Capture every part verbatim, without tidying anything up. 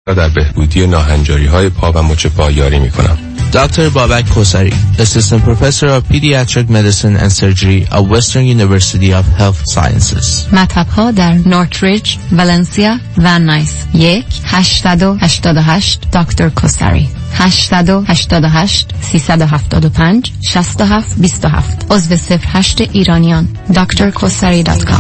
در بهبودی ناهنجاری‌های پا و مچ پا یاری می‌کنم. Doctor Babak Kosari, Assistant Professor of Pediatric Medicine and Surgery at Western University of Health Sciences. مطب‌ها در نورتریج، ولنسیا و نایس. یک هشتصد و هشتاد و هشت دکتر کوساری. هشتصد و هشتاد و هشت سیصد و هفتاد و پنج شصت و هفت بیست و هفت. عضو صفر هشت ایرانیان. دکتر کوساری دات کام.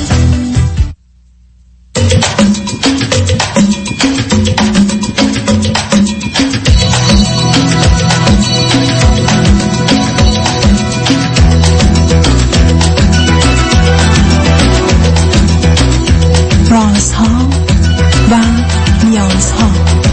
رازها و نیازها.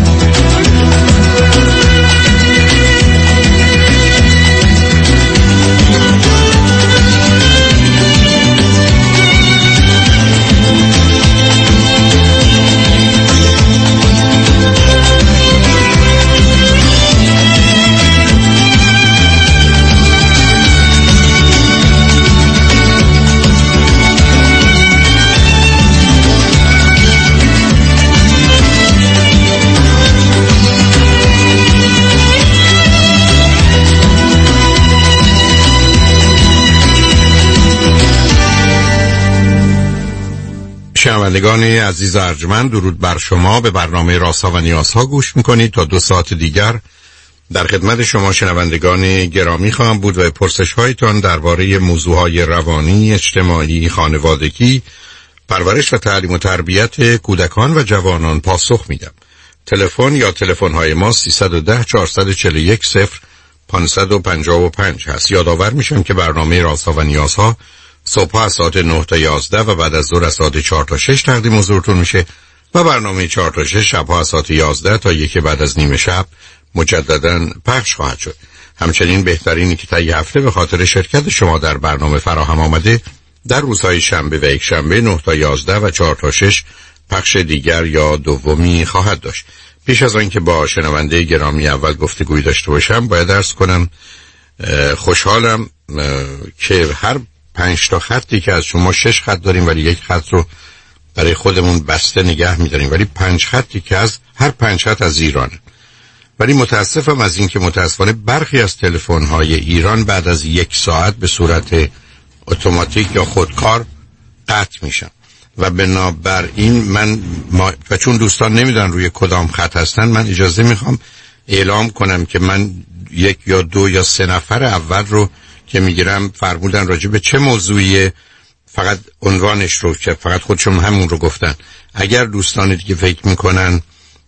شنوندگان عزیز و ارجمند، درود بر شما. به برنامه رازها و نیازها گوش میکنید. تا دو ساعت دیگر در خدمت شما شنوندگان گرامی خواهم بود و پرسش هایتان درباره موضوعهای روانی، اجتماعی، خانوادگی، پرورش و تعلیم و تربیت کودکان و جوانان پاسخ میدم. تلفن یا تلفن های ما سیصد و ده چهارصد و چهل و یک صفر پانصد و پنجاه و پنج هست. یادآور میشم که برنامه رازها و نیازها صبح از ساعت نه تا یازده و بعد از ظهر از ساعت چهار تا شش تقدیم حضورتون میشه و برنامه چهار تا شش شبها از ساعت یازده تا یک بعد از نیم شب مجددا پخش خواهد شد. همچنین بهترینی که طی هفته به خاطر شرکت شما در برنامه فراهم آمده در روزهای شنبه و یک شنبه نه تا یازده و چهار تا شش پخش دیگر یا دومی خواهد داشت. پیش از آنکه با شنونده گرامی اول گفتگوی داشته باشم باید عرض کنم خوشحالم که هر پنج تا خطی که از شما شش خط داریم ولی یک خط رو برای خودمون بسته نگه می‌داریم، ولی پنج خطی که از هر پنج خط از ایرانه. ولی متاسفم از این که متاسفانه برخی از تلفن‌های ایران بعد از یک ساعت به صورت اتوماتیک یا خودکار قطع میشن و بنابراین من ما و چون دوستان نمیدونن روی کدام خط هستن، من اجازه میخوام اعلام کنم که من یک یا دو یا سه نفر اول رو که میگیرم فرمودن راجع به چه موضوعیه، فقط عنوانش رو که فقط خودشون همون رو گفتن. اگر دوستانی دیگه فکر میکنن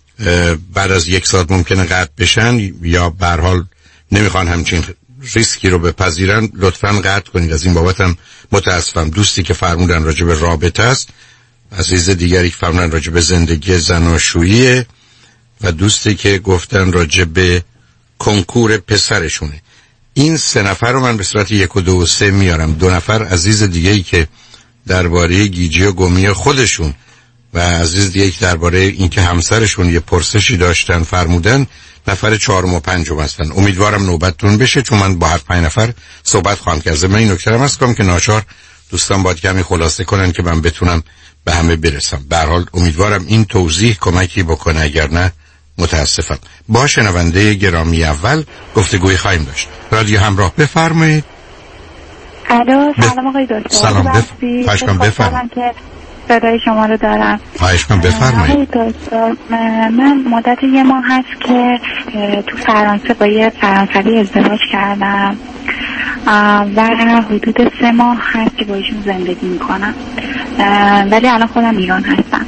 بعد از یک ساعت ممکنه قطع بشن یا به هر حال نمیخوان همچین ریسکی رو بپذیرن، لطفاً قطع کنید. از این بابتم متاسفم. دوستی که فرمودن راجع به رابطه است، عزیز دیگری که فرمودن راجع به زندگی زناشویی و دوستی که گفتن راجع به کنکور پسرشونه. این سه نفر رو من به صورت یک و دو و سه میارم. دو نفر عزیز دیگه‌ای که درباره گیجی و گمی خودشون و عزیز دیگه‌ای که درباره اینکه همسرشون یه پرسشی داشتن فرمودن، نفر چهارم و پنجم هستن. امیدوارم نوبتتون بشه چون من با هر پنج نفر صحبت خواهم کرد. من این نکته رو عرض کنم که ناچار دوستان باید کمی خلاصه کنن که من بتونم به همه برسم. به هر حال امیدوارم این توضیح کمکی بکنه، اگر نه متاسفم. با شنونده گرامی اول گفتگوی خواهیم داشت. رادیو همراه بفرمایید. الو، سلام آقای دکتر. سلام بفرمایید. خواهش کنم بفرمایید. که صدای شما رو دارم. خواهش کنم بفرمایید. دکتر، من مدت یه ماه هست که تو فرانسه با یه فرانسوی ازدواج کردم و حدود سه ماه هست که با ایشون زندگی میکنم، ولی الان خودم ایران هستم.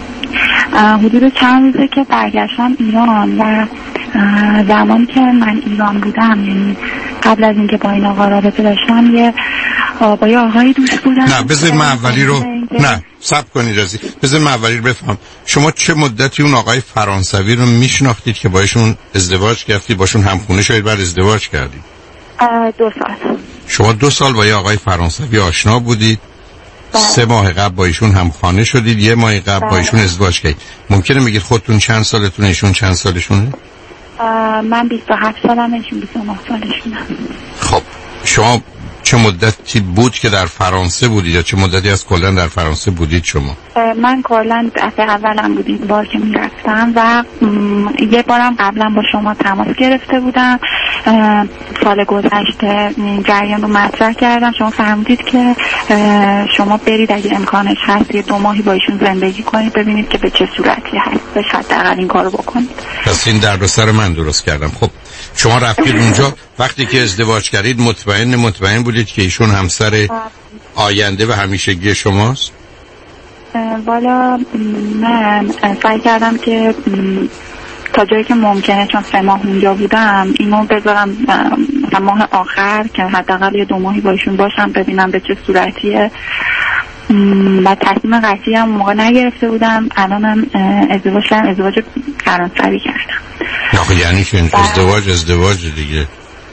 حدود چند روزه که برگشتم ایران و زمانی که من ایران بودم، یعنی قبل از اینکه با این آقا رابطه داشتم، یه با یه آقایی دوست بودم. نه بذار من اولی رو نه صبر کنید رازی بذار من اولی رو بفهم. شما چه مدتی اون آقای فرانسوی رو میشناختید که با ایشون ازدواج کردید، باشون همخونه شدید بعد ازدواج کردید؟ دو سال. شما دو سال با یه آقای فرانسوی آشنا بودید، سه ماه قبل با ایشون هم خانه شدید، یه ماه قبل با ایشون ازدواج کردید. ممکنه بگید خودتون چند سالتونه، ایشون چند سالشونه؟ من بیست و هفت سالم، ایشون بیست و نه سالشونه. خب شما چه مدتی بود که در فرانسه بودید یا چه مدتی از کلا در فرانسه بودید شما؟ من کلا دفعه اولم بود این بار که میرفتم و یه بارم قبلا با شما تماس گرفته بودم. سال گذشته جریان رو مطرح کردم، شما فرمودید که شما برید اگه امکانش هست یه دو ماهی با ایشون زندگی کنید ببینید که به چه صورتی هست، حداقل این کارو بکنید. پس این دردسر من درست کردم. خب شما رفتید اونجا وقتی که ازدواج کردید مطمئن مطمئن بودید که ایشون همسر آینده و همیشگی شماست؟ والا من سعی کردم که تا جایی که ممکنه، چون سه ماه اونجا بودم، اینو بذارم ماه آخر که حداقل یه دو ماهی با ایشون باشم ببینم به چه صورتیه. و تصمیم قطعی هم موقع نگرفته بودم. الانم ازدواج کردم، ازدواج فرانسوی کردم. آخه یعنی که ازدواج ازدواج دیگه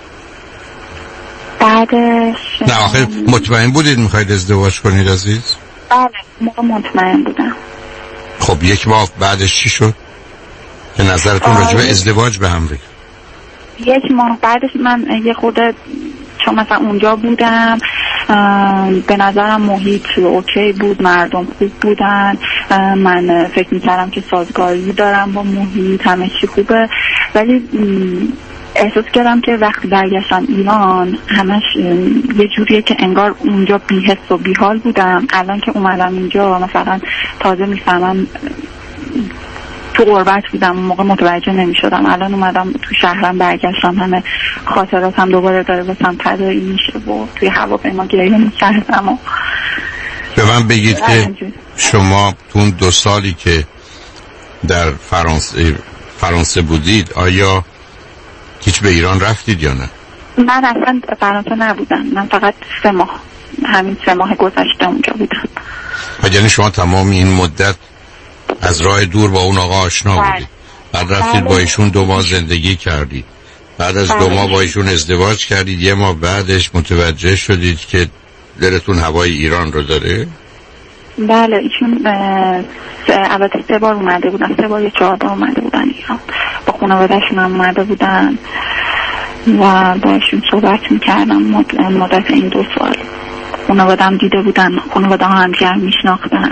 بعدش نه آخه مطمئن بودید میخواید ازدواج کنید عزیز؟ بله موقع مطمئن بودم. خب یک ماه بعدش چی شد؟ که نظرتون راجع به ازدواج به هم بگید. یک ماه بعدش من یه خورده چون مثلا اونجا بودم به نظرم محیط اوکی بود، مردم خوب بودن، من فکر میکردم که سازگاری دارم با محیط، همه چی خوبه، ولی احساس کردم که وقتی برگشتم ایران همش یه جوریه که انگار اونجا بی‌حس و بی‌حال بودم. الان که اومدم اینجا مثلا تازه میفهمم تو غربت بودم، اون موقع متوجه نمی شدم. الان اومدم تو شهرم برگشتم، همه خاطراتم دوباره داره بسم تداعی میشه و توی هواپیما گریه میکردم. و به من بگید که شما تو اون دو سالی که در فرانسه فرانسه بودید آیا هیچ به ایران رفتید یا نه؟ من اصلا فرانسه نبودم، من فقط سه ماه همین سه ماه گذشته اونجا بودم. یعنی شما تمام این مدت از راه دور با اون آقا آشنا بودید، بعد رفتید با ایشون دو ماه زندگی کردید، بعد از دو ماه با ایشون ازدواج کردید، یه ماه بعدش متوجه شدید که دلتون هوای ایران رو داره؟ بله ایشون البته سه بار اومده بودن، سه بار یا چهار بار اومده بودن ایران، با خانواده‌شون هم اومده بودن و با ایشون صحبت میکردم مدت این دو سال. خانواده هم دیده بودن، خانواده ها هم دیگر میشناختن.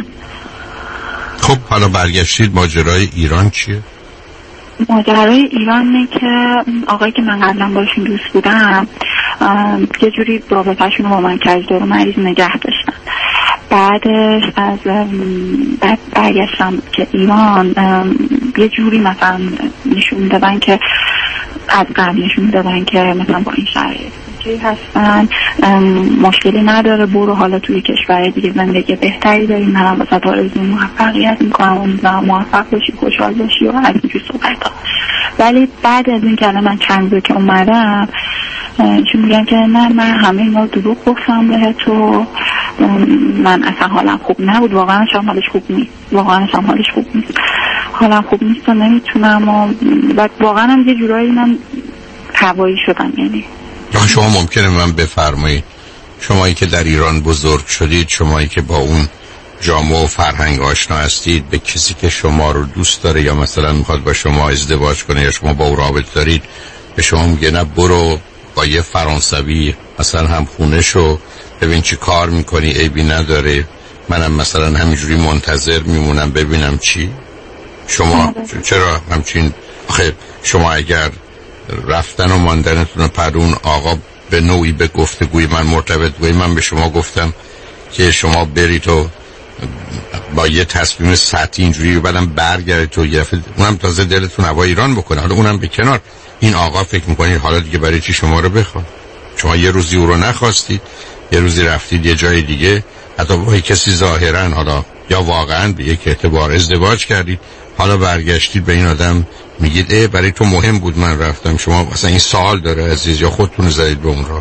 خب حالا برگشتید، ماجرای ایران چیه؟ ماجرای ایران نه که آقایی که من قبلا باشون دوست بودم یه جوری رابطه‌شون رو با من کجدار و مریض نگه داشتن. بعدش از بعد برگشتم که ایران یه جوری مثلا نشون دادن که از قبل نشون دادن که مثلا با این شرایط چی هستن، مشکلی نداره، برو حالا توی کشور دیگه زندگی بهتری داری، منم واسه آرزوی موفقیت میکنم، امیدوارم موفق باشی، خوشحال باشی و از اینجور صحبت ها. ولی بعد از این که من چند روز که اومدم چون میگن که نه من همه اینا دروغ گفتم به تو، من اصلا حالم خوب نبود، واقعا شما حالش خوب نیست، واقعا شما حالش خوب نیست، حالم خوب نیست و نمیتونم و بعد واقعا هم یه جورایی من هوایی شدم. یعنی شما ممکنه من بفرمایید شمایی که در ایران بزرگ شدید، شمایی که با اون جامعه و فرهنگ آشنا هستید، به کسی که شما رو دوست داره یا مثلا میخواد با شما ازدواج کنه یا شما با او رابطه دارید به شما میگه نه برو با یه فرانسوی مثلا هم خونه شو ببین چی کار میکنی، عیبی نداره، منم مثلا همینجوری منتظر میمونم ببینم چی. شما چرا همچین؟ آخه شما اگر رفتن و ماندنتون پرون آقا به نوعی به گفتگوی من مرتبط بودی، من به شما گفتم که شما برید و با یه تصمیم سطحی اینجوری بعدم برگردید تو یه دفعه اونم تازه دلتون هوای ایران بکنه. حالا اونم به کنار، این آقا فکر میکنید حالا دیگه برای چی شما رو بخواد؟ شما یه روزی او رو نخواستید، یه روزی رفتید یه جای دیگه، حتی با کسی ظاهرا حالا یا واقعا به یک اعتبار ازدواج کردید، حالا برگشتید به این آدم میگید ای برای تو مهم بود من رفتم. شما اصلا این سوال داره عزیز یا خودتون زدید به اون راه؟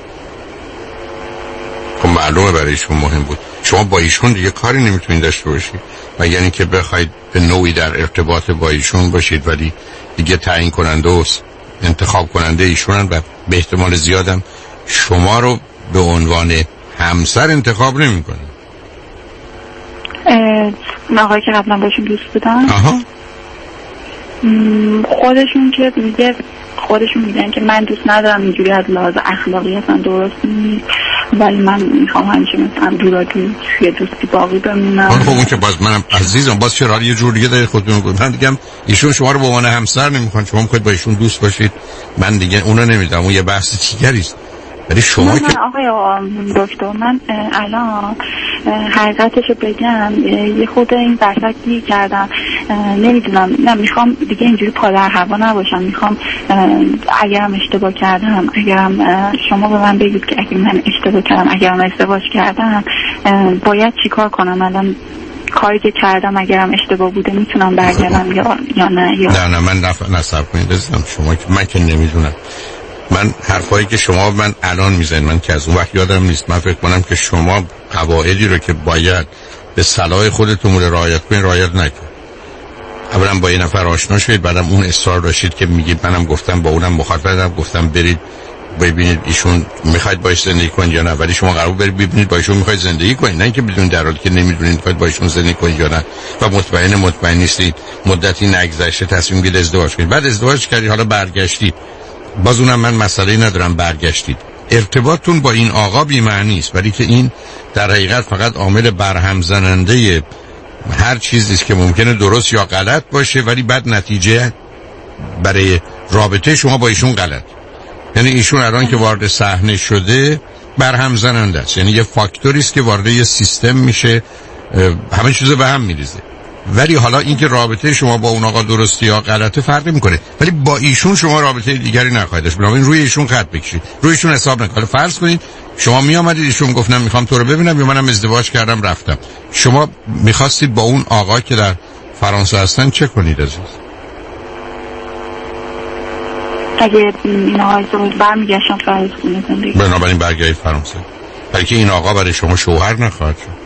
خب معلومه برای شما مهم بود. شما با ایشون دیگه کاری نمیتونید داشته باشید مگر اینکه بخواید به نوعی در ارتباط با ایشون باشید، ولی دیگه تعیین کننده و انتخاب کننده ایشونن و به احتمال زیادم شما رو به عنوان همسر انتخاب نمیکنن. آقایی که قبلا باشون دوست بودن آها خودشون که میگه خودشون میگن که من دوست ندارم اینجوری، از لحاظ اخلاقی اصلا درست نیست، ولی من میخوام همیشه مثلا دورا دور توی دوستی باقی بمونم. خب اون که باز منم عزیزم باز چرا یه جور دیگه دارید خودتون رو من دیگه ایشون شما رو به عنوان همسر نمیخوان، شما میخواید با ایشون دوست باشید، من دیگه اونو نمیدونم، اون یه بحث دیگری است. ولی شما من که آقای دکتر من الان حقیقتشو بگم یه خود این وسط گیر کردم، نمیدونم، نه میخوام دیگه اینجوری پا در هوا نباشم، میخوام اگرم اشتباه کردم، اگرم شما به من بگید که اگر من اشتباه کردم، اگرم ازدواج کردم باید چیکار کنم؟ الان کاری که کردم اگرم اشتباه بوده میتونم برگردم یا یا نه یا نه نه من نف... نصب کنید عزیزم، شما که من که نمیدونم، من حرفایی که شما من الان میزنید من که از اون وقت یادم نیست، من فکر کنم که شما قواعدی رو که باید به صلاح خودتون رعایت کنید رعایت نکنید. اولا با یه نفر آشنا شدید، بعدم اون اصرار داشتید که میگید منم گفتم با اونم مخالفم، گفتم برید ببینید ایشون میخواید باش زندگی کنید یا نه، ولی شما قرار برید ببینید با ایشون میخواید زندگی کنید، نه اینکه بدون در حالی که نمیدونید میخواید با ایشون زندگی کنید یا نه و مطمئن مطمئن نیستید، مدتی نگذشته تصمیم گیرید ازدواج کنید، بعد ازدواج کردید حالا برگشتید، باز اونم من مسئله ندارم برگشتید، ارتباطتون با این آقا بی معنی است، ولی که این در حقیقت فقط عامل برهم زننده هر چیزی است که ممکنه درست یا غلط باشه، ولی بعد نتیجه برای رابطه شما با ایشون غلط. یعنی ایشون الان که وارد صحنه شده برهم زننده است، یعنی یه فاکتوری است که وارد یه سیستم میشه، همه چیز به هم میریزه، ولی حالا اینکه رابطه شما با اون آقا درستی یا غلطه فرقی میکنه، ولی با ایشون شما رابطه دیگری نخواهید داشت، بنابراین روی ایشون خط بکشید، روی ایشون حساب نکنید. فرض کنید شما می آمدید ایشون گفتم میخوام تو رو ببینم یا منم ازدواج کردم رفتم، شما میخواستید با اون آقا که در فرانسه هستن چه کنید عزیز؟ اگه این آقای ازدواج برمیگشتم فرانسه خونه زندگی، بنابراین برگردید فرانسه، برای که این آقا برای شما شوهر نخواهد شد،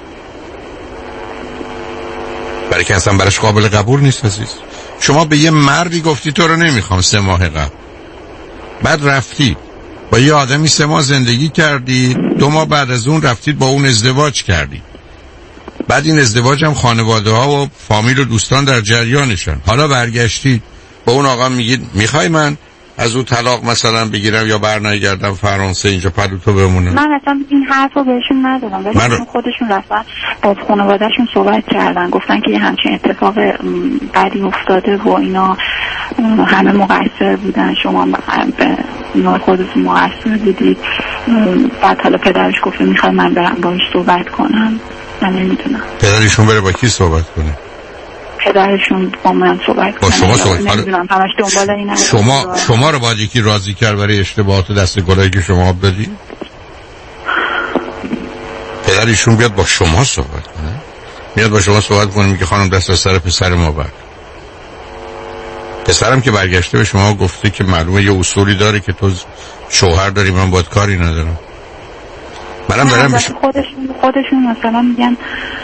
برای که اصلا برش قابل قبول نیست عزیز. شما به یه مردی گفتی تو رو نمیخوام سه ماه قبل، بعد رفتی با یه آدمی سه ماه زندگی کردی، دو ماه بعد از اون رفتید با اون ازدواج کردی، بعد این ازدواج هم خانواده ها و فامیل و دوستان در جریانشن، حالا برگشتید با اون آقا میگید میخوای من از اون طلاق مثلا بگیرم یا برنگردم فرانسه اینجا پدو تو بمونم؟ من اصلا این حرف رو بهشون ندادم، ولی من... خودشون رفتن با خانوادهشون صحبت کردن، گفتن که یه همچین اتفاق بدی افتاده و اینا همه مقصر بودن، شما به نوع خودتون مقصر بودید. بعد حالا پدرش گفته میخواد من برم باهاش صحبت کنم، من نمیدونم پدرشون بره با کی صحبت کنه؟ پدرشون با من صحبت با شما صحبت نمیدونم، همش دنبال این شما شما رو باید یکی راضی کرد برای اشتباهات دست گلایی که شما آب دادی؟ پدرشون بیاد با شما صحبت کنه، میاد با شما صحبت کنه میگه خانم دست از سر پسر ما بر. پسرم که برگشته به شما گفته که معلومه یه اصولی داره که تو شوهر داری، من باید کاری ندارم. منم دارم بش... خودشون خودشون مثلا میگن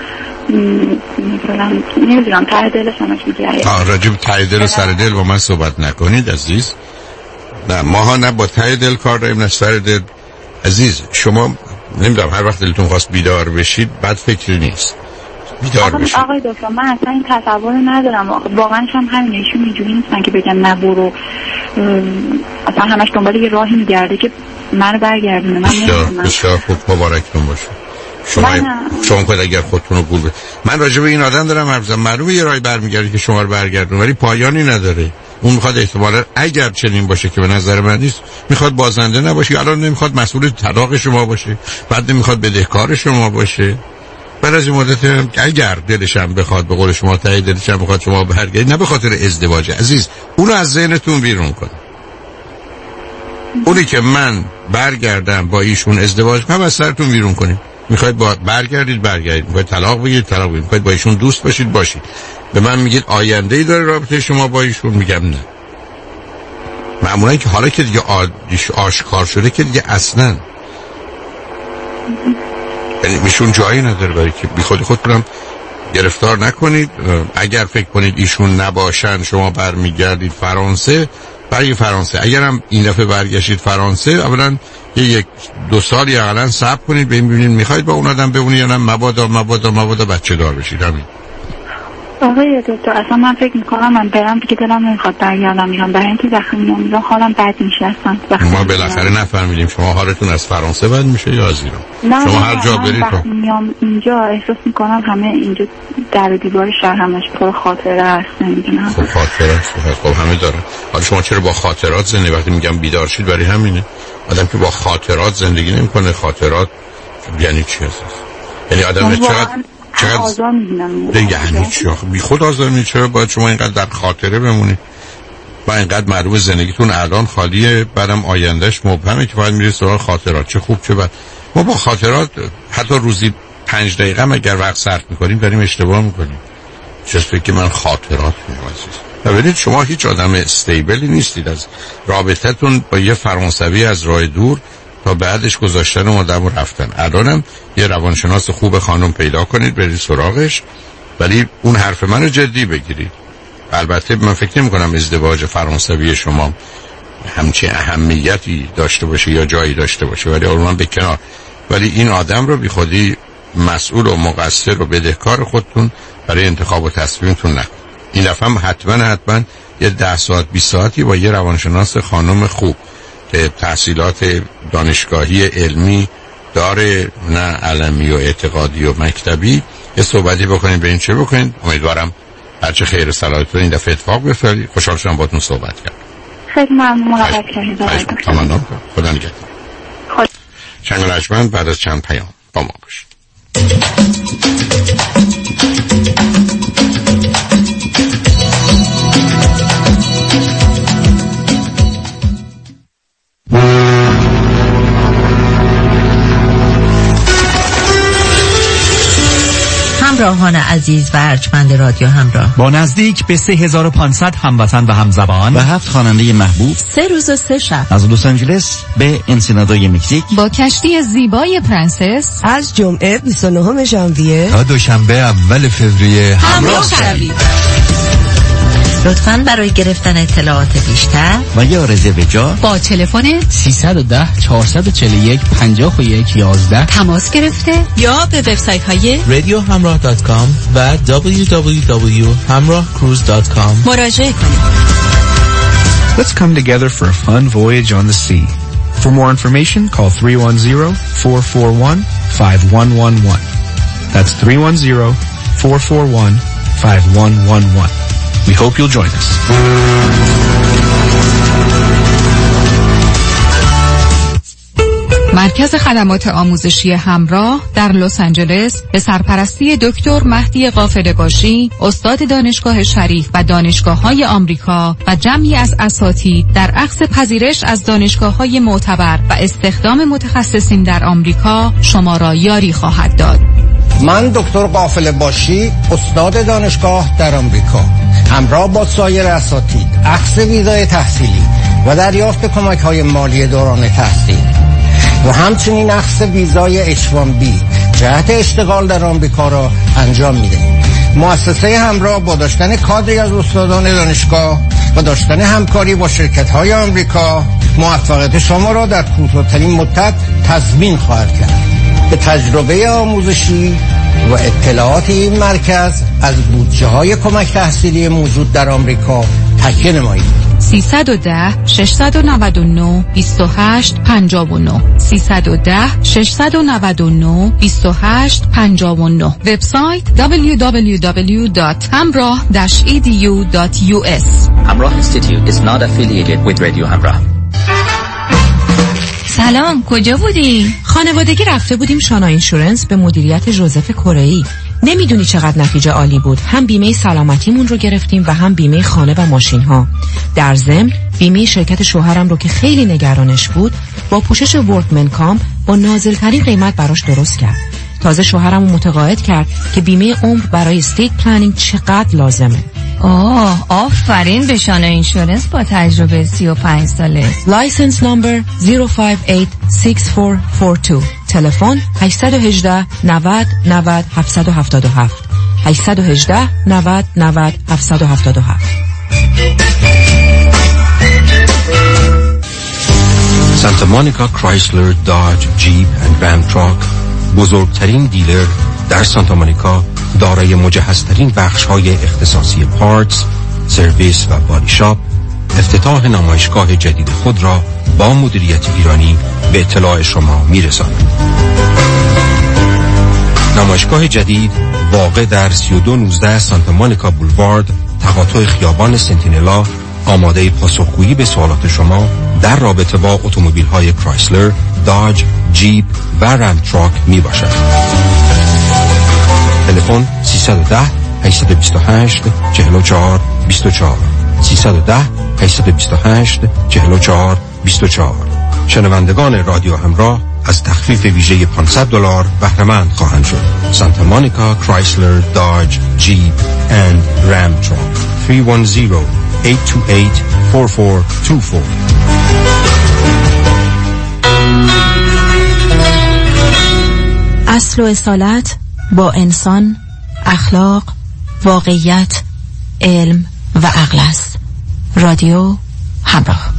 مثلا نمیدونم ته دلش همش میگه راجب ته دل و سر دل با من صحبت نکنید عزیز. نه ماها نه با ته دل کار داریم نه سر دل عزیز. شما نمیدونم هر وقت دلتون خواست بیدار بشید بد فکری نیست بیدار بشید. آقای دکتر من اصلا این تصور ندارم، واقعا هم همین ایشون اینجوری نیستن که بگن نه برو، اصلا همش دنبال یه راهی میگرده که منو برگردونه. من نمیدونم. بسیار خوب مبارکتون باشه. شما شما خود اگر خودتون رو گول بده. من راجع به این آدم دارم حرف میزنم، معلومه یه راهی برمیگرده که شما رو برگردونه ولی پایانی نداره. اون میخواد احتمالاً اگر چنین باشه که به نظر من نیست، میخواد بازنده نباشه، الان نمیخواد مسئول طلاق شما باشه، بعد نمیخواد بدهکار شما باشه. بعد از این مدت اگر دلش هم بخواد به قول شما ته دلش هم بخواد شما برگردید، نه به خاطر ازدواج عزیز، اونو از ذهنتون بیرون کنید. اونی که من برگردم با ایشون ازدواج کنم از سرتون بیرون کنید. میخواید با برگردید برگردید، میخواید طلاق بگیرید طلاق بگیرید، میخواید با ایشون دوست باشید باشید. به من میگید آینده‌ای داره رابطه شما با ایشون، میگم نه. معمولا که حالا که دیگه آشکار شده که دیگه اصلا یعنی میشون جایی نداره برای که بی خودی خودتونم گرفتار نکنید. اگر فکر کنید ایشون نباشن شما برمیگردید فرانسه، برای فرانسه. اگرم این دفعه برگشتید فرانسه، اولا یه یک دو سال یا اقلا صبر کنید ببینید میخواید با اون آدم بمونید یا نه، مبادا مبادا مبادا بچه دار بشید. همین آقای دکتر اصلا من فکر میکنم من برم دیگه دلم نمیخواد برگردم ایران، برای اینکه زخمی میام حالم بد میشه اصلا. ما بالاخره نفهمیدیم شما حالتون از فرانسه بد میشه یا از ایران؟ نه شما نه هر جا برید تو میام اینجا احساس میکنم همه اینجا در دیوار شهر همش پر خاطره است، نمیدونم. خب خاطره است، خب همه داره. حالا شما چرا با خاطرات زندگی؟ وقتی میگم بیدار شید برای همینه. آدم که با خاطرات زندگی نمیکنه. خاطرات یعنی چی هست؟ یعنی آدم چقدر چقدر آزار میبینم یعنی چی؟ بی خود آزار میبینی. چرا باید شما اینقدر در خاطره بمونید و اینقدر معلوم زندگیتون الان خالیه، بعدم آیندهش مبهمه که باید میری سراغ خاطرات؟ چه خوب چه بد. ما با خاطرات حتی روزی پنج دقیقه هم اگر وقت صرف میکنیم داریم اشتباه میکنیم. چه فکر که من خاطرات می‌نویسم؟ ببینید شما هیچ آدم استیبلی نیستید. از رابطتون با یه فرانسوی از راه دور تا بعدش گذاشتن آدم و رفتن. الانم یه روانشناس خوب خانم پیدا کنید برید سراغش، ولی اون حرف منو جدی بگیرید. البته من فکر نمی کنم ازدواج فرانسوی شما همچین اهمیتی داشته باشه یا جایی داشته باشه، ولی اون به کنار. ولی این آدم رو بی خودی مسئول و مقصر و بدهکار خودتون برای انتخاب و تصمیمتون نکن. این دفعه هم حتما حتما یه ده ساعت بیست ساعتی با یه روانشناس خانم خوب که تحصیلات دانشگاهی علمی داره، نه علمی و اعتقادی و مکتبی، یه صحبتی بکنید. به این چه بکنید؟ امیدوارم هرچه خیر و صلاحتون این دفعه اتفاق بیفته. خوشحال شدم باهاتون صحبت کردم. خیلی ممنون ملاقات کردید. تمام. خدا نگهدار. خدا. چنگ لجمن بعد از چند پیام با ما باشید. همراهان عزیز و ارجمند رادیو همراه، با نزدیک به سه هزار و پانصد هموطن و همزبان و هفت خواننده محبوب، سه روز و سه شب از لس آنجلس به انسینادای مکزیک، با کشتی زیبای پرنسس از جمعه بیست و نهم ژانویه تا دوشنبه اول فوریه همراه شوید. لطفاً برای گرفتن اطلاعات بیشتر و یا رزرو جا با تلفن سیصد و ده چهارصد و چهل و یک پنجاه و یک یازده تماس گرفته یا به وبسایت های رادیو همراه دات کام و دبلیو دبلیو دبلیو دات همراه کروز دات کام مراجعه کنید. Let's come together for a fun voyage on the sea. For more information, call three one zero, four four one, five one one one. That's three one zero, four four one, five one one one. We hope you'll join us. مرکز خدمات آموزشی همراه در لس آنجلس به سرپرستی دکتر مهدی غافله‌باشی، استاد دانشگاه شریف و دانشگاه‌های آمریکا و جمعی از اساتید در اخذ پذیرش از دانشگاه‌های معتبر و استخدام متخصصین در آمریکا شما را یاری خواهد داد. من دکتر غافله‌باشی، استاد دانشگاه در آمریکا، همراه با سایر اساتید اخذ ویزای تحصیلی و دریافت کمک‌های مالی دوران تحصیل و همچنین اخذ ویزای اچ وان بی جهت اشتغال در آمریکا را انجام می‌دهیم. مؤسسه همراه با داشتن کادری از استادان دانشگاه و داشتن همکاری با شرکت‌های آمریکا موفقیت شما را در کوتاه‌ترین مدت تضمین خواهد کرد. به تجربه آموزشی و اطلاعات این مرکز از بودجه‌های کمک تحصیلی موجود در آمریکا تکیه نمایید. سیصد و ده ششصد و نود و نه بیست و هشت پنجاه و نه سیصد و ده ششصد و نود و نه بیست و هشت پنجاه و نه. وبسایت دبلیو دبلیو دبلیو دات همراه داش ای دی یو دات یو اس. همراه Institute is not affiliated with Radio همراه. سلام، کجا بودی؟ خانوادگی رفته بودیم شانا اینشورنس به مدیریت جوزف کره‌ای. نمیدونی چقدر نتیجه عالی بود. هم بیمه سلامتیمون رو گرفتیم و هم بیمه خانه و ماشین ها. در ضمن بیمه شرکت شوهرم رو که خیلی نگرانش بود با پوشش ورکمن کام با نازل‌ترین قیمت براش درست کرد. تازه شوهرم رو متقاعد کرد که بیمه عمر برای استیت پلنینگ چقدر لازمه. آه، آفرین به شانا اینشورنس با تجربه سی و پنج ساله. لایسنس نمبر صفر پنج هشت شش چهار چهار دو. تلفن هشت یک هشت نود نود هفت هفت هفت هشت یک هشت نود نود هفت هفت هفت. سانتا مونیکا کرایسلر، داج، جیپ اند رام تراک، بزرگترین دیلر در سانتا مونیکا دارای مجهزترین بخش‌های اختصاصی پارتس، سرویس و بادی شاپ، افتتاح نمایشگاه جدید خود را با مدیریت ایرانی به اطلاع شما می‌رساند. نمایشگاه جدید واقع در سی و دو نوزده سانتا مونیکا بولوارد، تقاطع خیابان سنتینلا، آماده پاسخگویی به سوالات شما در رابطه با اتومبیل‌های کرایسلر، داج، جیپ و رم تراک می باشد. تلفن سیصد و ده هشتصد و بیست و هشت چهل و چهار بیست و چهار سیصد و ده هشتصد و بیست و هشت چهل و چهار بیست و چهار. شنوندگان رادیو همراه از تخفیف ویژه پانصد دلار بهره مند خواهند شد. سانتا مونیکا کرایسلر داج جیپ اند رم تراک سه یک صفر هشت دو هشت چهار چهار دو چهار. اصل و اصالت با انسان، اخلاق، واقعیت، علم و عقل است. رادیو همراه.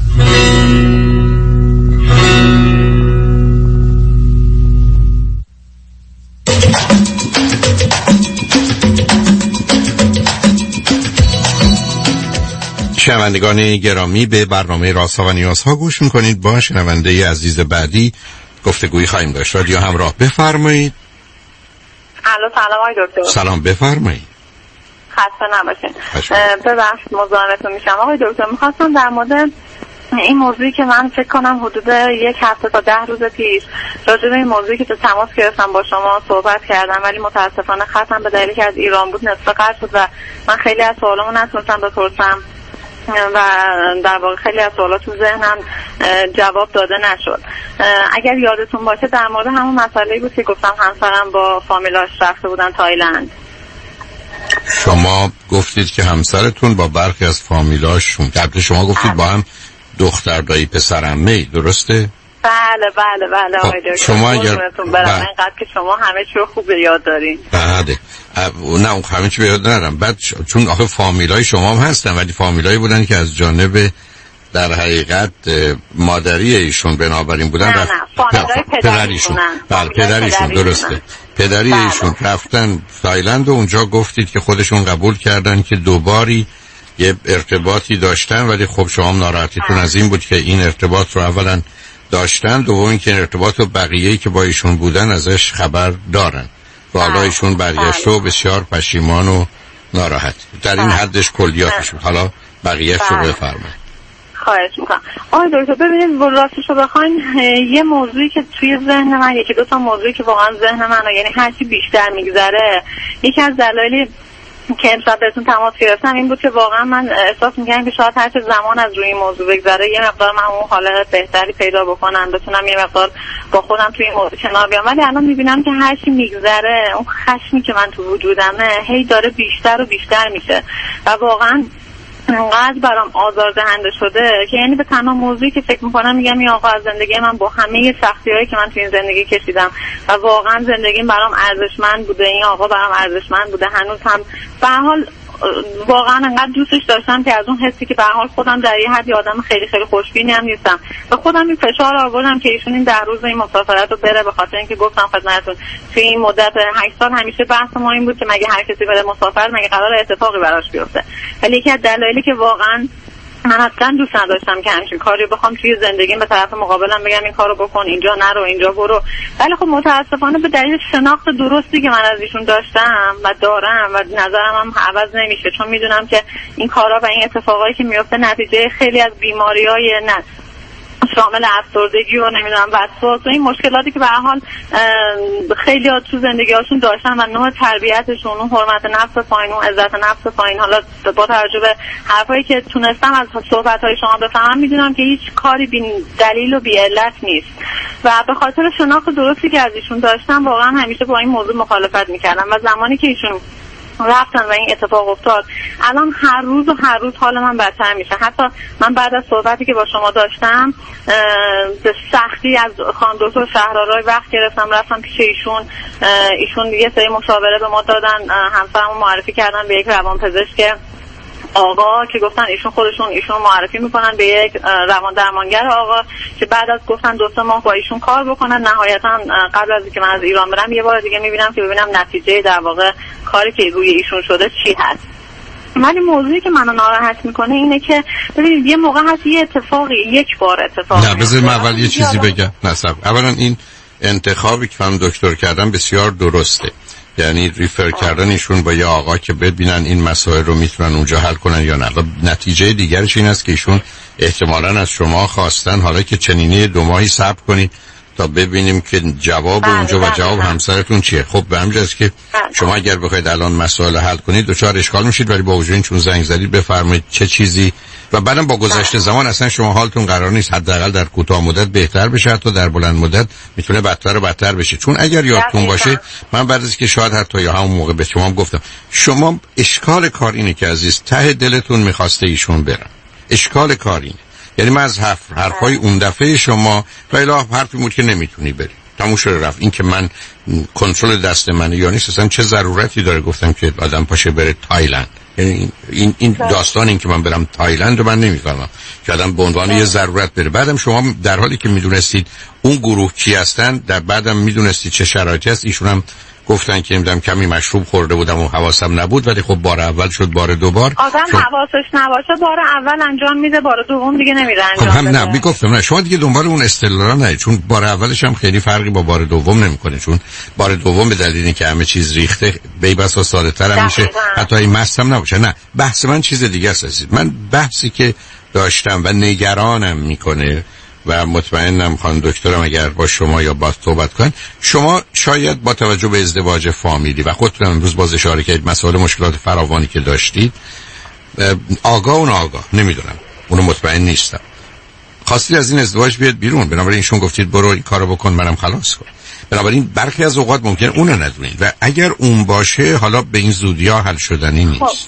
شنوندگان گرامی، به برنامه رازها و نیازها گوش میکنید. با شنونده عزیز بعدی گفتگویی خواهیم داشت. رادیو همراه، بفرمایید. الو، سلام آقای دکتر. سلام، بفرمایید. خسته نباشین. ببخشید مزاحمتون میشم آقای دکتر. میخواستم در مورد این موضوعی که من فکر کنم حدود یک هفته تا ده روز پیش راجع به این موضوعی که تو تماس گرفتم با شما صحبت کردم، ولی متاسفانه خطم به دلیلی که از ایران بود نصف قطع شد و من خیلی از سوالامو نتونستم بپرسم و در واقع خیلی از سوالات تو ذهنم جواب داده نشد. اگر یادتون باشه در مورد همون مسئله‌ای بود که گفتم همسرم با فامیلاش رفته بودن تایلند. شما گفتید که همسرتون با برخی از فامیلاشون، قبل شما گفتید با هم دختر دایی پسر عمه، درسته؟ بله بله بله آقای دکتر. شما اگر برام اینقدر که شما همه چی رو خوب به یاد دارین. بله. نه اون همه چی به یاد ندارم. بعد چون آخه فامیلای شما هم هستن، ولی فامیلایی بودن که از جانب در حقیقت مادری ایشون بنابراین بودن. نه نه فامیلای پدریشون. بله پدریشون، درسته. پدری بله. ایشون رفتن تایلند و اونجا گفتید که خودشون قبول کردن که دوباری یه ارتباطی داشتن، ولی خب شما ناراحتیتون از این بود که این ارتباط رو اولا داشتن، دوم اینکه این ارتباط و بقیه‌ای که با ایشون بودن ازش خبر دارن و حالا ایشون برگشت و بسیار پشیمان و ناراحت. در این حدش کلیاتش بود. حالا بقیه‌اش رو بفرمایید. خواهش میکنم. آقای دکتر ببینید راستش رو بخواین یه موضوعی که توی ذهن من، یکی دو تا موضوعی که واقعا ذهن من، یعنی هرچی بیشتر میگذره، یکی از دلایلی که امشب بهتون تماس گرفتم این بود که واقعا من احساس می‌کردم که شاید هر چه زمان از روی این موضوع بگذره یه مقدار من اون حالت بهتری پیدا بکنم، بتونم یه مقدار با خودم توی این موضوع کنار بیام. ولی الان می‌بینم که هر چی میگذره اون خشمی که من تو وجودمه هی داره بیشتر و بیشتر میشه و واقعا انقدر برام آزاردهنده شده که یعنی به تنها موضوعی که فکر میکنم میگم این آقا از زندگی من با همه سختی‌هایی که من تو این زندگی کشیدم و واقعا زندگیم برام ارزشمند بوده، این آقا برام ارزشمند بوده، هنوز هم به هر حال واقعا انقدر دوستش داشتم که از اون حسی که به هر حال خودم در یه حدی آدم خیلی خیلی خوشبینی هم نیستم و خودم این فشار آوردم که ایشون این ده روز این مسافرت رو بره، به خاطر اینکه گفتم خدمتتون توی این مدت هشت سال همیشه بحث ما این بود که مگه هر کسی بره مسافر مگه قرار اتفاقی براش بیفته. ولی یکی از دلایلی که واقعا من اصلا دوست نداشتم که همچین کاری بخوام توی زندگیم به طرف مقابلم بگم این کارو بکن، اینجا نرو، اینجا برو. ولی خب متاسفانه به دلیل شناخت درستی که من از ایشون داشتم و دارم و نظرم هم عوض نمیشه، چون میدونم که این کارا و این اتفاقایی که میفته نتیجه خیلی از بیماریای نه شامل افسردگی و نمیدونم وسواس و این مشکلاتی که به هر حال خیلی ها تو زندگی‌هاشون داشتن و نوع تربیتشون، اون حرمت نفس پایین، اون عزت نفس پایین، حالا با توجه به حرفایی که تونستم از صحبت‌های شما بفهمم میدونم که هیچ کاری بی دلیل و بی علت نیست و به خاطر شناخت درستی که از ایشون داشتم واقعا همیشه با این موضوع مخالفت میکردم و زمانی که ایشون رفتن و این اتفاق افتاد الان هر روز و هر روز حال من بدتر میشه. حتی من بعد از صحبتی که با شما داشتم به سختی از خانم دکتر شهرآرای وقت گرفتم رفتم پیش ایشون. ایشون یه سری مشاوره به ما دادن، همسرمو معرفی کردن به یک روانپزشک آقا که گفتن ایشون خودشون ایشون معرفی میکنن به یک روان درمانگر آقا که بعد از گفتن دو سه ماه با ایشون کار بکنن. نهایتا قبل از اینکه من از ایران برم یه بار دیگه میبینم که ببینم نتیجه در واقع کاری که روی ایشون شده چی هست. ولی موضوعی که منو ناراحت میکنه اینه که ببینید یه موقع هست یه اتفاقی یک بار اتفاقی نه بذار من اول یه چیزی بگم. نه صبر. اولا این انتخابی که من دکتر کردم بسیار درسته، یعنی ریفر کردن ایشون با یه آقا که ببینن این مسائل رو میتونن اونجا حل کنن یا نه. نتیجه دیگرش این است که ایشون احتمالاً از شما خواستن حالا که چنینه دو ماهی صبر کنید تا ببینیم که جواب بله اونجا بله و جواب بله. همسرتون چیه. خب به همین جاست که بله. شما اگر بخواید الان مسائل حل کنید دچار اشکال میشید، ولی با وجود این چون زنگ زدید بفرمایید چه چیزی و بعدم با گذشت بله. زمان اصلا شما حالتون قرار نیست حداقل در کوتاه مدت بهتر بشه، حتی در بلند مدت میتونه بدتر و بدتر بشه. چون اگر یادتون باشه من بعد از که شاید حتی یا همون موقع به شما گفتم شما اشکال کار اینه که عزیز ته دلتون میخواسته ایشون برن. اشکال کار اینه، یعنی من از حرف حرفای اون دفعه شما و الا حرفی بود که نمیتونی بری تموم شده رفت. این که من کنترل دست منه یا نیست اصلا چه ضرورتی داره گفتم که آدم پاشه بره تایلند. یعنی این این داستان این که من برم تایلند رو من نمیفهمم که آدم به عنوان یه ضرورت بره. بعدم شما در حالی که میدونستید اون گروه کی هستن، در بعدم میدونستید چه شرایطی هست. ایشون هم گفتن که نمیدونم کمی مشروب خورده بودم و حواسم نبود، ولی خب بار اول شد بار دوبار آدم شو... حواسش نباشه بار اول انجام میده، بار دوم دیگه نمیره انجام خب هم بده. نه میگفتم نه شما دیگه دنبال اون استدلالا نه، چون بار اولش هم خیلی فرقی با بار دوم نمیکنه، چون بار دوم به دلیل اینکه همه چیز ریخته بی‌بسا ساده‌تر هم میشه، حتی این مستم نباشه. نه بحث من چیز دیگه است. من بحثی که داشتم و نگرانم میکنه و مطمئنم خانم دکترم اگر با شما یا با صحبت کن، شما شاید با توجه به ازدواج فامیلی و خودتون امروز باز اشاره کردید مسائل مشکلات فراوانی که داشتید آگاه و ناآگاه نمیدونم اونو مطمئن نیستم خواستید از این ازدواج بیاد بیرون، بنابراین ایشون گفتید برو این کارو بکن منم خلاص کن. بنابراین برخی از اوقات ممکن اونو ندونید و اگر اون باشه حالا به این زودی‌ها حل شدنی نیست. خب.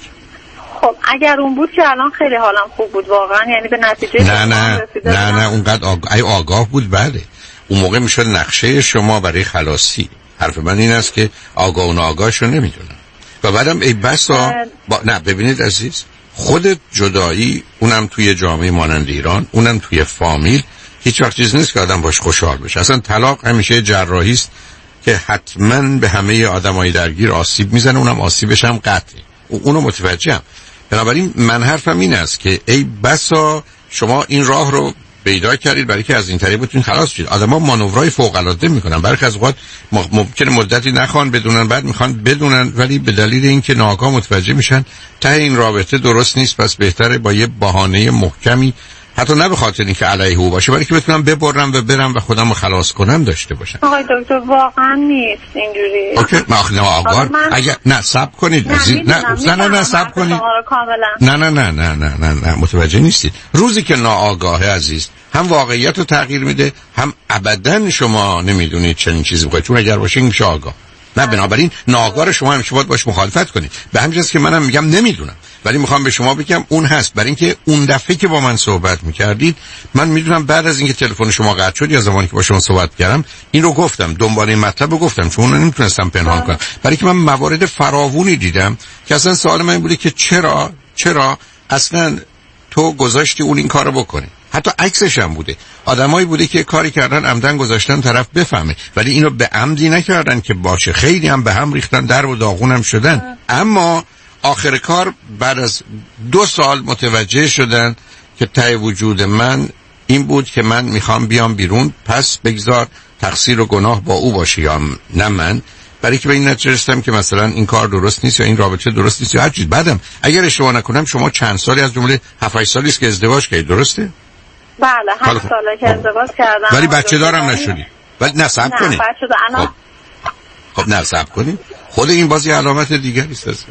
خب اگر اون بود که الان خیلی حالم خوب بود واقعا، یعنی به نتیجه نه نه نه نه اونقدر آگاه, ای آگاه بود بله اون موقع میشد نقشه شما برای خلاصی. حرف من این است که آگاه و ناآگاهشو نمیدونم و بعدم ای بسا با... نه ببینید عزیز خودت جدایی اونم توی جامعه مانند ایران اونم توی فامیل هیچ وقت چیز نیست که آدم باش خوشحال بشه. اصلا طلاق همیشه جراحی است که حتما به همه آدمای درگیر آسیب میزنه، اونم آسیبش هم قطعه، اونو متوجهم. بنابراین من حرفم این است که ای بسا شما این راه رو پیدا کردید برای که از این طریق بتونید خلاص شید. آدما مانورای فوق العاده میکنن، برخی از اوقات ممکنه مدتی نخوان بدونن بعد میخوان بدونن، ولی به دلیل اینکه ناآگاه متوجه میشن ته این رابطه درست نیست، پس بهتره با یه بهانه محکمی حتی نه به خاطر اینکه علیه او باشه ولی که بتونم ببرم و برم و خودم رو خلاص کنم داشته باشم. آقای دکتر واقعا نیست اینجوری. اوکی ما آخه ناآگاه اگر نه صبر کنید نه نه نه نه صبر کنید نه نه نه نه نه نه نه متوجه نیستید. روزی که ناآگاه عزیز هم واقعیت رو تغییر میده هم ابداً شما نمیدونید چنین چیزی بخواید، چون اگر باشه میشه آگاه. نه بنابراین ناآگاه شما همیشه باید باش مخالفت کنید. به همین جاست که منم میگم نمیدونم ولی میخوام به شما بگم اون هست، برای اینکه اون دفعه که با من صحبت میکردید من میدونم بعد از اینکه تلفن شما قطع شد یا زمانی که با شما صحبت کردم این رو گفتم، دنبال این مطلب رو گفتم چون اون نمیتونستم پنهان کنم، برای که من موارد فراوانی دیدم که اصلا سوال من بوده که چرا چرا اصلا تو گذاشتی اون این کارو بکنه. حتی عکسش هم بوده، آدمایی بوده که کاری کردن عمدن گذاشتن طرف بفهمه ولی اینو به عمدی نکردن که باشه، خیلی هم به هم ریختن در و داغون هم شدن. اما آخر کار بعد از دو سال متوجه شدن که ته وجود من این بود که من میخوام بیام بیرون، پس بگذار تقصیر و گناه با او باشه یا نه من، برای که به این نتیجه رسیدم که مثلا این کار درست نیست یا این رابطه درست نیست یا هر چیز. بعدم اگر اشتباه نکنم شما چند سالی از جمله هفت هشت سالی است که ازدواج کردید درسته؟ بله هشت ساله که ازدواج کردم ولی بچه دارم نشدی. ولی نه صبر کنید. نه بچه دارم. خب نه صبر کنید. خود این بازی علامت دیگری است.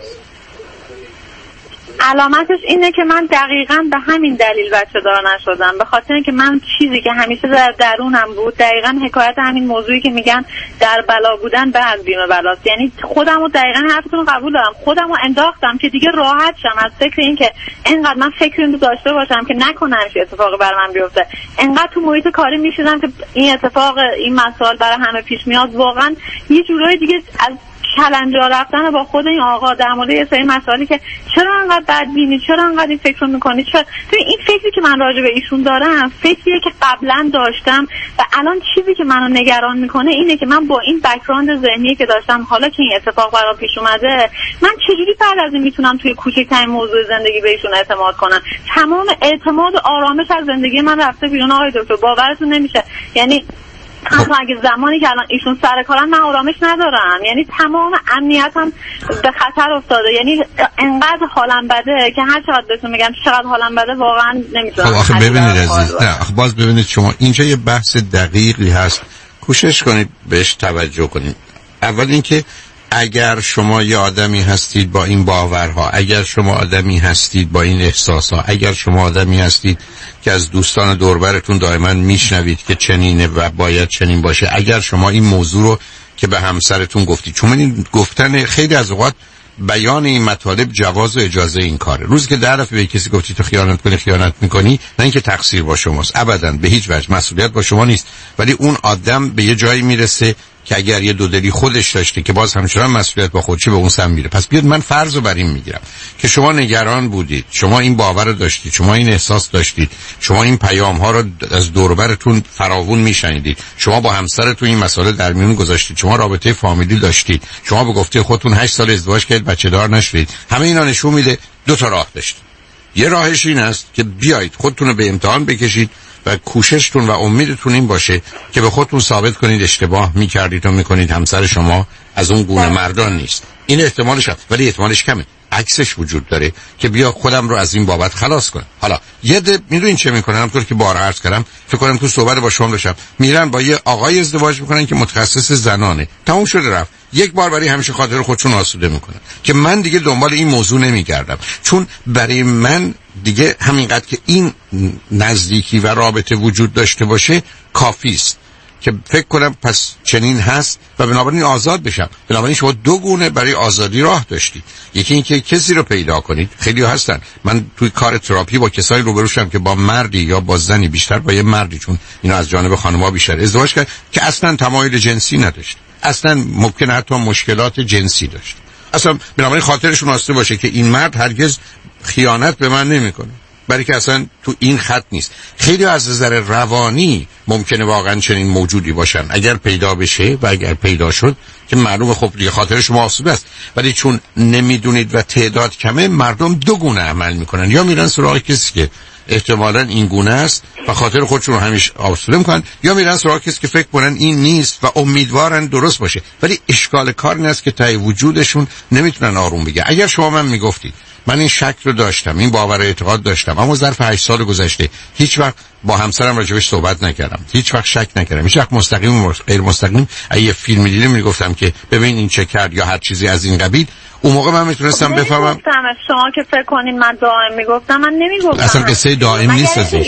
علامتش اینه که من دقیقاً به همین دلیل بچه دار نشدم، به خاطر اینکه من چیزی که همیشه در درونم بود دقیقاً حکایت همین موضوعی که میگن در بلا بودن به از بیم بلاست، یعنی خودمو دقیقاً حرفتون قبول دارم، خودمو انداختم که دیگه راحت شم از فکر اینکه اینقدر من فکر اینو داشته باشم که نکنه چه اتفاقی بر من بیفته. اینقدر تو محیط کاری میشدم که این اتفاق این مسائل برای همه پیش میاد، واقعاً یه جورایی دیگه از کلنجار رفتن با خود این آقا در مورد یه سری مسائلی که چرا انقدر بدبینی، چرا انقدر این فکر رو میکنی، چرا تو این فکری که من راجع به ایشون دارم فکریه که قبلا داشتم و الان چیزی که منو نگران میکنه اینه که من با این بک‌گراند ذهنی که داشتم حالا که این اتفاق برام پیش اومده من چجوری بعد از این میتونم توی کوچکترین موضوع زندگی به ایشون اعتماد کنم. تمام اعتماد و آرامش از زندگی من رفته بیرون آقای دکتر، باورتون نمیشه. یعنی حتی اگه زمانی که الان ایشون سر کارن من آرامش ندارم، یعنی تمام امنیتم به خطر افتاده، یعنی انقدر حالم بده که هر چقدر بهتون میگم چقدر حالم بده واقعا نمیتونم. خب آخه ببینید عزیز، نه باز ببینید شما اینجا یه بحث دقیقی هست، کوشش کنید بهش توجه کنید. اول اینکه اگر شما یه آدمی هستید با این باورها، اگر شما آدمی هستید با این احساسها، اگر شما آدمی هستید که از دوستان دوربرتون دائما میشنوید که چنینه و باید چنین باشه، اگر شما این موضوع رو که به همسرتون گفتید، چون این گفتن خیلی از اوقات بیان این مطالب جواز و اجازه این کاره. روزی که در دفعه به کسی گفتی تو خیانت کنی خیانت میکنی، نه اینکه تقصیر با شماست، ابدا به هیچ وجه مسئولیت با شما نیست، ولی اون آدم به یه جایی میرسه که اگر یه دودلی خودش داشته که باز همچنان مسئولیت با خودشه به اون سم میره. پس بیاد من فرض رو بر این میگیرم که شما نگران بودید، شما این باور رو داشتید، شما این احساس داشتید، شما این پیام ها رو از دور و برتون فراوون میشنیدید، شما با همسرتون این مسئله در میون گذاشتید، شما رابطه فامیلی داشتید، شما به گفته خودتون هشت سال ازدواج کردید بچه دار نشدید. همه اینا نشون میده دو تا راه داشتید. یه راهش این است که بیایید خودتون رو به امتحان بکشید و کوششتون و امیدتون این باشه که به خودتون ثابت کنید اشتباه میکردید و میکنید همسر شما از اون گونه مردان نیست. این احتمالش هست، ولی احتمالش کمه. عکسش وجود داره که بیا خودم رو از این بابت خلاص کنم. حالا یه ده میدونین چه میکنن؟ همونطور که بار عرض کردم، فکر کنم تو صحبت با شما داشتم، میرن با یه آقای ازدواج میکنن که متخصص زنانه، تموم شده رفت، یک بار برای همیشه خاطر خودشون آسوده میکنن که من دیگه دنبال این موضوع نمیگردم، چون برای من دیگه همینقدر که این نزدیکی و رابطه وجود داشته باشه کافی است که فکر کنم پس چنین هست و بنابراین آزاد بشم. بنابراین شما دو گونه برای آزادی راه داشتید. یکی اینکه کسی رو پیدا کنید، خیلی هستن، من توی کار تراپی با کسایی روبرو شدم که با مردی یا با زنی، بیشتر با یه مردی، چون اینا از جانب خانم‌ها بیشتر ازدواج کرد، که اصلا تمایل جنسی نداشت، اصلا ممکنه حتی مشکلات جنسی داشت، اصلا بنابراین خاطرشون آسوده باشه که این مرد هرگز خیانت به من نمیکنه، برای که اصلا تو این خط نیست. خیلی از نظر روانی ممکنه واقعا چنین موجودی باشن اگر پیدا بشه، و اگر پیدا شد که معلومه خب دیگه خاطر شما آسوده است، ولی چون نمیدونید و تعداد کمه، مردم دو گونه عمل میکنن، یا میرن سراغ کسی که احتمالاً این گونه است و خاطر خودشون رو همیشه آسوده میکنن، یا میرن سراغ کسی که فکر کنن این نیست و امیدوارن درست باشه، ولی اشکال کار این است که تای وجودشون نمیتونن آروم بگن. اگر شما من میگفتید من این شک رو داشتم، این باور اعتقاد داشتم، اما ظرف هشت سال گذشته هیچ وقت با همسرم راجبش صحبت نکردم، هیچ وقت شک نکردم، هیچ وقت مستقیم و غیر مستقیم اگه فیلم دیدم میگفتم که ببین این چه کرد یا هر چیزی از این قبیل، اون موقع من میتونستم بفهمم. شما که فکر کنین من دائم میگفتم، من نمیگفتم. اصلا قصه دائم نیست ازش.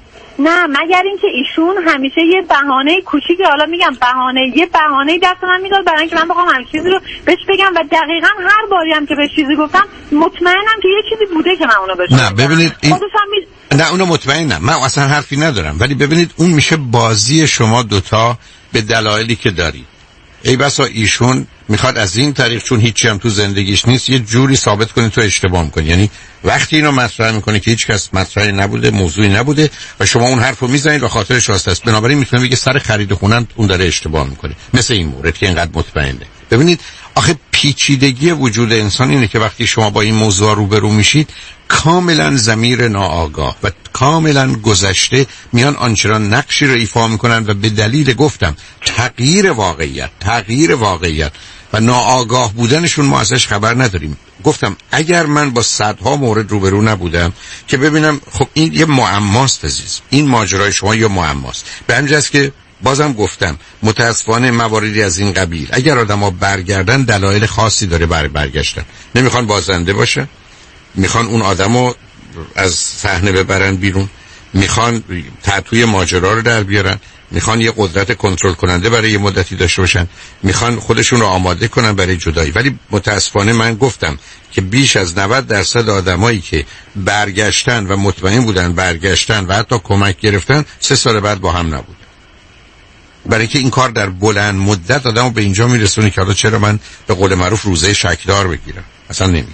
نه مگر اینکه ایشون همیشه یه بهانه کوچیکی، حالا میگم بهانه، یه بهانه دست من میداد برای اینکه من بخوام همین چیزی رو بهش بگم، و دقیقاً هر باری هم که بهش چیزی گفتم مطمئنم که یه چیزی بوده که من اونو بهش نه ببینید این... می... نه اونو مطمئنم، من اصلا حرفی ندارم، ولی ببینید اون میشه بازی شما دوتا به دلایلی که دارید. ای بسا ایشون میخواد از این طریق، چون هیچی هم تو زندگیش نیست، یه جوری ثابت کنه تو اشتباه میکنی. یعنی وقتی اینو مطرح میکنه که هیچ کس مطرحی نبوده، موضوعی نبوده و شما اون حرفو میزنید و خاطرش راست است، بنابراین میتونه بگه سر خرید خونن اون داره اشتباه میکنه، مثل این مورد که اینقدر مطمئنه. ببینید آخه پیچیدگی وجود انسان اینه که وقتی شما با این موضوع روبرو میشید، کاملا ضمیر ناآگاه و کاملا گذشته میان آنچنان نقشی رو ایفا میکنن و به دلیل گفتم تغییر واقعیت تغییر واقعیت و ناآگاه بودنشون ما ازش خبر نداریم. گفتم اگر من با صدها مورد روبرو نبودم که ببینم خب این یه معماست عزیز، این ماجرای شما یه معماست، به همین جاست که بازم گفتم متاسفانه مواردی از این قبیل اگر آدم‌ها برگردن دلایل خاصی داره برای برگشتن. نمیخوان بازنده باشن، میخوان اون آدمو از صحنه ببرن بیرون، میخوان تعطوی ماجرا رو در بیارن، میخوان یه قدرت کنترل کننده برای یه مدتی داشته باشن، میخوان خودشون رو آماده کنن برای جدایی. ولی متاسفانه من گفتم که بیش از نود درصد آدمایی که برگشتن و مطمئن بودن برگشتن و حتی کمک گرفتن، سه سال بعد با هم نبود. برای که این کار در بلند مدت آدمو به اینجا میرسونه که حالا چرا من به قول معروف روزه شکدار بگیرم، اصلا نمیگیرم.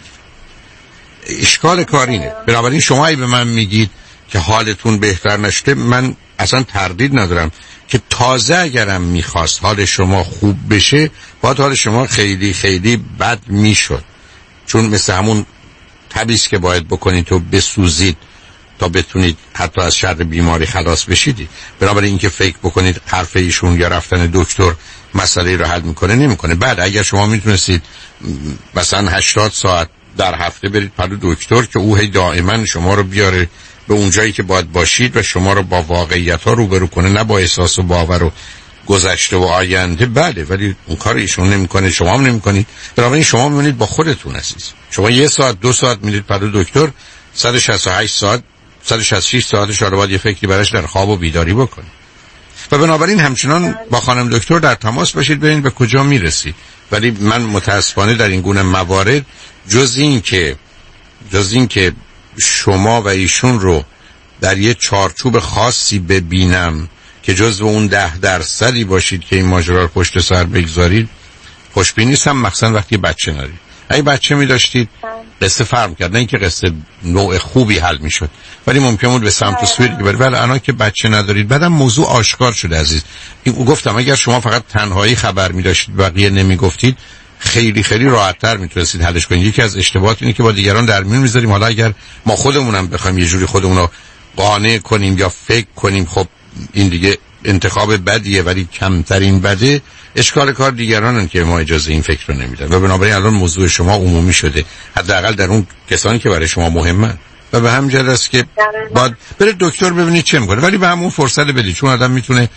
اشکال کار اینه. بنابراین شما ای به من میگید که حالتون بهتر نشده، من اصلا تردید ندارم که تازه اگرم میخواست حال شما خوب بشه باید حال شما خیلی خیلی بد میشد، چون مثل همون تبیس که باید بکنید تو بسوزید تا بتونید حتی از شر بیماری خلاص بشید. بنابراین اینکه فکر بکنید حرف ایشون یا رفتن دکتر مسئله رو حل میکنه نمیکنه. بعد اگر شما میتونستید مثلا هشتاد ساعت در هفته برید پلو دکتر که او هی دائما شما رو بیاره به اون جایی که باید باشید و شما رو با واقعیت ها روبرو کنه، نه با احساس و باور و گذشته و آینده، بله، ولی اون کار ایشون نمیکنه، شما هم نمیکنید. بنابراین شما میمونید با خودتون عزیز. شما یه ساعت دو ساعت میرید پلو دکتر، صد و شصت و هشت ساعت صد و شصت و شش ساعتش رو باید یه فکری براش در خواب و بیداری بکنید. و بنابراین همچنان با خانم دکتر در تماس باشید ببینید به کجا میرسید. ولی من متاسفانه در این گونه موارد جز این که جز این که شما و ایشون رو در یه چارچوب خاصی ببینم که جزو اون ده درصدی باشید که این ماجرا رو پشت سر بگذارید، خوشبین نیستم، مخصوصا وقتی بچه ندارید. اگه بچه می داشتید قصه فرم کرد، نه اینکه قصه نوع خوبی حل می شد، ولی ممکن بود به سمت و سوی دیگه برید. ولی الان که بچه ندارید بعدم موضوع آشکار شده عزیز. این گفتم اگر شما فقط تنهایی خبر می داشتید بقیه نمی گفتید خیلی خیلی راحت‌تر میتونستید حلش کنید. یکی از اشتباهات اینه که با دیگران در میون میذاریم. حالا اگر ما خودمونم بخوایم یه جوری خودمون رو قانع کنیم یا فکر کنیم خب این دیگه انتخاب بدیه ولی کمترین بده، اشکال کار دیگرانن که ما اجازه این فکر رو نمیدن. و بنابراین الان موضوع شما عمومی شده، حداقل در اون کسانی که برای شما مهمن، و به همین جهت است که باید برید دکتر ببینید چه میکنه. ولی به همون فرصت بدید، چون آدم میتونه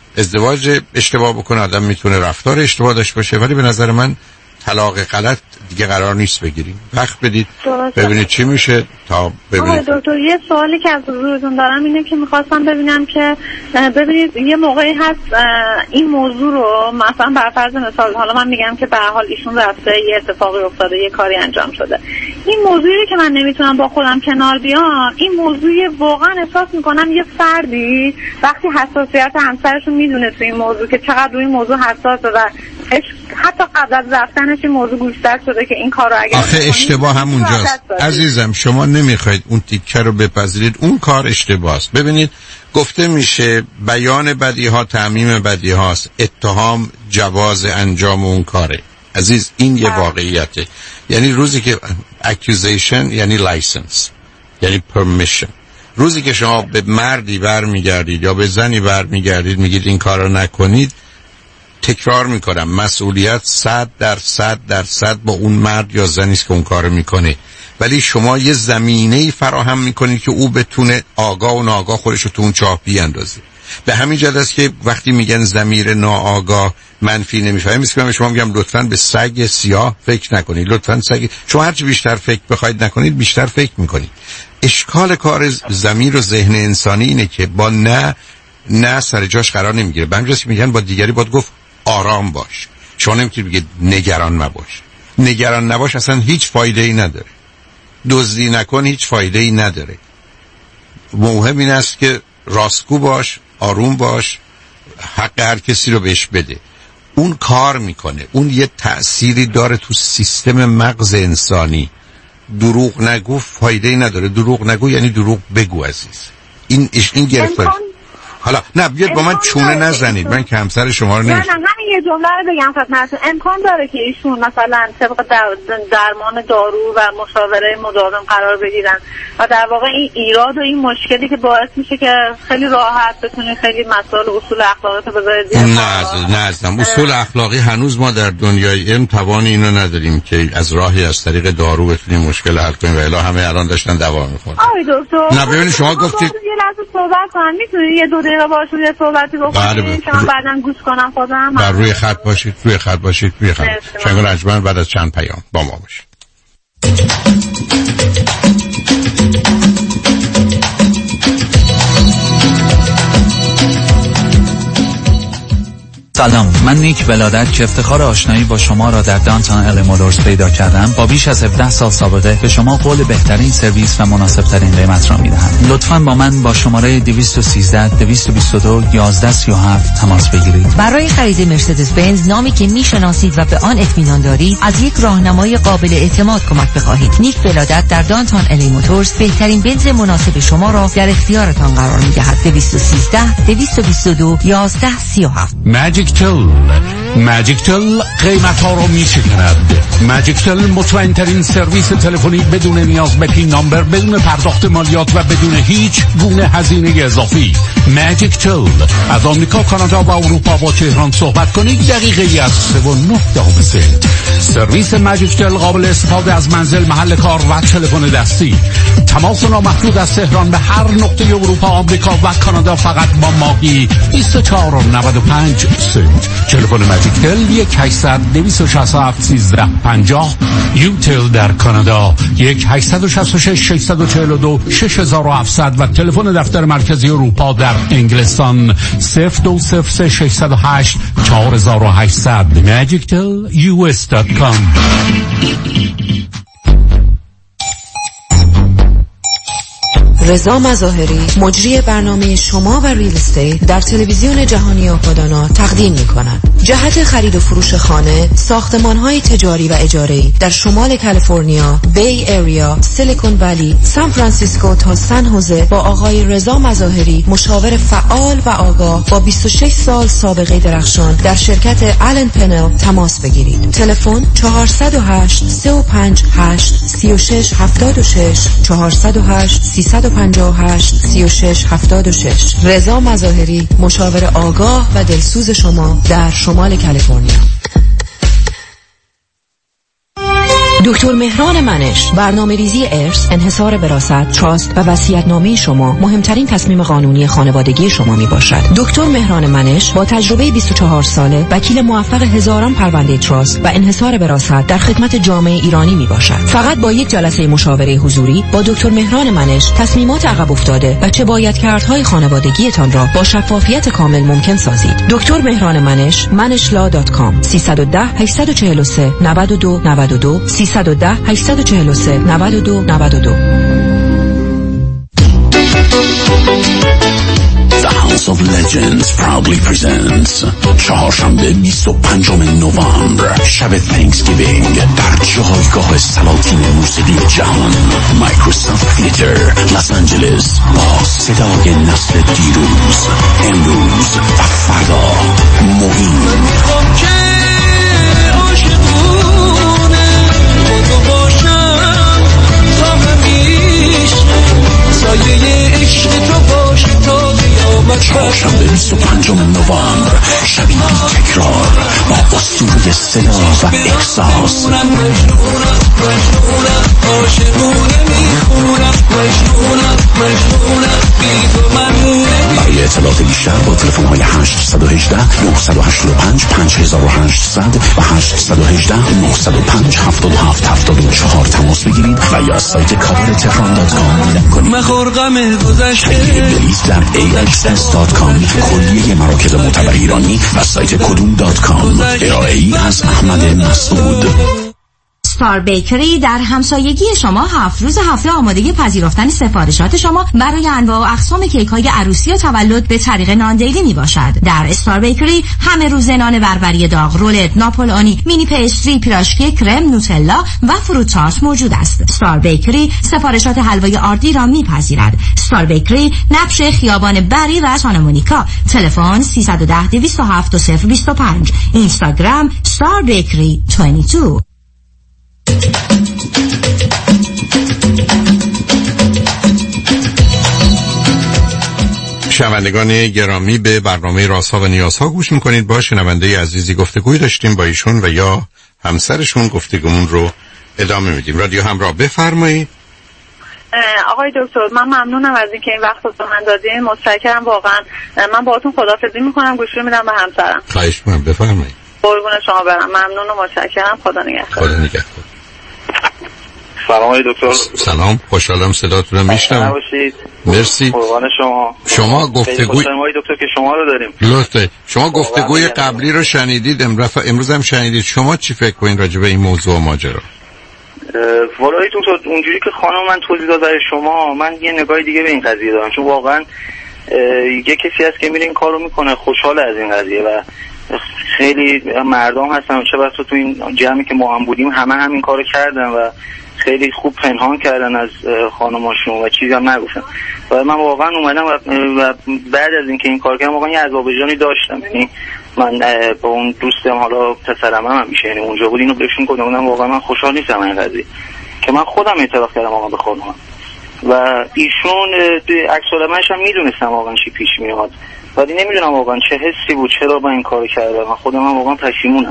ازدواج اشتباه بکنه، آدم میتونه رفتار اشتباه داشته باشه، ولی به نظر من طلاق غلط دیگه قرار نیست بگیریم. وقت بدید ببینید چی میشه تا ببینید. آقای دکتر یه سوالی که از حضورتون دارم اینه که میخواستم ببینم که ببینید یه موقعی هست این موضوع رو مثلا بر فرض مثال، حالا من میگم که به هر حال ایشون رفته یه اتفاقی افتاده یه کاری انجام شده، این موضوعی که من نمیتونم با خودم کنار بیام، این موضوعی واقعا احساس میکنم یه فردی وقتی حساسیت همسرشون میدونه تو این موضوع که چقدر روی این موضوع حساسه و حتی قبل از رفتنش این موضوع گوشزد شده که این کار رو اگر آخه اشتباه همونجاست عزیزم. شما نمیخواید اون تیکه رو بپذیرید، اون کار اشتباه است. ببینید گفته میشه بیان بدی ها تعمیم بدی هاست، اتهام جواز انجام اون کاره. عزیز این یه واقعیته. یعنی روزی که accusation یعنی license یعنی permission، روزی که شما به مردی برمیگردید یا به زنی برمیگردید میگید این کار رو نکنید، تکرار میکنم مسئولیت صد در صد در صد با اون مرد یا زنی است که اون کارو میکنه، ولی شما یه زمینه‌ای فراهم میکنید که او بتونه آگاه و ناآگاه خودش رو تو اون چاه بیاندازه. به همین جهت است که وقتی میگن ضمیر ناآگاه منفی نمیشه، مثل که شما میگم لطفاً به سگ سیاه فکر نکنید، لطفاً سگ، شما هرچی بیشتر فکر بخواید نکنید بیشتر فکر میکنید. اشکال کار ضمیر و ذهن انسانی اینه که با نه نه سر جاش قرار نمیگیره. به همین جهت میگن با دیگری باید گفت آرام باش. شما نمیتونید بگید نگران مباش. نگران نباش اصلا هیچ فایده ای نداره. دزدی نکن هیچ فایده ای نداره. مهم این است که راستگو باش، آروم باش، حق هر کسی رو بهش بده. اون کار میکنه، اون یه تأثیری داره تو سیستم مغز انسانی. دروغ نگو فایده ای نداره. دروغ نگو یعنی دروغ بگو عزیز. این این گرفتار. حالا نه بیاد با من چونه نزنید، من که همسر شما رو نمیشم. نه نه همین یه جمله رو بگم خدمتتون. امکان داره که ایشون مثلا طبق درمان دارو و مشاوره مداوم قرار بگیرن و در واقع این ایراد و این مشکلی که باعث میشه که خیلی راحت بتونه خیلی مسائل اصول اخلاقی رو بذاره زیر نه نه عزیزم، اصول اخلاقی هنوز ما در دنیای علم توان اینو نداریم که از راهی از طریق دارو بتونیم مشکل حل کنیم و الا همه الان داشتن دوا میخورن. آی دکتر، نه ببینید شما گفتید یه لحظه صحبت کنم، میتونید یه دو دقیقه باشون یه صحبتی بکنید که من بعداً گوش کنم خودم. بر روی خط باشید، روی خط باشید، روی خط. شنگ رجمن بعد از چند پیام با ما باشید. سلام، من نیک ولادت که افتخار آشنایی با شما را در دانتون ال مودرز پیدا کردم. با بیش از هفده سال سابقه به شما قول بهترین سرویس و مناسب ترین قیمت را میدهم. لطفاً با من با شماره دویست و سیزده دویست و بیست و دو یازده سی و هفت تماس بگیرید. برای خرید مرسدس بنز، نامی که میشناسید و به آن اطمینان دارید، از یک راهنمای قابل اعتماد کمک بخواهید. نیک ولادت در دانتون ال مودرز بهترین بنز مناسب شما را در اختیارتان قرار میدهد. دویست و سیزده دویست و بیست و دو یازده سی و هفت. ماجیک تل ماجیک تل قیمت ها رو می شکند. ماجیک تل مطمئن ترین سرویس تلفنی بدون نیاز به پین نامبر، بدون پرداخت مالیات و بدون هیچ گونه هزینه اضافی. ماجیک تل از آمریکا، کانادا و اروپا با تهران صحبت کنید. دقیقه ای از سه و نه دهم سنت. سرویس ماجیک تل قابل استفاده از منزل، محل کار و تلفن دستی. تماس نامحدود از تهران به هر نقطه اروپا، آمریکا و کانادا فقط با ماهی بیست و چهار و نود و پنج سنت. تلفن ماجیک تل یک هشتصد دویست و شصت و هفت سیزده پنجاه. یوتل در کانادا یک هشتصد و شصت و شش ششصد و چهل و دو شش هزار و هفتصد و تلفن دفتر مرکزی اروپا در انگلستان صفر دو صفر سه ششصد و هشت چهار هزار و هشتصد. ماجیک تل یو اس دات کام. رضا مظاهری، مجری برنامه شما و ریل استیت در تلویزیون جهانی آپادانا تقدیم می‌کند. جهت خرید و فروش خانه، ساختمان‌های تجاری و اجاره‌ای در شمال کالیفرنیا، بی ایریا، سیلیکون ولی، سان فرانسیسکو تا سن هوزه با آقای رضا مظاهری، مشاور فعال و آگاه با بیست و شش سال سابقه درخشان در شرکت آلن پنل تماس بگیرید. تلفن چهارصد و هشت سه و پنج هشت سی و شش هفتاد و شش چهارصد و هشت سیصد و پنجاه و هشت سی و شش هفتاد و شش. رضا مظاهری، مشاور آگاه و دلسوز شما در شمال کالیفرنیا. دکتر مهران منش، برنامه ریزی ارث، انحصار وراثت، تراست و وصیت‌نامه شما مهمترین تصمیم قانونی خانوادگی شما می باشد. دکتر مهران منش با تجربه بیست و چهار ساله، وکیل موفق هزاران پرونده تراست و انحصار وراثت در خدمت جامعه ایرانی می باشد. فقط با یک جلسه مشاوره حضوری با دکتر مهران منش، تصمیمات عقب افتاده و چه باید کردهای خانوادگیتان را با شفافیت کامل ممکن سازید. دکتر مهران منش، منش لا دات کام. سیصد و ده هشتصد و چهل و سه نود و دو نود و دو سیصد و ده هشتصد و چهل و سه نود و دو نود و دو. The House of Legends proudly presents چهارشنبه بیست و پنجم نوامبر، شب تانکسگیوینگ در جایگاه سلاطین موسیقی جهان، مایکروسافت تیاتر، لس آنجلس، با صدای نسل دیروز، امروز و فردا. مهم چهارشنبه بیست و پنجم نوامبر، شبی بی تکرار با اسطوره صدا و احساس. برای اطلاعات بیشتر با تلفن های هشت یک هشت نه هشت پنج پنج هزار و هشتصد و هشت یک هشت نه صفر پنج هفت هفت هفت چهار تماس بگیرید و یا سایت کاور تهران دات کام دیدن کنید. مخور غم گذشته بلیط در ای اکس اس دات کام، کلیه مراکز معتبر ایرانی و سایت کدوم دات کام. ارائه‌ای از احمد مسعود. ستار بیکری در همسایگی شما هفت روز هفته آماده پذیرفتن سفارشات شما برای انواع و اقسام کیک های عروسی و تولد به طریق ناندیلی می باشد. در استار بیکری همه روز نان بربری داغ، رولت، ناپولئونی، مینی پیستری، پیراشکی، کرم، نوتلا و فروت تارت موجود است. ستار بیکری سفارشات حلوای آردی را میپذیرد. ستار بیکری، نبش خیابان بری و سانتا مونیکا. تلفن سیصد و ده دویست و هفت دو صفر بیست و پنج. اینستاگرام ستار بیکری بیست و دو. شنوندگان گرامی، به برنامه رازها و نیازها گوش میکنید. با شنونده عزیزی گفتگوی داشتیم با ایشون و یا همسرشون، گفتگومون رو ادامه میدیم. رادیو همراه، بفرمایید. آقای دکتر، من ممنونم از اینکه این وقت رو به من دادین. متشکرم واقعا. من باهاتون خداحافظی میکنم، گوشی رو میدم به همسرم. خواهش می‌کنم، بفرمایید. قربون شما برم. ممنون و متشکرم. خدا نگهدار. خدا نگهدار. سلام آقای دکتر. سلام، خوشحالم صداتون رو میشنوم. مرسی. قربان شما. شما گفتگوی آقای دکتر که شما رو داریم. لطفه. شما گفتگوی قبلی رو شنیدید، امروز امروز هم شنیدید. شما چی فکر کنین راجع به این موضوع و ماجرا؟ والا دکتر اونجوری که خانم من توضیح داد برای شما، من یه نگاه دیگه به این قضیه دارم، چون واقعا یه کسی هست که میره این کارو میکنه، خوشحال از این قضیه و خیلی مردم هستن چه بسا تو این جمعی که ما هم بودیم همه همین کارو کردن و خیلی خوب پنهان کردن از خانماشون و چیزی هم نگفتن و من واقعا اومدم و بعد از اینکه این کار کردم واقعا یه عذاب وجدانی داشتم. یعنی من با اون دوستم حالا پسرم هم میشه، یعنی اونجا بود، اینو بهشون گفتم واقعا من خوشحال نیستم این قضیه که من خودم اعتراف کردم واقعا به خانمم و ایشون عکس العملش هم میدونستم واقعا چی پیش میاد، ولی نمیدونم واقعا چه حسی بود چرا من این کارو کردم. من خودم هم واقعا پشیمونم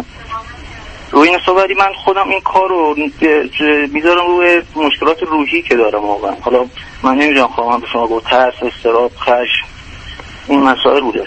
روی این صحبتی. من خودم این کارو میذارم روی مشکلات روحی که دارم واقعا. حالا من نمیدونم خواهم به شما گفت ترس، استراب، خشم، این مسائل بوده.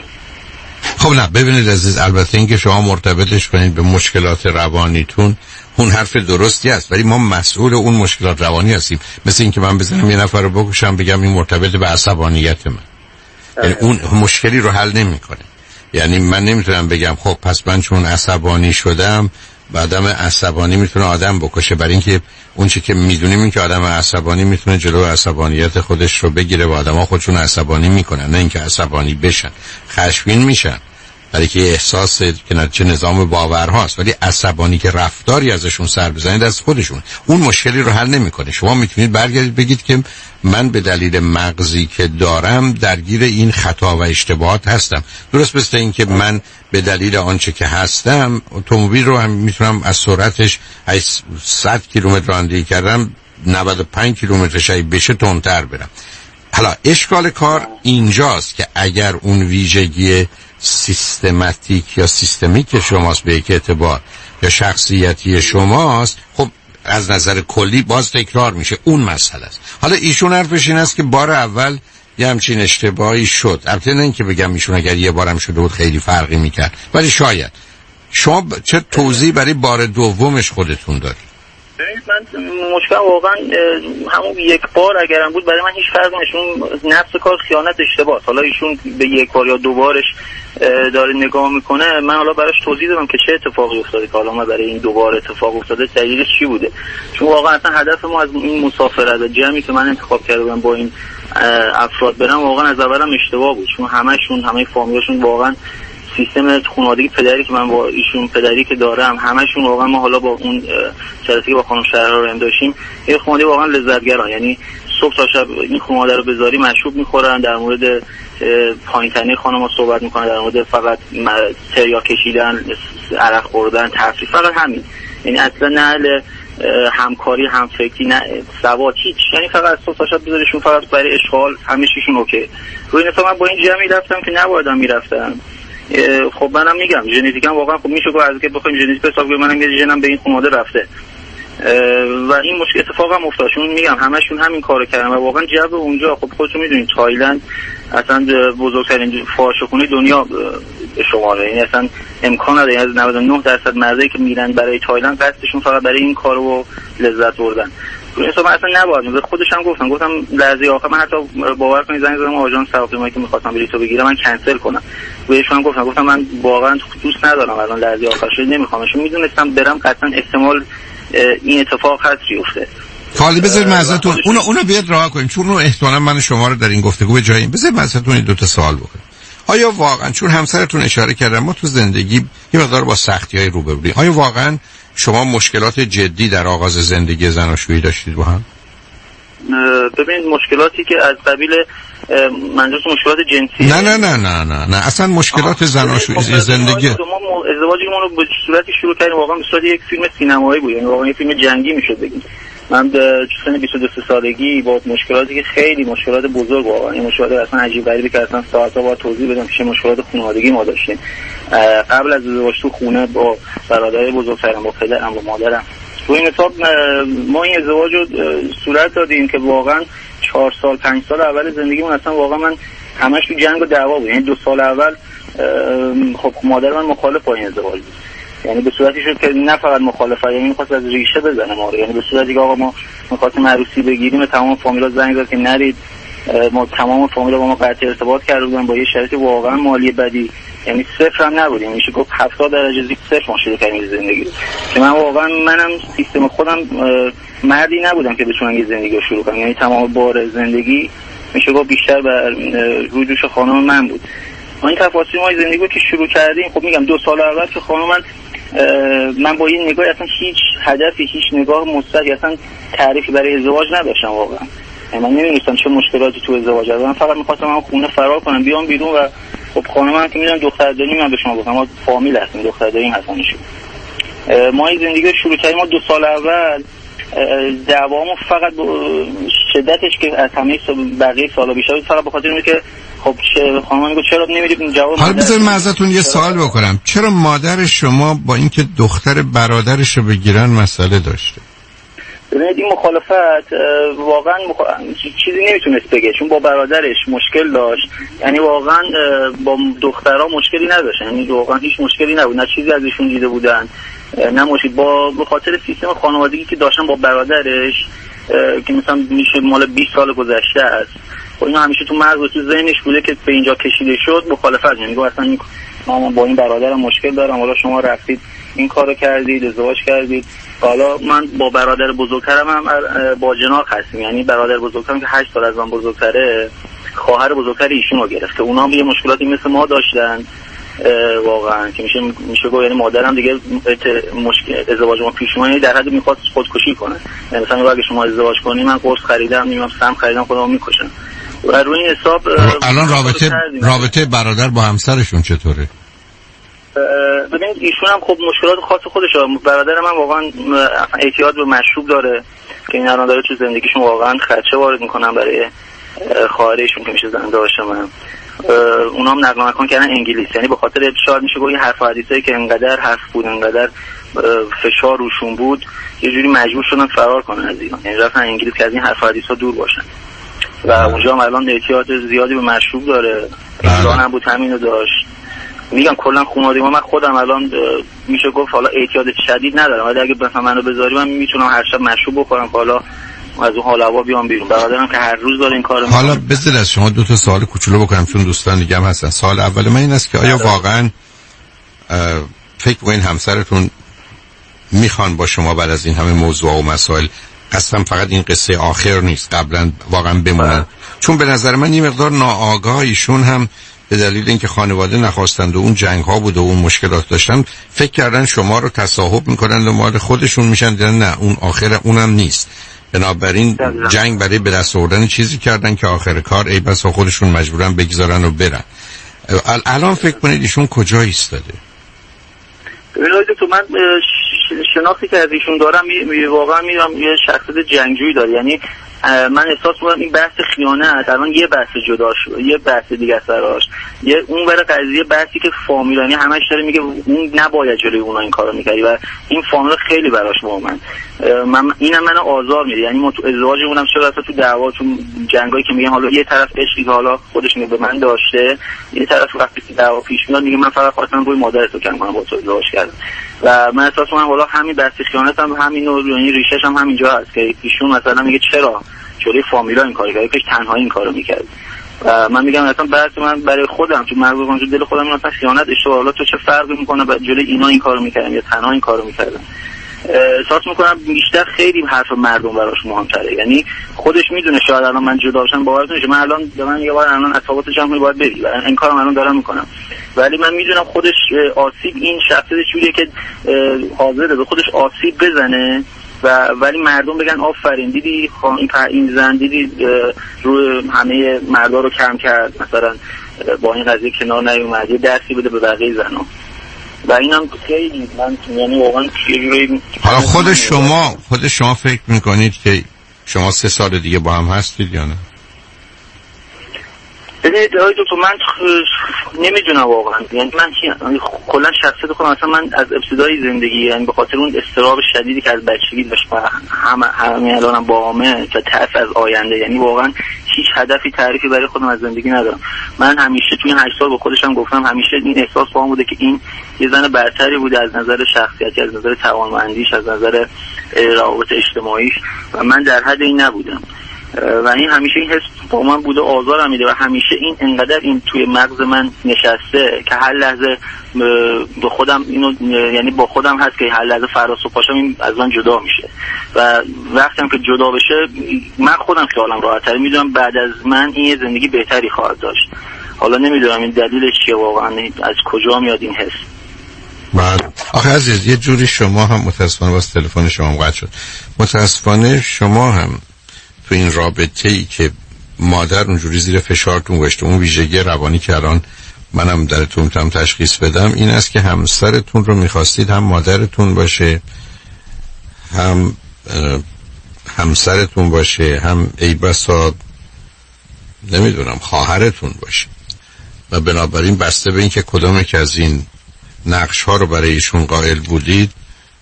خب نه ببینید عزیز، البته اینکه شما مرتبطش کنید به مشکلات روانیتون اون حرف درستی است، ولی ما مسئول اون مشکلات روانی هستیم. مثل اینکه من بزنم یه نفر رو بکشم بگم این مرتبط به عصبانیت من، یعنی اون مشکلی رو حل نمیکنه. یعنی من نمیتونم بگم خب پس من چون عصبانی شدم آدم عصبانی میتونه آدم بکشه، برای اینکه اون چیزی که میدونیم این که آدم عصبانی میتونه جلو عصبانیت خودش رو بگیره و آدم‌ها خودشون عصبانی میکنن، نه اینکه عصبانی بشن. خشمگین میشن برای که احساس که نتیجه نظام باورهاست، ولی عصبانی که رفتاری ازشون سر بزنید از خودشون اون مشکلی رو حل نمیکنه. شما میتونید برگردید بگید که من به دلیل مغزی که دارم درگیر این خطا و اشتباهات هستم. درست مثل این که من به دلیل آنچه که هستم اتومبیل رو هم میتونم از سرعتش صد کیلومتر رانندگی کردم نود و پنج کیلومتر شایی بشه تندتر برم. حالا اشکال کار اینجاست که اگر اون ویژگی سیستماتیک یا سیستمیک شماست به یک اعتبار یا شخصیتی شماست، خب از نظر کلی باز تکرار میشه، اون مسئله است. حالا ایشون حرفش این است که بار اول یه همچین اشتباهی شد، البته نه اینکه بگم ایشون اگر یه بارم شده بود خیلی فرقی میکرد، ولی شاید. شما چه توضیح برای بار دومش خودتون دارید؟ من مشکل واقعا همون یک بار اگرم بود برای من هیچ فرقی نشون، نفس کار خیانت اشتباه. حالا ایشون به یک بار یا دو بارش داره نگاه میکنه، من حالا براش توضیح دادم که چه اتفاقی افتاده که حالا ما برای این دو بار اتفاق افتاده دلیلش چی بوده. چون واقعا اصلا هدف ما از این مسافرت و جمعی که من انتخاب کردم با این افراد برم واقعا از اولم اشتباه بود، چون همشون همه فامیلشون واقعا سیستم خانوادگی پدری که من با ایشون پدری که دارم همشون واقعا ما حالا با اون جلسه که با خانم شهرها رو انداشتیم یه خانواده واقعا لذتگران، یعنی صبح تا شب این خانواده رو بذاری مشروب میخورن، در مورد پایین‌تنی خانم‌ها صحبت میکنن، در مورد فقط تریاک کشیدن، عرق خوردن، تفریح، فقط همین. یعنی اصلا نه همکاری، همفکری، نه سواد، هیچ. یعنی فقط صبح تا شب بذاریشون فقط برای اشغال، همه چیشون اوکی. روی این من با این جمعی رفتم که نبایدم میرفتم. خب منم میگم ژنتیکم واقعا خب میشه گفت از که بخوایم ژنتیک حساب کنیم منم یه ژنم به این خانواده رفته و این مشکل اتفاق هم افتاد. چون میگم همشون همین کارو کردن و واقعا جو اونجا خب خودتون میدونید تایلند اصلا بزرگترین فاحشه‌خونه دنیا به شماره، یعنی اصلا امکان نداره از نود و نه درصد مردایی که میرن برای تایلند قصدشون فقط برای این کارو لذت بردن. این حساب اصلا نباید. به خودش هم گفتم گفتم لحظه آخر من حتی باور کنید زنگ زدم آژانس هواپیمایی که می‌خواستم بلیطو بگیرم من کنسل کنم. بهشون گفتم گفتم من واقعا دوست ندارم الان لحظه آخر شد نمی‌خوام، چون میدونستم برم قطعا احتمال این اتفاق هست بیفته. خالی بذارید من ازتون اونو اونو بیاد راه کنیم، چون اون احتمالاً من شما رو در این گفتگو به جایی بذارید من ازتون دو تا سوال بکنم. آیا واقعا چون همسرتون اشاره کردن ما تو زندگی یه مقدار با سختی‌های روبرویم، آیا واقعا شما مشکلات جدی در آغاز زندگی زناشویی داشتید با هم؟ ببینید مشکلاتی که از قبیل منظور مشکلات جنسی نه نه نه نه نه نه اصلا مشکلات زناشویی زندگی. ما ازدواجمون رو به صورتی شروع کردیم واقعا به صورت یک فیلم سینمایی بود، یعنی واقعا یک فیلم جنگی میشد بگیم. من به سن بیست و دو سالگی با مشکلاتی که خیلی مشکلات بزرگ واقعا این مشکلات اصلا عجیب غریبی که اصلا ساعت‌ها با توضیح بدم که مشکلات خانوادگی ما داشتیم قبل از ازدواج تو خونه با برادرای بزرگترم با پدرم با مادرم. تو این حساب ما این ازدواج رو صورت دادیم که واقعا چهار سال پنج سال اول زندگیمون اصلا واقعا من همش تو جنگ و دعوا بود. یعنی دو سال اول خب مادر من مخالف با این ازدواج بود یعنی به صورتی شد که نه فقط مخالفت، یعنی می‌خواست از ریشه بزنه ما رو، یعنی به صورتی که آقا ما می‌خواستیم عروسی بگیریم، تمام فامیلا زنگ زد که نرید. ما تمام فامیلا با ما قطع ارتباط کرده بودن با یه شرایط واقعا مالی بدی، یعنی صفر هم نبودیم، میشه گفت هفتاد درجه زیر صفر ما شروع کردیم زندگی که من واقعا منم سیستم خودم مردی نبودم که بتونم یه زندگی رو شروع کنم، یعنی تمام بار زندگی میشه گفت بیشتر بر روی دوش خانم من بود. ما این تفاصیل ما زندگی رو که شروع کردیم، خب میگم دو سال اول که خانم من من با این نگاه اصلا هیچ هدفی، هیچ نگاه مثبتی، اصلا تعریفی برای ازدواج نداشتم واقعا. من نمی‌دونستم چه مشکلاتی تو ازدواج هست. من فقط می‌خواستم من خونه فرار کنم بیام بیرون و خب خانم من که میدونم دختر داریم، من به شما گفتم ما فامیل هستیم، دختر داریم هستنشون. ما این زندگی رو شروع کردیم، ما دو سال اول دعوامون فقط شدتش که از همه بقیه سالا بیشتر بود، فقط به خاطر اینه که خب چه خانم من گفت چرا نمی‌دید جواب. حالا بذارید من ازتون یه سوال بکنم، چرا مادر شما با اینکه دختر برادرش رو بگیرن مسئله داشته؟ ببینید این مخالفت واقعا مخ... چیزی نمیتونست بگه، چون با برادرش مشکل داشت، یعنی واقعا با دخترها مشکلی نداشت، یعنی واقعا هیچ مشکلی نبود، نه چیزی از ایشون دیده بودن نه مشکل، با به خاطر سیستم خانوادگی که داشتن با برادرش که مثلا میشه مال بیست سال گذشته است، و اینا همیشه تو مغز تو ذهنش بوده که به اینجا کشیده شد مخالفت، یعنی گفت اصلا من با این برادرم مشکل دارم، حالا شما رفتید این کارو کردید، ازدواج کردید. حالا من با برادر بزرگترم هم با جناق هستیم، یعنی برادر بزرگترم که هشت سال از من بزرگتره، خواهر بزرگتر ایشون رو گرفت که اونا هم یه مشکلاتی مثل ما داشتن واقعا، که میشه میشه گفت یعنی مادرم دیگه مشکل ازدواج ما پیش اومد در حد میخواست خودکشی کنه، یعنی مثلا اگه شما ازدواج کنی من قرص خریدم، میگم سم خریدم خودمو میکشم. و روی این حساب الان رابطه رابطه برادر با همسرشون چطوره؟ ببینید ایشون هم خب مشکلات خاص خودش داره. برادر من واقعا اعتیاد به مشروب داره که این الان داره تو زندگیشون واقعا خدشه وارد میکنن برای خواهرشون که میشه زنده باشه. من اونا هم نقل مکان کردن انگلیس، یعنی به خاطر شاید میشه گفت این حرف و حدیثایی که انقدر حرف بود، انقدر فشار روشون بود، یه جوری مجبور شدن فرار کنن از ایران، یعنی رفتن انگلیس که از این حرف و حدیثا دور باشن و اونجا هم الان اعتیاد زیادی به مشروب داره. ایران هم بود همینو داشت. میگم کلا خانواده ما، من خودم الان میشه گفت حالا اعتیاد شدید ندارم، ولی اگه مثلا منو بذاری من میتونم هر شب مشروب بخورم، حالا از اون حال هوا بیام بیرون. برادرم که هر روز داره این کارو میکنه. حالا بذار از شما دو تا سوال کوچولو بکنم چون دوستان دیگه هم هستن. سوال اول من این است که آیا واقعا فکر می‌کنین همسرتون میخوان با شما بعد از این همه موضوع و مسائل، قسم فقط این قصه آخر نیست، قبلا واقعا بمونن؟ چون به نظر من این مقدار ناآگاه ایشون هم به دلیل اینکه خانواده نخواستند و اون جنگ ها بود و اون مشکلات داشتن، فکر کردن شما رو تصاحب میکنن و مال خودشون میشن، دیدن نه اون آخر اونم نیست، بنابراین جنگ برای به دست آوردن چیزی کردن که آخر کار ای بسا خودشون مجبورن بگذارن و برن. الان فکر کنید ایشون کجا ایستاده؟ ببینید تو من شناختی که از ایشون دارم می واقعا میرم یه شخصیت جنگجویی داره، یعنی من احساس می‌کنم این بحث خیانت الان یه بحث جدا شده، یه بحث دیگه است براش، یه اون برای قضیه بحثی که فامیلانی همش داره میگه اون نباید جلوی اونا این کارو می‌کردی و این فامیل خیلی براش واقعا من اینم منو آزار میده. یعنی ما تو ازدواجمون هم چرا اصلا تو دعوا تو جنگایی که میگم حالا یه طرف عشقی که حالا خودش میگه به من داشته، یه طرف وقتی که دعوا پیش میاد میگه من فقط خواستم روی مادرتو کم کنم با تو ازدواج کردم. و من احساس می‌کنم والا همین بحث خیانت هم همین نوع، یعنی ریشش هم همینجا هست که ایشون مثلا میگه چرا جلوی فامیلا این کارو کرد، که تنها این کارو میکرد. و من میگم مثلا بحث من برای خودم تو مغز من تو دل خودم مثلا خیانت اشتباه، حالا تو چه فرقی میکنه جلوی اینا این کارو میکردن یا تنها این کارو میکردن؟ احساس میکنم بیشتر خیلی حرف مردم براش مهمتره، یعنی خودش میدونه شاید الان من جدا بشم باورتون نشه، من الان به من یه بار الان اسباب جمعی باید بری و این کارو من الان دارم میکنم، ولی من میدونم خودش آسیب این شخصیت جوریه که حاضره به خودش آسیب بزنه و ولی مردم بگن آفرین دیدی این زن دیدی روی همه مردا رو کم کرد، مثلا با این قضیه کنار نیومد، یه درسی بده به بقیه زنا. و اینم خیلی من یعنی واقعا یه حالا خود شما خود شما فکر میکنید که شما سه سال دیگه با هم هستید یا نه؟ ببینید آقای دکتر من نمیدونم واقعا، یعنی من کلا شخصیت خودم اصلا من از ابتدای زندگی یعنی به خاطر اون استراب شدیدی که از بچگی داشت و همه همه الانم با همه که ترس از آینده، یعنی واقعا هیچ هدفی تعریفی برای خودم از زندگی ندارم. من همیشه توی این هشت سال با خودشم گفتم، همیشه این احساس با هم بوده که این یه زن برتری بوده از نظر شخصیتی، از نظر توانمندیش، از نظر روابط اجتماعیش و من در حد این نبودم و این همیشه این حس با من بوده، آزارم میده و همیشه این انقدر این توی مغز من نشسته که هر لحظه با خودم اینو یعنی با خودم هست که هر لحظه فراس و پاشم این از من جدا میشه و وقتی هم که جدا بشه من خودم خیالم راحت‌تر، میدونم بعد از من این زندگی بهتری خواهد داشت. حالا نمیدونم این دلیلش چیه واقعا، از کجا میاد این حس. بعد آخه عزیز یه جوری شما هم متاسفانه باز تلفن شما قطع شد، متاسفانه شما هم تو این رابطه ای که مادر اونجوری زیر فشارتون گذاشته، اون ویژگی روانی که الان منم درتون میتونم تشخیص بدم این است که همسرتون رو میخواستید هم مادرتون باشه، هم همسرتون باشه، هم ای بسا نمیدونم خواهرتون باشه و بنابراین بسته به این که کدام یک از این نقش ها رو برای ایشون قائل بودید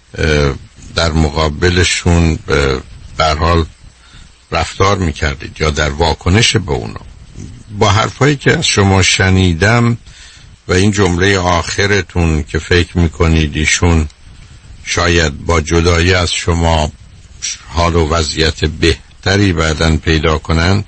در مقابلشون به هر حال رفتار میکردید یا در واکنش به اونا. با حرفایی که از شما شنیدم و این جمله آخرتون که فکر میکنید ایشون شاید با جدایی از شما حال و وضعیت بهتری بعداً پیدا کنن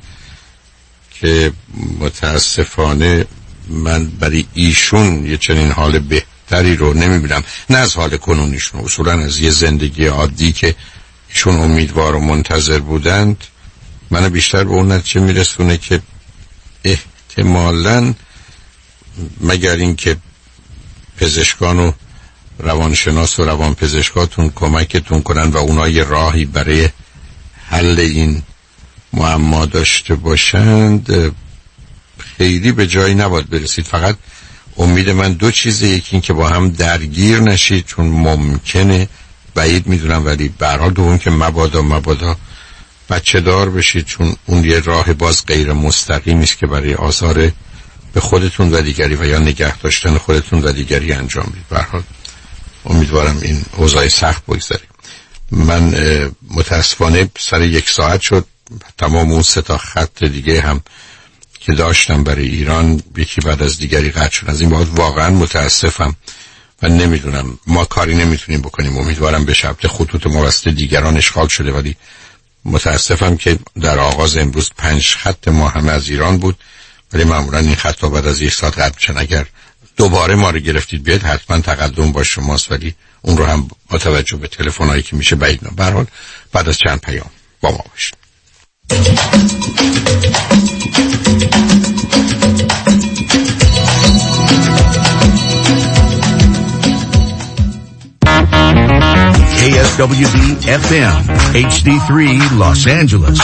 که متاسفانه من برای ایشون یه چنین حال بهتری رو نمیبینم، نه از حال کنونیشون، اصولاً از یه زندگی عادی که ایشون امیدوار و منتظر بودند. من بیشتر به اون نتیجه میرسونه که احتمالاً مگر این که پزشکان و روانشناس و روانپزشکاتون کمکتون کنن و اونا یه راهی برای حل این معما داشته باشند، خیلی به جایی نباید برسید. فقط امید من دو چیزه، یکی این که با هم درگیر نشید چون ممکنه، بعید میدونم ولی به هر حال دوم که مبادا مبادا بچه دار بشید چون اون یه راه باز غیر مستقیمی است که برای آثار به خودتون و دیگری و یا نگه داشتن خودتون و دیگری انجام بدید. به هر حال امیدوارم این اوضاع سخت بگذره. من متاسفانه سر یک ساعت شد، تمام اون سه تا خط دیگه هم که داشتم برای ایران یکی بعد از دیگری قطع شد. از این بعد واقعا متاسفم و نمیدونم ما کاری نمیتونیم بکنیم. امیدوارم به شبت خطوط موسط دیگران اشغال شده، ولی متاسفم که در آغاز امروز پنج خط ما همه از ایران بود، ولی معمولا این خطا بعد از یک ساعت قطع میشن. اگر دوباره ما رو گرفتید بیاید حتما تقدم با شماست، ولی اون رو هم با توجه به تلفن‌هایی که میشه بعید نه. به هر حال بعد از چند پیام با ما باشید. K S W D F M H D three Los Angeles.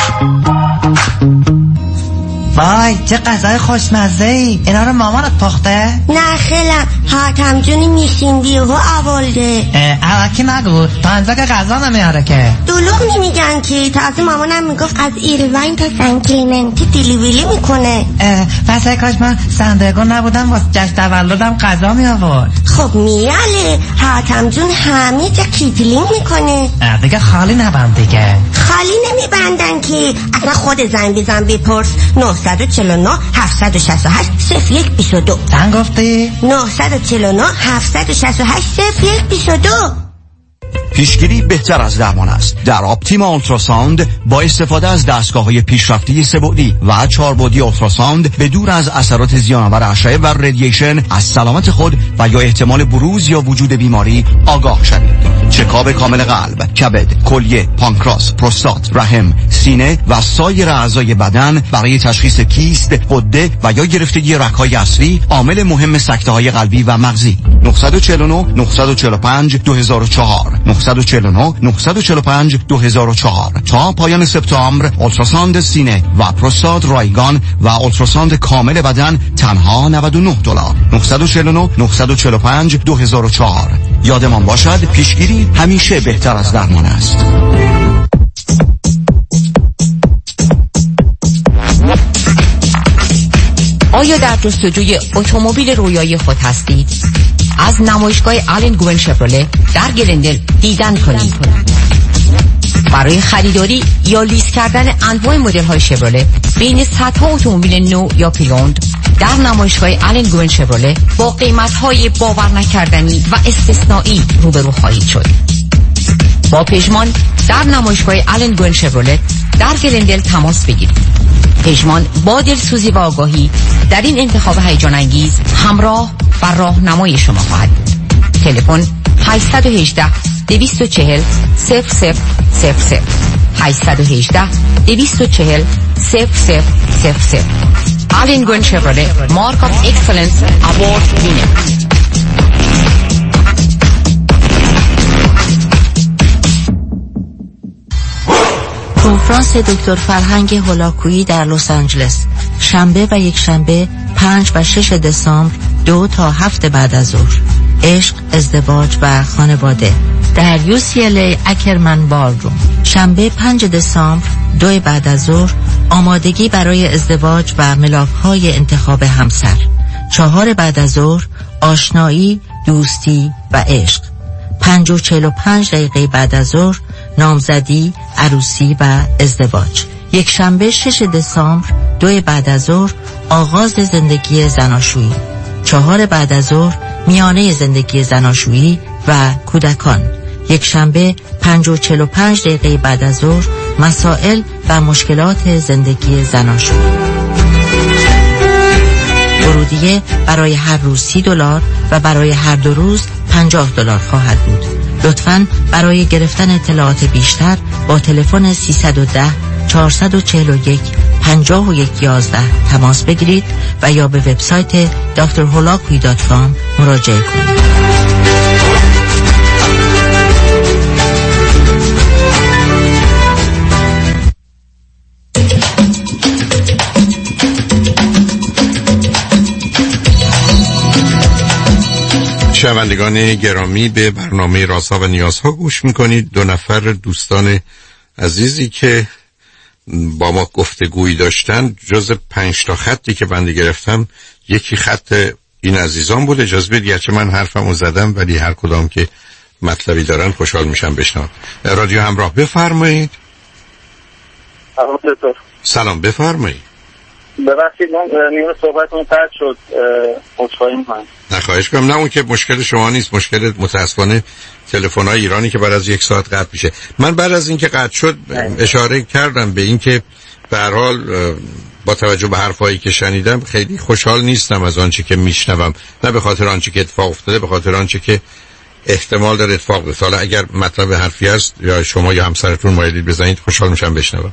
وای چه غذای خوشمزه‌ای، اینا رو مامانت پخته؟ نه خیلم، حاتم جونی میشین بیهو آورده. اوکی نگو، تا انزا که غذا نمیاره که. دلوغ نمیگن که، تازه مامانم میگفت از ایرواین تا سن کلیمنتی دیلیوری میکنه. پس ای کاش من سندرگو نبودم واسه جشن تولدم غذا می آورد. خب میاله، حاتم جون همه جا کیتلینگ میکنه. دیگه خالی نبند دیگه. خالی نمیبندن که، اصلا خود زنگ بزن بپرس. نه چهار نه هفت شش هشت صفر یک دو دو. چند گفتی؟ نه چهار نه هفت شش هشت صفر یک دو دو. پیشگیری بهتر از درمان است. در آپتیما اولتراساوند با استفاده از دستگاه‌های پیشرفته سه‌بعدی و چهاربعدی اولتراساوند به دور از اثرات زیان‌آور اشعه و رادییشن از سلامت خود و یا احتمال بروز یا وجود بیماری آگاه شوید. چکاپ کامل قلب، کبد، کلیه، پانکراس، پروستات، رحم، سینه و سایر اعضای بدن برای تشخیص کیست، غده و یا گرفتگی رگ‌های عصبی، عامل مهم سکته‌های قلبی و مغزی. نه چهار نه نه چهار پنج دو هزار و چهار نه چهار نه نه چهار پنج دو هزار و چهار. تا پایان سپتامبر اولتراساند سینه و پروستات رایگان و اولتراساند کامل بدن تنها نود و نه دلار. نه چهار نه نه چهار پنج دو هزار و چهار. یادمان باشد پیشگیری همیشه بهتر از درمان است. آیا در جستجوی اتومبیل رویایی خود هستید؟ از نمایشگاه آلن گوون شفرله در گلندل دیدن کنید. برای خریداری یا لیز کردن انواع مدل‌های شورله بین صدها اتومبیل نو یا پریوند در نمایشگاه آلن گوین شورله با قیمت‌های باور نکردنی و استثنایی روبرو خواهید شد. با پژمان در نمایشگاه آلن گوین شورله در گلندل تماس بگیرید. پژمان با دلسوزی و آگاهی در این انتخاب هیجان انگیز همراه و راهنمای شما خواهد بود. تلفن هشت یک هشت دویست و چهل صفر صفر صفر صفر هشت یک هشت دویست و چهل صفر صفر صفر صفر. آلن گوین شورله مارک آف اکسلنس اوارد وینر. کنفرانس دکتر فرهنگ هولاکویی در لس آنجلس شنبه و یک شنبه پنج و شش دسامبر دو تا هفت بعد از ظهر. عشق، ازدواج و خانواده در یو سی ال ای اکرمن بالروم. شنبه پنج دسامبر دو بعد از ظهر آمادگی برای ازدواج و ملاک‌های انتخاب همسر. چهار بعد از ظهر آشنایی، دوستی و عشق. پنج و چهل و پنج دقیقه بعد از ظهر نامزدی، عروسی و ازدواج. یک شنبه شش دسامبر دو بعد از ظهر آغاز زندگی زناشویی. چهار بعد از ظهر میانه زندگی زناشویی و کودکان. یک شنبه پنج و چهل و پنج دقیقه بعد از ظهر مسائل و مشکلات زندگی زناشویی. ورودیه برای هر روز سی دلار و برای هر دو روز پنجاه دلار خواهد بود. لطفاً برای گرفتن اطلاعات بیشتر با تلفن سیصد و ده چهارصد و چهل و یک پنجاه و یک یازده تماس بگیرید و یا به وبسایت دکتر هولاکویی دات کام مراجعه کنید. شنوندگان گرامی، به برنامه رازها و نیازها گوش میکنید. دو نفر دوستان عزیزی که با ما گفتگویی داشتن، جز پنج تا خطی که بنده گرفتم یکی خط این عزیزان بود. اجازه بدید گرچه من حرفمو زدم ولی هر کدام که مطلبی دارن خوشحال میشم بشنوم. رادیو همراه، بفرمایید. سلام، بفرمایید. ببخشید من میون صحبتون قطع شد، عذرخواهی می‌کنم. نه خواهش کنم. نه اون که مشکل شما نیست، مشکل متاسفانه تلفن‌های ایرانی که بعد از یک ساعت قطع میشه. من بعد از اینکه قطع شد اشاره کردم به این که به هر حال با توجه به حرفایی که شنیدم خیلی خوشحال نیستم از آنچه که میشنوم، نه به خاطر آنچه که اتفاق افتاده، به خاطر آنچه که احتمال داره اتفاق بیفته. حالا اگر مطلب حرفی است یا شما یا همسرتون مایلید بزنید خوشحال میشم بشنوم.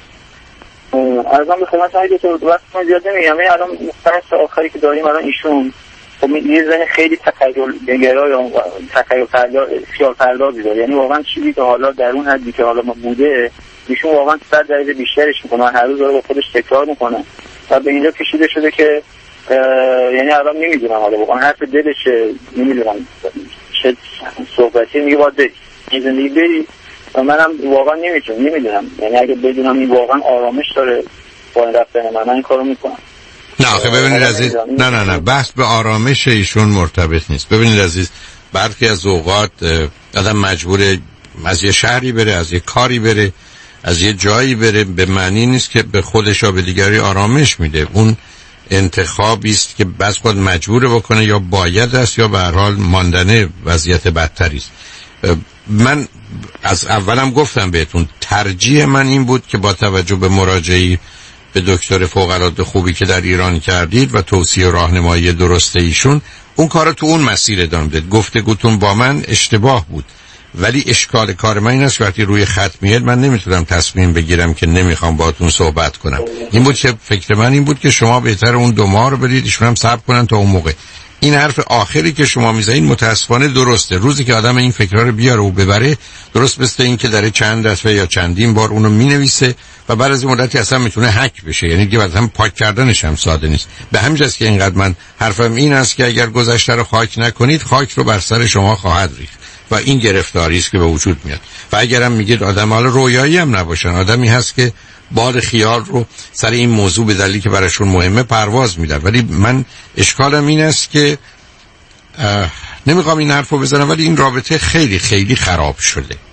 ارزم به خدمت شما که وقت ما زیاد نمیگم. الان بحث آخری که داریم الان ایشون خب یه زن خیلی تخیل گرا یا تخیل پرداز، خیال پردازی داره. یعنی واقعا چیزی که حالا در اون حدی که حالا ما بوده ایشون واقعا صد درجه بیشترش میکنه، هر روز داره با خودش تکرار میکنه و به اینجا کشیده شده که یعنی الان نمیدونم حالا واقعا حرف دلشه، نمیدونم چه صحبتی میگه باید بری این زندگی بری و منم واقعا نمیتونم نمیدونم یعنی اگه بدونم این واقعا آرامش داره با این رفتن من من این کارو میکنم. نه آخه ببینید عزیز، نه نه نه بحث به آرامش ایشون مرتبط نیست. ببینید عزیز، برخی از اوقات آدم مجبوره از یه شهری بره، از یه کاری بره، از یه جایی بره، به معنی نیست که به خودش یا به دیگری آرامش میده. اون انتخابی است که بس خود مجبوره بکنه یا باید است یا به هر حال ماندن وضعیت بدتری است. من از اولم گفتم بهتون ترجیح من این بود که با توجه به مراجعه به دکتر فوق‌العاده خوبی که در ایران کردید و توصیه و راهنمایی درست ایشون، اون کارو تو اون مسیر ادامه بدید. گفتگوتون با من اشتباه بود، ولی اشکال کار من این است وقتی روی خط میاد من نمیتونم تصمیم بگیرم که نمیخوام باهاتون صحبت کنم. این بود که فکر من این بود که شما بهتر اون دو ماه رو بدید ایشون هم صبر کنن تا اون موقع. این حرف آخری که شما میزنید متاسفانه درسته. روزی که آدم این فکرها رو بیاره و ببره، درست مثل این که داره چند دفعه یا چندین بار اونو مینویسه و بعد از این مدتی اصلا میتونه هک بشه، یعنی دیگه بعد هم پاک کردنش هم ساده نیست. به همین جاست که اینقدر من حرفم این است که اگر گذشته رو خاک نکنید، خاک رو بر سر شما خواهد ریخت و این گرفتاری است که به وجود میاد. و اگرم میگید آدم حالا رویایی هم نباشن، آدمی هست که باد خیال رو سر این موضوع به دلیلی که براشون مهمه پرواز میدن. ولی من اشکالم این است که نمیخوام این حرفو بزنم ولی این رابطه خیلی خیلی خراب شده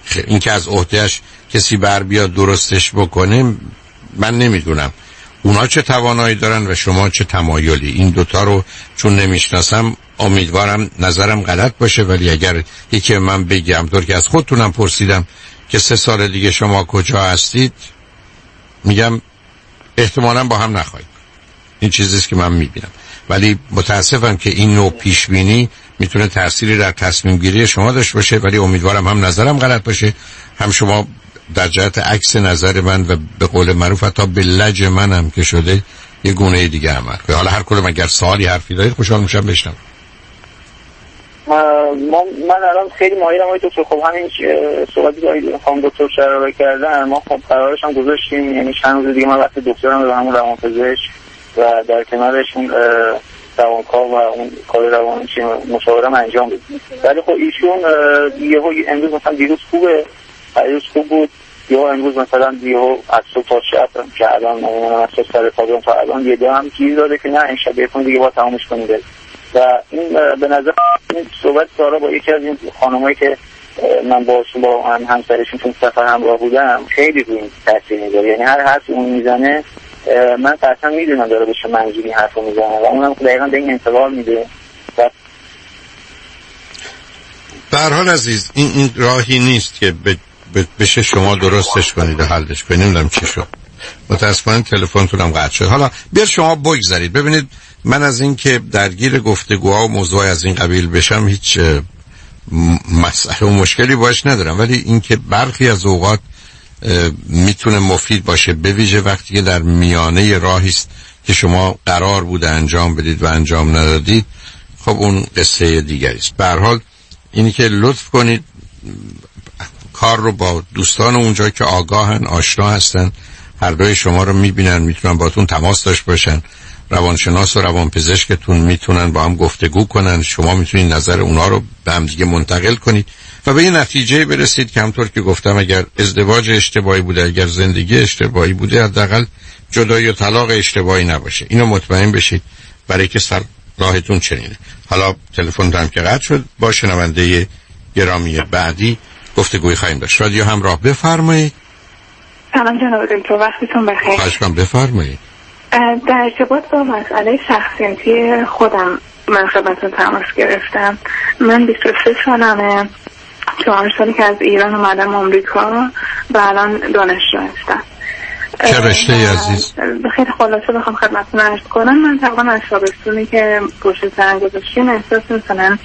این که از عهدهش کسی بر بیاد درستش بکنه، من نمیدونم اونا چه توانایی دارن و شما چه تمایلی. این دوتا رو چون نمیشناسم امیدوارم نظرم غلط باشه، ولی اگر یکی من بگم طور که از خودتونم پرسیدم که سه سال دیگه شما کجا هستید، میگم احتمالاً با هم نخواهید. این چیزیست که من میبینم، ولی متاسفم که این نوع پیشبینی میتونه تأثیری در تصمیم گیری شما داشته باشه، ولی امیدوارم هم نظرم غلط باشه، هم شما در جهت عکس نظر من و به قول معروف حتی به لج منم که شده یه گونه دیگه عمل کنید. حالا هر کدوم اگر سوالی حرفی دارید خوشحال میشم بشنوم. ما من الان خیلی ماهرم آقای دکتر. خب همین صحبتی که خانم دکتر شراره کردن ما خب قرارش هم گذاشتیم، یعنی چند روز دیگه من وقت دکترم به همون روانپزشک و در کنارشون روانکاو و اون کار روانشی مشاورم انجام بدیم. ولی خب ایشون یهو امروز مثلا دیروز خوبه، دیروز خوب بود، یا امروز مثلا یهو از صبح تا شب که الان من از صبح سر کارم تا الان یه دو هم گیر داده که نه این شب یکون دیگه با تمامش کنید. و این به نظر این صحبت داره با یکی از این خانمایی که من باشون با هم همسرشون تو سفر همراه بودم خیلی روی این تاثیر میذاره. یعنی هر حرفی اون میزنه من قطعا میدونم داره بهش منظوری حرفو میزنه و اونم دقیقاً به این انتقال میده. و به هر حال عزیز این این راهی نیست که ب... بشه شما درستش کنید و حلش کنید. نمیدونم چی شد، متاسفانه تلفنتونم قطع شد. حالا بیا شما بگذارید. ببینید من از این که درگیر گفتگوها و موضوع از این قبیل بشم هیچ مسئله و مشکلی باش ندارم، ولی این که برخی از اوقات میتونه مفید باشه، به ویژه وقتی که در میانه راهی است که شما قرار بوده انجام بدید و انجام ندادید، خب اون قصه دیگری است. به هر حال اینی که لطف کنید کار رو با دوستان اونجا که آگاهن، آشنا هستن، هر دوی شما رو میبینن، میتونن باتون تماس داشت باشن، روانشناس و روانپزشکتون میتونن با هم گفتگو کنن، شما میتونید نظر اونا رو به هم دیگه منتقل کنید و به این نتیجه برسید که همطور که گفتم اگر ازدواج اشتباهی بوده، اگر زندگی اشتباهی بوده، حداقل جدایی و طلاق اشتباهی نباشه. اینو مطمئن بشید برای که سر راهتون چنینه. حالا تلفن هم که قطع شد، با شنونده گرامی بعدی گفتگوی خواهیم داشت. رادیو همراه، بفرمایید. سلام جناب دکتر، وقتتون بخیر. خواهش می‌کنم، بفرمایید. در ارتباط با مسئله شخصیتی خودم من خدمتتون تماس گرفتم. من بیست و سه سالمه، چهار سالی که از ایران اومدم آمریکا و الان دانشجو هستم. چه رشته ای عزیز؟ خیلی خلاصه بخوام خدمتتون عرض کنم، من تقریبا از تابستونی که پشت سر گذاشتیم احساس مثلا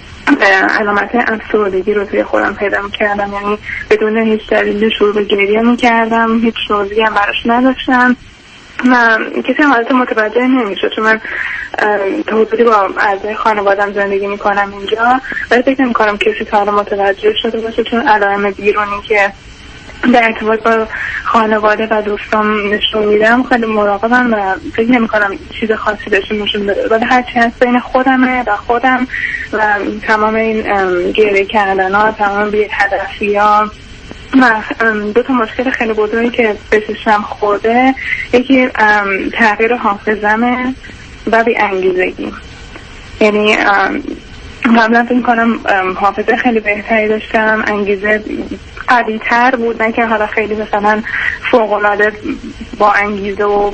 علامت افسردگی رو توی خودم پیدا می‌کردم، یعنی بدون هیچ دلیل شروع به گریه می‌کردم، هیچ توضیحی هم براش نداشتم و کسی هم حالت متوجه نمی‌شد، چون من تا حدودی با اعضای خانواده‌ام زندگی می‌کنم اینجا، ولی فکر نمی‌کنم کسی تا حالا متوجه شده باشه، چون علائم بیرونی که در ارتباط با خانواده و دوستان نشون میدم خیلی مراقبم و فکر نمی کنم چیز خاصی بهشون نشون بده، ولی هرچی هست بین خودمه و خودم و تمام این گریه کردن ها، تمام بی هدفی ها و دو تا مشکل خیلی بزرگی که به چشمم خورده، یکی تغییر حافظمه و بی انگیزگی. یعنی قبلا فکر کنم حافظه خیلی بهتری داشتم، انگیزه قوی تر بود، نه که حالا خیلی مثلا فوق‌العاده با انگیزه و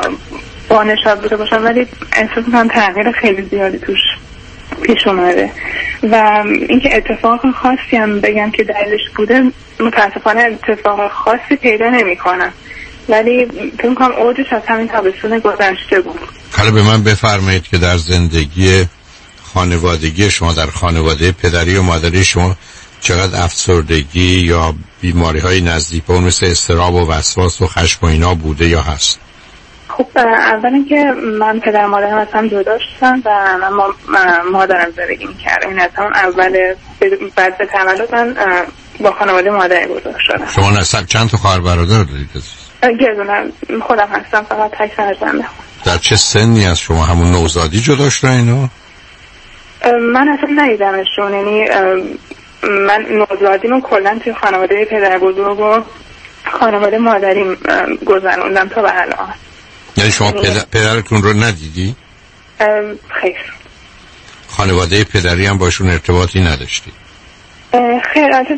با نشاط بوده باشم، ولی احساس می‌کنم تغییر خیلی زیادی توش پیش اومده و اینکه اتفاق خاصی هم بگم که دلیلش بوده، متاسفانه اتفاق خاصی پیدا نمی‌کنم، ولی فکر می‌کنم اوجش از همین تابستون گذشته بود. حالا به من بفرمایید که در زندگی خانوادگی شما، در خانواده پدری و مادری شما چقدر افسردگی یا بیماری های نزدیک به اون مثل اضطراب و وسواس و خشم و اینا بوده یا هست؟ خب اولا که من پدر مادرم از هم جدا شدن و من مادرم زندگی میکردم، این از همون اول بعد به تولد من با خانواده مادری بزرگ شدم. شما نسب چند تا خواهر برادر دارید؟ گردونم خودم هستم، فقط تک فرزندم. در چه سنی از شما همون نوزادی جدا شدن اینا؟ من اصلا ندیدمشون، یعنی من نوزادیمو کلا توی خانواده پدر بزرگ و خانواده مادریم گذروندم تا به الان. یعنی شما پدر... پدرتون رو ندیدی؟ خیر. خانواده پدری هم باشون ارتباطی نداشتی؟ خیر البته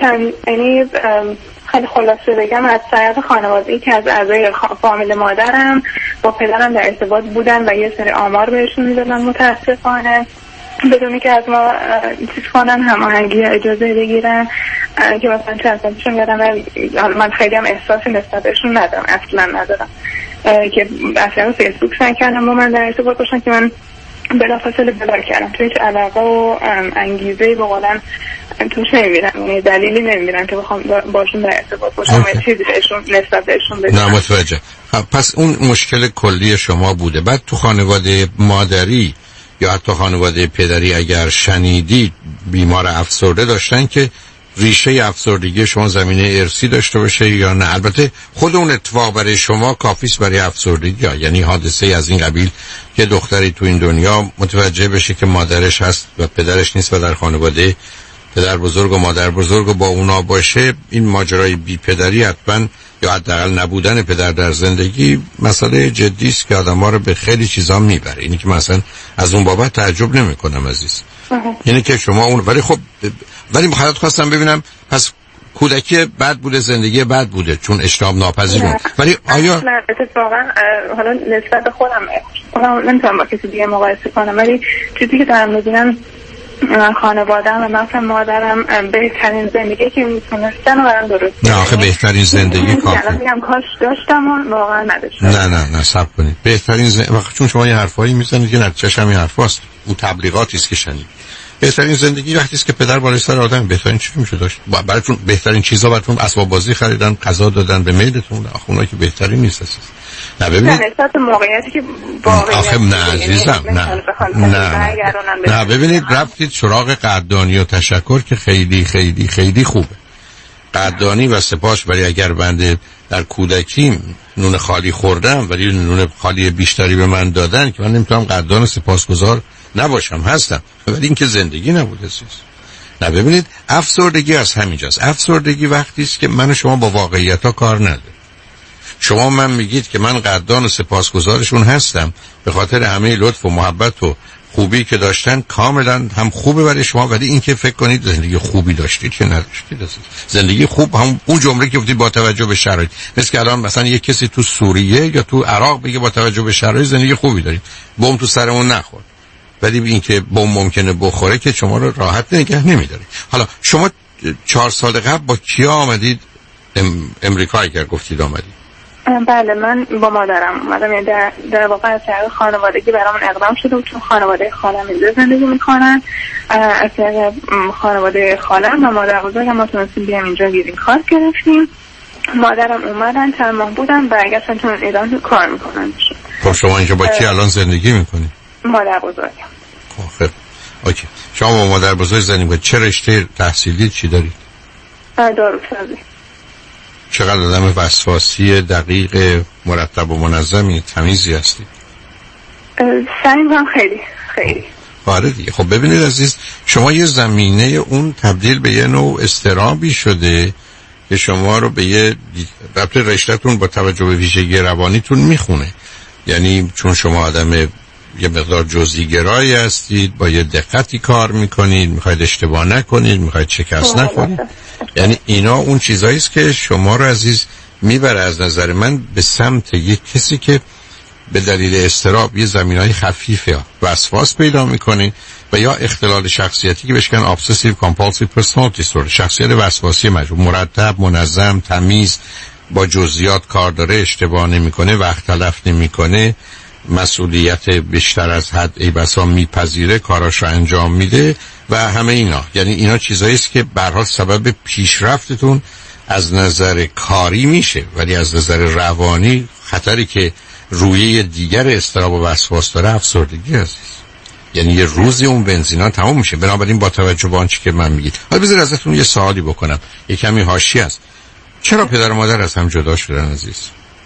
یعنی خیلی خلاصه بگم از طریق خانوادگی که از اعضای فامیل مادرم با پدرم در ارتباط بودن و یه سری آمار بهشون میدادن متاسفانه بدونی که از ما چیز کنن هماهنگی اجازه بگیرن که مثلا چند سالشون یادم من خیلی هم احساسی نسبت بهشون ندارم اصلا ندارم که اصلا فیسبوک نکردم با من در ارتباط باشن که من بلافاصله بلاک کردم توی هیچ علاقه و انگیزه با قولن توش نمیبینم یعنی دلیلی نمیبینم که بخوام باشون در ارتباط باشم و چیزی بهشون نسبت بهشون بدونم. نه متوجه. پس اون مشکل کلی شما بوده. بعد تو خانواده مادری یا حتی خانواده پدری اگر شنیدید بیمار افسرده داشتن که ریشه افسردگی شما زمینه ارثی داشته باشه یا نه؟ البته خود اون اتفاق برای شما کافیست برای افسردگی ها. یعنی حادثه از این قبیل که دختری تو این دنیا متوجه بشه که مادرش هست و پدرش نیست و در خانواده پدر بزرگ و مادر بزرگ و با اونا باشه، این ماجرای بی پدری حتما یا حداقل نبودن پدر در زندگی مسئله جدی است که آدم‌ها رو به خیلی چیزا میبره. اینی که مثلا از اون بابت تعجب نمی‌کنم عزیز. یعنی که شما اون ولی خب ولی مخاطب خواستم ببینم پس کودکی بد بوده، زندگی بد بوده چون اجتناب ناپذیر بود. ولی آیا نه اتفاقا حالا نسبت به خودم خودم نمیتونم با کسی دیگه مقایسه کنم ولی چیزی که دارم می‌بینم خانواده‌ام و مثلا مادرم بهترین زندگی که میتونستن و برام درست. نه آخه بهترین زندگی کافی. الان میگم کاش داشتم و واقعا نداشتم. نه نه نه صبر کنید. بهترین زندگی وقتی چون شما یه حرفایی میزنید که نتیجه‌اش هم این حرفاست. اون تبلیغاتی است که شنید. بهترین زندگی وقتی است که پدر بالای سر آدم بهترین چیزی میشه داشت. براتون بهترین چیزا براتون اسباب بازی خریدن، غذا دادن به میلتون. آخه اونایی که بهترین نیست است. نه ببینید نسبت موقعیتی که واقعا آخه نه عزیزم نه نه نه ببینید رفتید سراغ قدردانی و تشکر که خیلی خیلی خیلی خوبه. قدردانی و سپاس، ولی اگر بنده در کودکی نون خالی خوردم ولی نون خالی بیشتری به من دادن که من نمیتونم قدردان و سپاسگزار نباشم. هستم ولی این که زندگی نبوده عزیز. نه ببینید افسردگی از همینجاست. افسردگی وقتی است که من و شما با واقعیت‌ها کار نداریم. شما من میگید که من قدردان و سپاسگزارشون هستم به خاطر همه لطف و محبت و خوبی که داشتن، کاملا هم خوبه برای شما، ولی این که فکر کنید زندگی خوبی داشتید که نداشتید. زندگی خوب هم اون جمله که گفتید با توجه به شرایط، مثل که الان مثلا یک کسی تو سوریه یا تو عراق بگه با توجه به شرایط زندگی خوبی دارید، بم تو سرمون نخورد، ولی این که بم ممکنه بخوره که شما رو راحت نگه نمیداره. حالا شما چهار سال قبل با کیا آمدید ام... امریکا اگر گفتید آمدید؟ بله من با مادرم اومدم، یعنی در, در واقع از طریق خانوادگی برامون اقدام شده بود چون خانواده خالم اینجا زندگی میکنن. از طریق خانواده خالم و مادر بزرگم ما تونستیم بیام اینجا گرین کارت گرفتیم. مادرم اومدن چند ماه بودن برگشتن چون ایران کار میکنن. خب شما اینجا با کی الان زندگی میکنید؟ مادر بزرگم. خب اوکی. شما با مادر بزرگ زندگی میکنید. چه رشته تحصیلی چی دارید؟ داروسازی. چقدر آدم وسواسی دقیق مرتب و منظمی تمیزی هستی؟ سعی می‌کنم خیلی خیلی. آره دیگه. خب ببینید عزیز، شما یه زمینه اون تبدیل به یه نوع اضطرابی شده که شما رو به یه ربط رشته‌تون با توجه به ویژگی روانیتون میخونه. یعنی چون شما آدم یه مقدار جزئی گرایی هستید، با یه دقتی کار میکنید، میخواید اشتباه نکنید، میخواید شکست نخورید. یعنی اینا اون چیزایی است که شما رو عزیز میبره از نظر من به سمت یک کسی که به دلیل اضطراب یه زمینهای خفیفه وسواس پیدا میکنه و یا اختلال شخصیتی که بهش میگن obsessive compulsive personality disorder، شخصیت وسواسی مجموع، مرتب، منظم، تمیز، با جزئیات کار داره، اشتباه نمیکنه، وقت تلف نمیکنه، مسئولیت بیشتر از حد ای بسا میپذیره، کاراشو انجام میده و همه اینا. یعنی اینا چیزایی است که به هر حال سبب پیشرفتتون از نظر کاری میشه، ولی از نظر روانی خطری که رویه دیگر اضطراب و وسواس داره افسردگی عزیز. یعنی یه روزی اون بنزینا تموم میشه. بنابراین با توجه به آنچه که من میگید، حالا بذار ازتون یه سوالی بکنم، یه کمی حاشیه است. چرا پدر و مادر از هم جدا شدن عزیز؟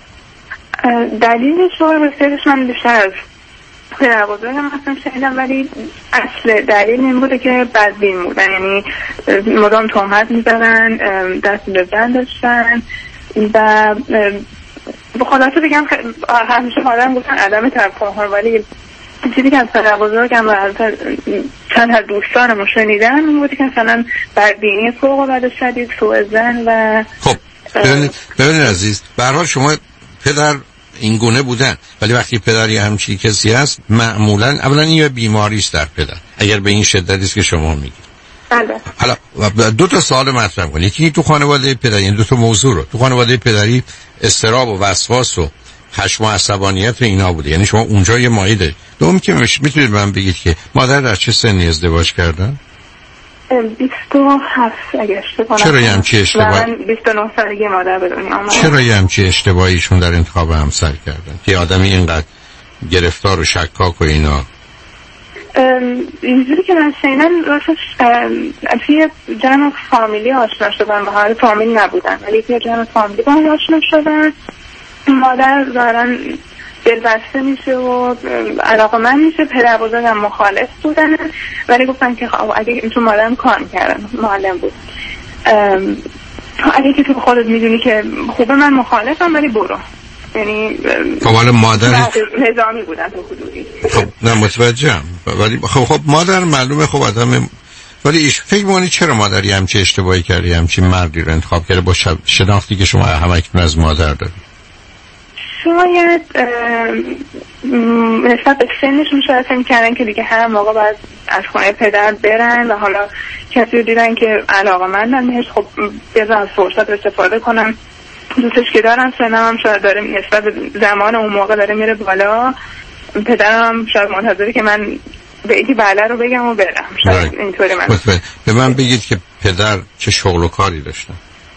دلیلش رو بسیارش من بیشتر از پدر بزرگم اصلا شنیدم، ولی اصل دلیل این بوده که بدبین بودن، یعنی مدام تهمت میزدن، دست به زن داشتن و به خلاصه بگم همیشه مادرم گفتن عدم تفاهم، ولی چیزی که از پدر بزرگم و از چند از دوستانم شنیدن اون بودی که مثلا بدبینی فوق‌العاده شدید، سوء ظن و خب ببینید ببینید عزیز، به هر حال شما پدر این گونه بودن، ولی وقتی پدری همچی کسی هست معمولا اولا این یه بیماری است در پدر، اگر به این شدتی است که شما میگید. بله. حالا دو تا سوال مطرح کنید. یکی تو خانواده پدری، این دو تا موضوع رو تو خانواده پدری اضطراب و وسواس و خشم و عصبانیت و اینا بوده، یعنی شما اونجا یه مایه دارید. دوم که میتونید من بگید که مادر در چه سنی ازدواج کردن؟ بیست و هفت اگه اشتباه نکنم. چرا یه همچی اشتباهی؟ من بیست و نه سالگی مادر به دنیا آمدم. چرا یه همچی اشتباهیشون در انتخاب همسر کردن که آدمی اینقدر گرفتار و شکاک و اینا؟ اینجوری که من شنیدم راستش توی جمع فامیلی آشنا شدن، به حال فامیل نبودن ولی توی جمع فامیلی با هم آشنا شدن. مادر دارن دلبسته میشه و علاقه من میشه، پدر بزرگم مخالف بودن ولی گفتن که اگه تو مادرم کار میکردن، معلم بود، اگه که تو خودت میدونی که خوبه من مخالفم ولی برو. یعنی خب حالا مادر نظامی بودن تو حدودی. خب نه متوجهم، ولی خب خب مادر معلومه خب آدم، ولی ایش فکر می‌کنی چرا مادری همچی اشتباهی کردی، همچی مردی رو انتخاب کرده با شناختی که شما همکنون از مادر دارید؟ شاید نسبت به سنشون شاید فکر کردن که دیگه هر موقع باید از خونه پدر برن و حالا کسی رو دیدن که علاقه مندن بهش، خب بذار از فرصت استفاده کنم، دوستش که دارم، سنم هم شاید داره نسبت به زمان اون موقع داره میره بالا، پدرم شاید منتظره که من به ایدی بله رو بگم و برم، شاید اینطوری. من به من بگید که پدر چه شغل و کاری داشتن؟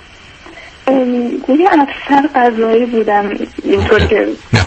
گویا افسر قضایی بودم اینطور که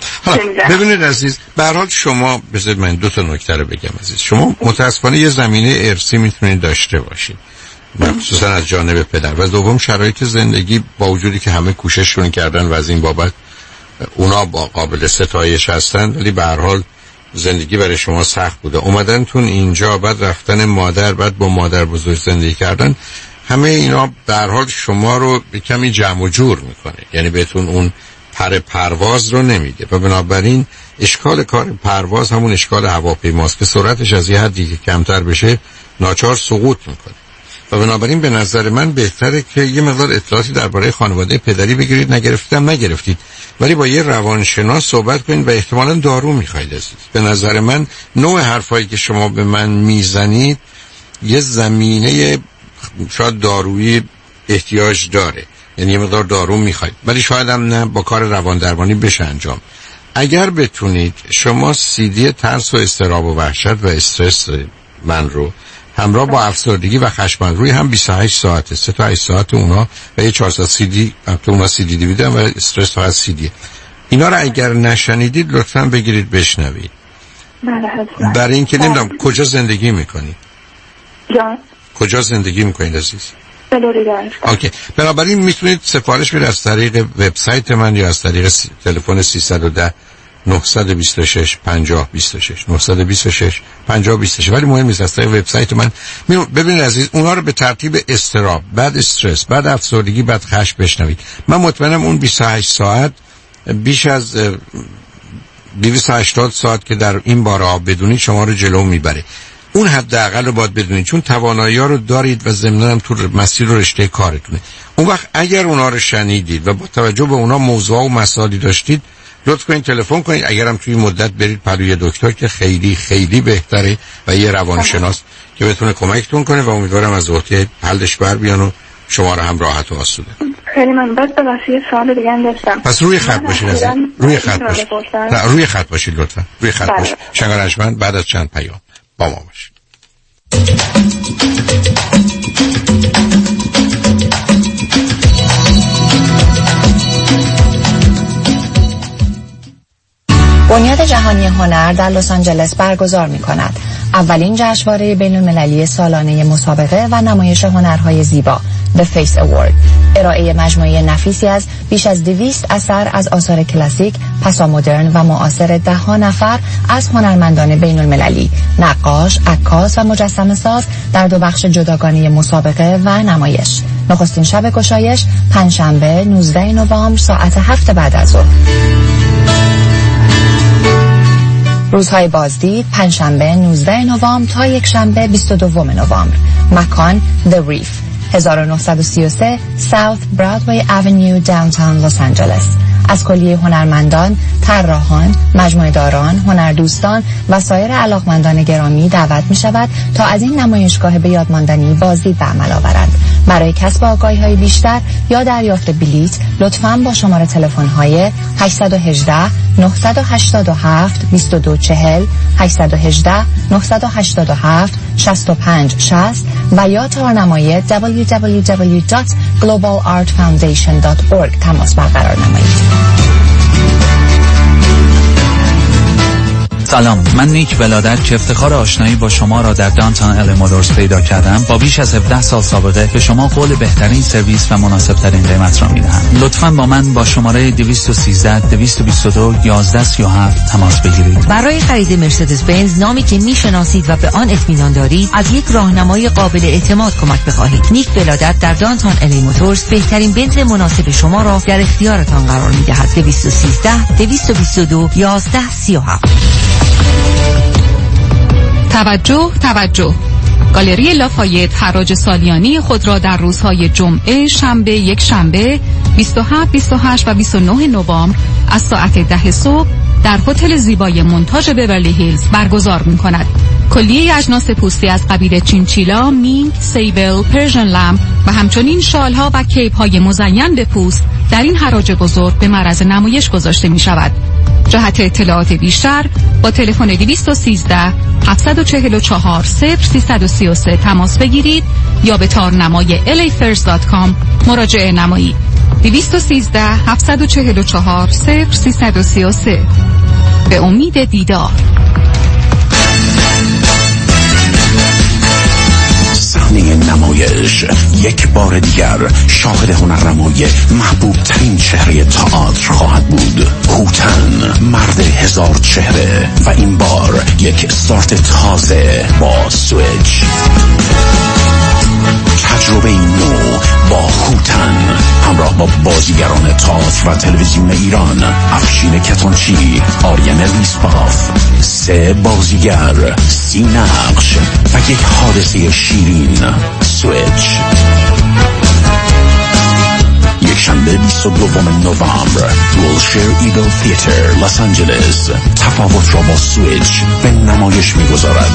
ببینید عزیز، به هر حال شما بذارید من دو تا نکته رو بگم عزیز. شما متاسفانه یه زمینه ارثی میتونید داشته باشید مخصوصا از جانب پدر، و دوم شرایط زندگی با وجودی که همه کوشششون کردن و از این بابت اونا با قابل ستایش هستن، ولی به هر حال زندگی برای شما سخت بوده. اومدنتون اینجا، بعد رفتن مادر، بعد با مادر بزرگ زندگی کردن، همه اینا به هر حال شما رو به کمی جمع و جور میکنه، یعنی بهتون اون پر پرواز رو نمیده و بنابراین اشکال کار پرواز همون اشکال هواپیماست که سرعتش از یه حدی که کمتر بشه ناچار سقوط میکنه. و بنابراین به نظر من بهتره که یه مقدار اطلاعاتی درباره خانواده پدری بگیرید. نگرفتم نگرفتید، ولی با یه روانشناس صحبت کنید و احتمالاً دارو میخواید عزیز. به نظر من نوع حرفایی که شما به من میزنید یه زمینه شاید دارویی احتیاج داره، یعنی یه مقدار دارو میخواید، ولی شاید هم نه با کار روان درمانی بشه انجام. اگر بتونید شما سیدی ترس و اضطراب و وحشت و استرس من رو همراه با افسردگی و خشم روی هم بیست و هشت ساعته، سه تا هشت ساعت اونا و یه چهارصد سی دی تو اونا سی دی دیویدن و استرس فقط سی دی، اینا رو اگر نشنیدید لطفاً بگیرید بشنوید. بله حتما. برای اینکه نمیدونم کجا زندگی میکنید؟ جان کجا زندگی میکنید عزیز؟ فلوریدا. اوکی. بنابراین میتونید سفارش بدید از طریق وبسایت من یا از طریق سی... تلفن سیصد و ده نهصد و بیست و شش پنجاه بیست و شش نهصد و بیست و شش پنجاه بیست و شش، ولی مهم نیست از طریق وبسایت من می... ببینید عزیز، اونا رو به ترتیب اضطراب، بعد استرس، بعد افسردگی، بعد خشم بشنوید. من مطمئنم اون بیست و هشت ساعت بیش از دویست و هشتاد ساعت که در این باره بدونید شما رو جلو میبره. اون حداقل رو باید بدونید، چون توانایی‌ها رو دارید و ضمناً هم تو مسیر و رشته کارتونه. اون وقت اگر اونا رو شنیدید و با توجه به اونا موضوع و مسائلی داشتید، لطف کنید تلفن کنید. اگرم توی مدت برید پلوی دکتر که خیلی خیلی بهتره و یه روانشناس که بتونه کمکتون کنه و امیدوارم از عهده حلش بر بیان و شما رو هم راحت و آسوده. خیلی من بعد به واسه سوال دیگه هم داشتم. پس روی خط باشید عزیز. روی خط باشید. نه روی خط باشید لطفا. روی خط باشید. شنگرشمند بعد از چند پیام با ما باشید. بنیاد جهانی هنر در لس آنجلس برگزار می‌کند اولین جشنواره بین‌المللی سالانه مسابقه و نمایش هنرهای زیبا The Face Award. ارائه مجموعه نفیسی از بیش از دویست اثر از آثار کلاسیک، پسامدرن و معاصر ده ها نفر از هنرمندان بین‌المللی، نقاش، عکاس و مجسمه ساز در دو بخش جداگانه مسابقه و نمایش. نخستین شب گشایش پنجشنبه نوزدهم نوامبر ساعت هفت بعد از ظهر. روزهای بازدید پنجشنبه نوزده نوامبر تا یک شنبه بیست و دو نوامبر. مکان The Reef، هزار و نهصد و سی و سه South Broadway Avenue Downtown Los Angeles. از کلیه هنرمندان، طراحان، مجموعه داران، هنردوستان و سایر علاقمندان گرامی دعوت می شود تا از این نمایشگاه به یاد ماندنی بازدید به عمل آورند. برای کسب آگاهی‌های بیشتر یا دریافت بلیط لطفاً با شماره تلفن‌های هشت یک هشت نه هشت هفت دو دو چهار صفر، هشت یک هشت نه هشت هفت شش پنج شصت و یا تارنمای دبلیو دبلیو دبلیو دات گلوبال آرت فاوندیشن دات اورگ تماس برقرار نمایید. سلام، من نیک ولادت که افتخار آشنایی با شما را در دانتان ال مودرز پیدا کردم. با بیش از هفده سال سابقه به شما قول بهترین سرویس و مناسب ترین قیمت را میدهم. لطفاً با من با شماره دویست و سیزده دویست و بیست و دو یازده سی و هفت تماس بگیرید. برای خرید مرسدس بنز، نامی که میشناسید و به آن اطمینان دارید، از یک راهنمای قابل اعتماد کمک بخواهید. نیک ولادت در دانتان ال مودرز بهترین بنز مناسب شما را در اختیارتان قرار میدهد. دویست و سیزده دویست و بیست و دو یازده سی و هفت. توجه توجه گالری لافایت حراج سالیانی خود را در روزهای جمعه، شنبه، یک شنبه، بیست و هفت، بیست و هشت و بیست و نه نوامبر از ساعت ده صبح در هتل زیبای مونتاژ بیورلی هیلز برگزار می‌کند. کلیه اجناس پوستی از قبیل چینچیلا، مینک، سیبل، پرژن لمپ و همچنین شال‌ها و کیپ‌های مزین به پوست در این حراج بزرگ به معرض نمایش گذاشته می‌شود. جهت اطلاعات بیشتر با تلفن دویست و سیزده هفتصد و چهل و چهار صفر سیصد و سی و سه تماس بگیرید یا به تارنمای ال ای فرست دات کام مراجعه نمایید. دویست و سیزده هفتصد و چهل و چهار صفر سیصد و سی و سه. به امید دیدار. صحنه نمایش، یک بار دیگر شاهد هنرنمای محبوب ترین چهره تئاتر خواهد بود. هوتن، مرد هزار چهره، و این بار یک استارت تازه با سویچ. تجربه نو با هوتن همراه با بازیگران تئاتر و تلویزیون ایران: افشین کتانچی، آریان ریسپاف. سه بازیگر، سی نقش و یک حادثه شیرین. سویچ، یک شنبه بیست و دو نوامبر، ویلشیر ایگل تئاتر، لس آنجلس. تفاوت را با سویچ به نمایش می‌گذارد.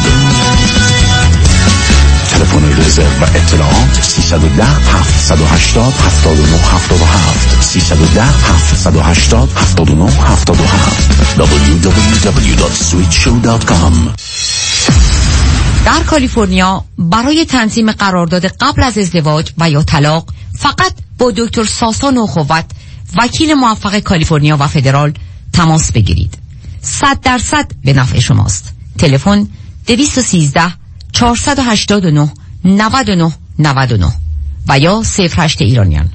تلفن رزرو و اطلاعات سیصد و ده هفتصد و هشتاد هفتاد و نه هفتاد و هفت سیصد و ده هفتصد و هشتاد هفتاد و نه هفتاد و هفت دبلیو دبلیو دبلیو دات سویچ شو دات کام. در کالیفرنیا برای تنظیم قرارداد قبل از ازدواج و یا طلاق فقط با دکتر ساسان اخوت، وکیل موفق کالیفرنیا و فدرال تماس بگیرید. صد درصد به نفع شماست. تلفن دویست و سیزده چهارصد و هشتاد و نه نود و نه نود و نه و یا صفر هشت ایرانیان.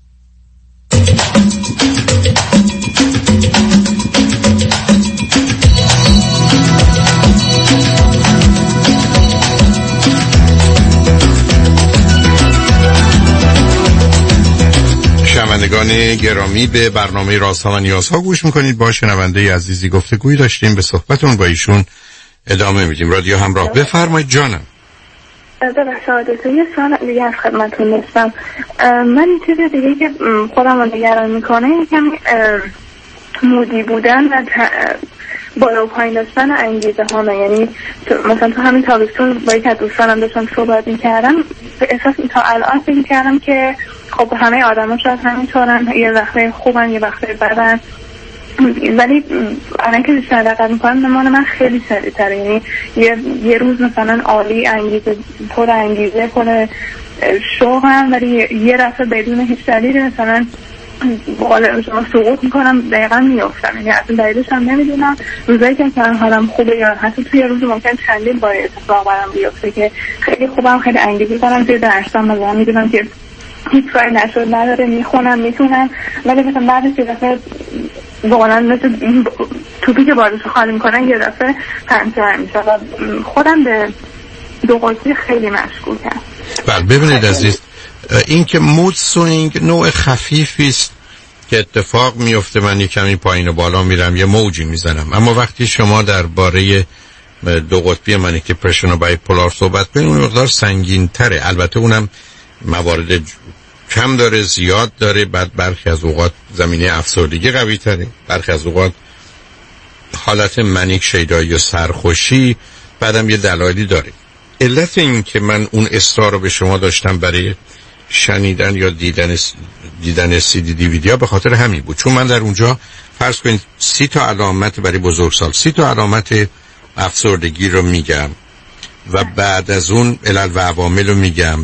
شنوندگان گرامی، به برنامه رازها و نیازها گوش میکنید. با شنونده عزیزی گفتگویی داشتیم، به صحبتون با ایشون ادامه میدیم. رادیو همراه، بفرمایید جانم. ببخشید یه سال دیگه از خدمتتون نیستم. من این چیز دیگه که خودم رو نگران میکنه یکم مودی بودن و بالا و پایین داشتن انگیزه ها. یعنی مثلا تو همین تابستون با یک از دوستانم داشتم صحبت میکردم، احساس تا الان فکر میکردم که خب همه آدم ها شاید همینطورن، یه وقته خوبن یه وقته بدن، ولی الان که بیشتر دقت میکنم نمان من خیلی سریع‌تره. یعنی یه, یه روز مثلا عالی انگیزه پر انگیزه پر شوقم، ولی یه رفته بدون هیچ دلیلی مثلا بالا شما سقوط میکنم، دقیقا میافتم. یعنی اصلا دلیلش هم نمیدونم. روزایی که مثلا حالم خوبه یا حتی توی روز ممکن چندین بار اتفاق برام بیفته که خیلی خوبم، خیلی انگیزه دارم توی درسام، مثلا میدونم که هیچ کاری نشد نداره، میخونم میتونم، ولی مثلا بعدش یه دفعه واقعا مثل توپی که بارشو خالی میکنن یه دفعه پنچر میشه و خودم به دو قطبی خیلی مشکوکم. بله ببینید عزیز، این که مود سوینگ نوع خفیفی است که اتفاق میفته من یه کمی پایین و بالا میرم، یه موجی میزنم. اما وقتی شما درباره دو قطبی منیک دپرشن و بایپولار صحبت کنید، اون مقدار سنگین تره. البته اونم موارد کم داره، زیاد داره. بعد برخی از اوقات زمینه افسردگی قوی تره، برخی از اوقات حالت منیک شیدایی یا سرخوشی، بعدم یه دلایلی داره. علت این که من اون اصرار رو به شما داشتم برای شنیدن یا دیدن دیدن سی دی دیویدیا به خاطر همین بود، چون من در اونجا فرض کنید سی تا علامت برای بزرگسال، سی تا علامت افسردگی رو میگم و بعد از اون علل و عوامل رو میگم،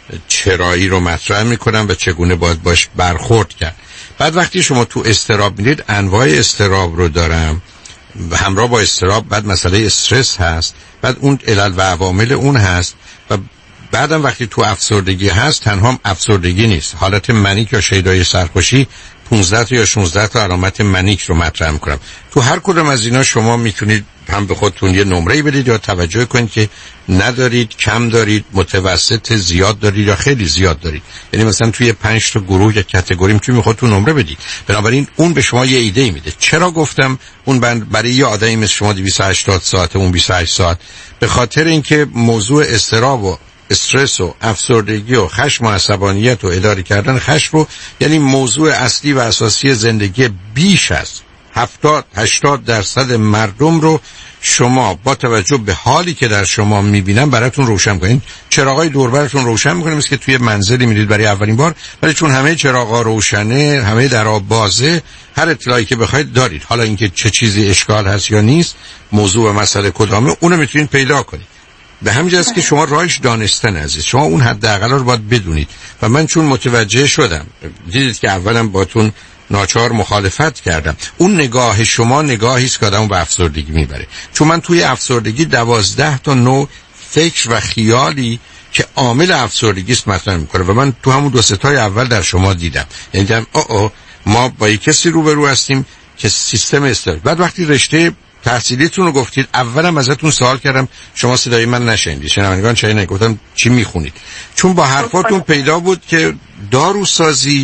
چرایی رو مطرح میکنم و چگونه باید باش برخورد کرد. بعد وقتی شما تو اضطراب میدید، انواع اضطراب رو دارم و همراه با اضطراب بعد مسئله استرس هست، بعد اون علل و عوامل اون هست، و بعدم وقتی تو افسردگی هست تنها افسردگی نیست، حالت منیک یا شیدای سرخوشی پانزده تا یا شانزده تا علامت منیک رو مطرح میکنم. تو هر کدوم از اینا شما میتونید هم به خودتون یه نمره بدید یا توجه کنید که ندارید، کم دارید، متوسط، زیاد دارید یا خیلی زیاد دارید. یعنی مثلا توی پنج تا گروه یا کاتگوری میتونید خودتون نمره بدید. بنابراین اون به شما یه ایده میده. چرا گفتم اون برای یه آدمی مثل شما دویست و هشتاد ساعت، اون بیست و هشت ساعت؟ به خاطر اینکه موضوع اضطراب و استرس و افسردگی و خشم و عصبانیت و اداره کردن خشم رو، یعنی موضوع اصلی و اساسی زندگی بیش از هفتاد هشتاد درصد مردم رو شما با توجه به حالی که در شما میبینن براتون روشن کنید. چراغای دور براتون روشن میکنه، مثل که توی منزلی میرید برای اولین بار، ولی چون همه چراغا روشنه، همه درها بازه، هر اطلاعی که بخواید دارید. حالا اینکه چه چیزی اشکال هست یا نیست، موضوع و مسئله کدامه، اونو میتونید پیدا کنید. به همین جاست که شما راهش دانستن عزیز، شما اون حداقل رو باید بدونید. و من چون متوجه شدم، دیدید که اولا باتون ناچار مخالفت کردم، اون نگاه شما نگاهی است که آدمو به افسردگی میبره. چون من توی افسردگی دوازده تا نوع فکر و خیالی که عامل افسردگی است مطرح میکنه و من تو همون دو سه تای اول در شما دیدم. یعنی دیدم آه آه ما با یک کسی روبرو هستیم که سیستم استرس. بعد وقتی رشته تحصیلیتون رو گفتید، اولم ازتون سوال کردم شما صدای من نشنیدید، شنوندگان چای نگفتم چی میخونید، چون با حرفاتون پیدا بود که داروسازی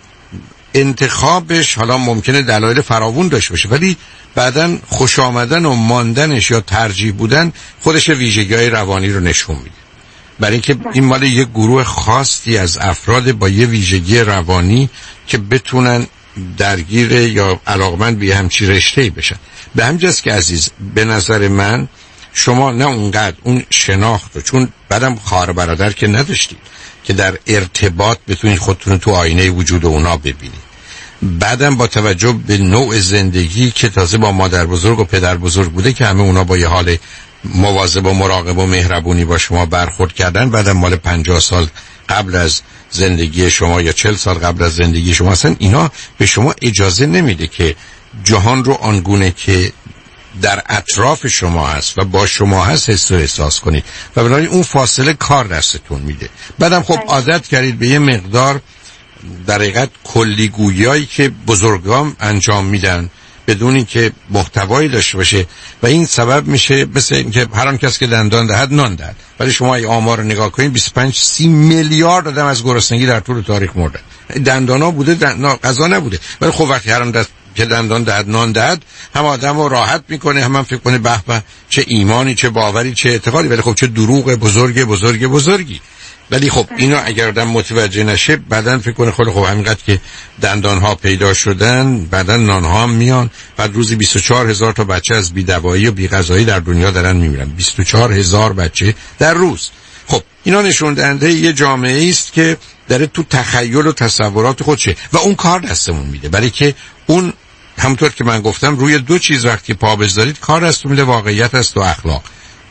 انتخابش حالا ممکنه دلایل فراوون داشته باشه، ولی بعدن خوش آمدن و ماندنش یا ترجیح بودن خودش ویژگی‌های روانی رو نشون میده. برای اینکه این مال یک گروه خاصی از افراد با یه ویژگی روانی که بتونن درگیر یا علاقمند به همچی رشته‌ای بشن. به همجاست که عزیز، به نظر من شما نه اونقدر اون شناخت رو، چون بعدم خواهر برادر که نداشتید که در ارتباط بتونید خودتون تو آینه وجود اونا ببینید، بعدم با توجه به نوع زندگی که تازه با مادر بزرگ و پدر بزرگ بوده که همه اونا با یه حال مواظب و مراقب و مهربونی با شما برخورد کردن، بعدم مال پنجاه سال قبل از زندگی شما یا چهل سال قبل از زندگی شما، اصلا اینا به شما اجازه نمیده که جهان رو آنگونه که در اطراف شما هست و با شما هست حس و احساس کنید و بنابراین اون فاصله کار دستتون میده. بعدم خب عادت کردید به یه مقدار در حقیقت کلیگویی که بزرگان انجام میدن بدون اینکه محتوایی داشته باشه و این سبب میشه مثل اینکه هر آن کس که دندان دهد نان دهد. ولی شما ای آمار رو نگاه کنید، بیست و پنج سی میلیارد آدم از گرسنگی در طول تاریخ مردن. دندانا بوده، دندان غذا نبوده. ولی خب وقتی هر آن دست که دندان دهد نان دهد، هم آدم رو راحت میکنه، هم, هم فکر کنه به به چه ایمانی، چه باوری، چه اعتقادی. ولی خب چه دروغ بزرگ بزرگ بزرگی. ولی خب اینا اگر آدم متوجه نشه بعدن فکر کنه خیلی خب همینقدر که دندان ها پیدا شدن بعدن نان ها هم میان. بعد روزی بیست و چهار هزار تا بچه از بی‌دوایی و بی‌غذایی در دنیا دارن میمیرن. بیست و چهار هزار بچه در روز. خب اینا نشون دهنده یه جامعه است که داره تو تخیل و تصورات خودشه و اون کار دستمون میده، برای که اون همونطور که من گفتم روی دو چیز وقتی پا بذارید کار دستتون میده، واقعیت است و اخلاق،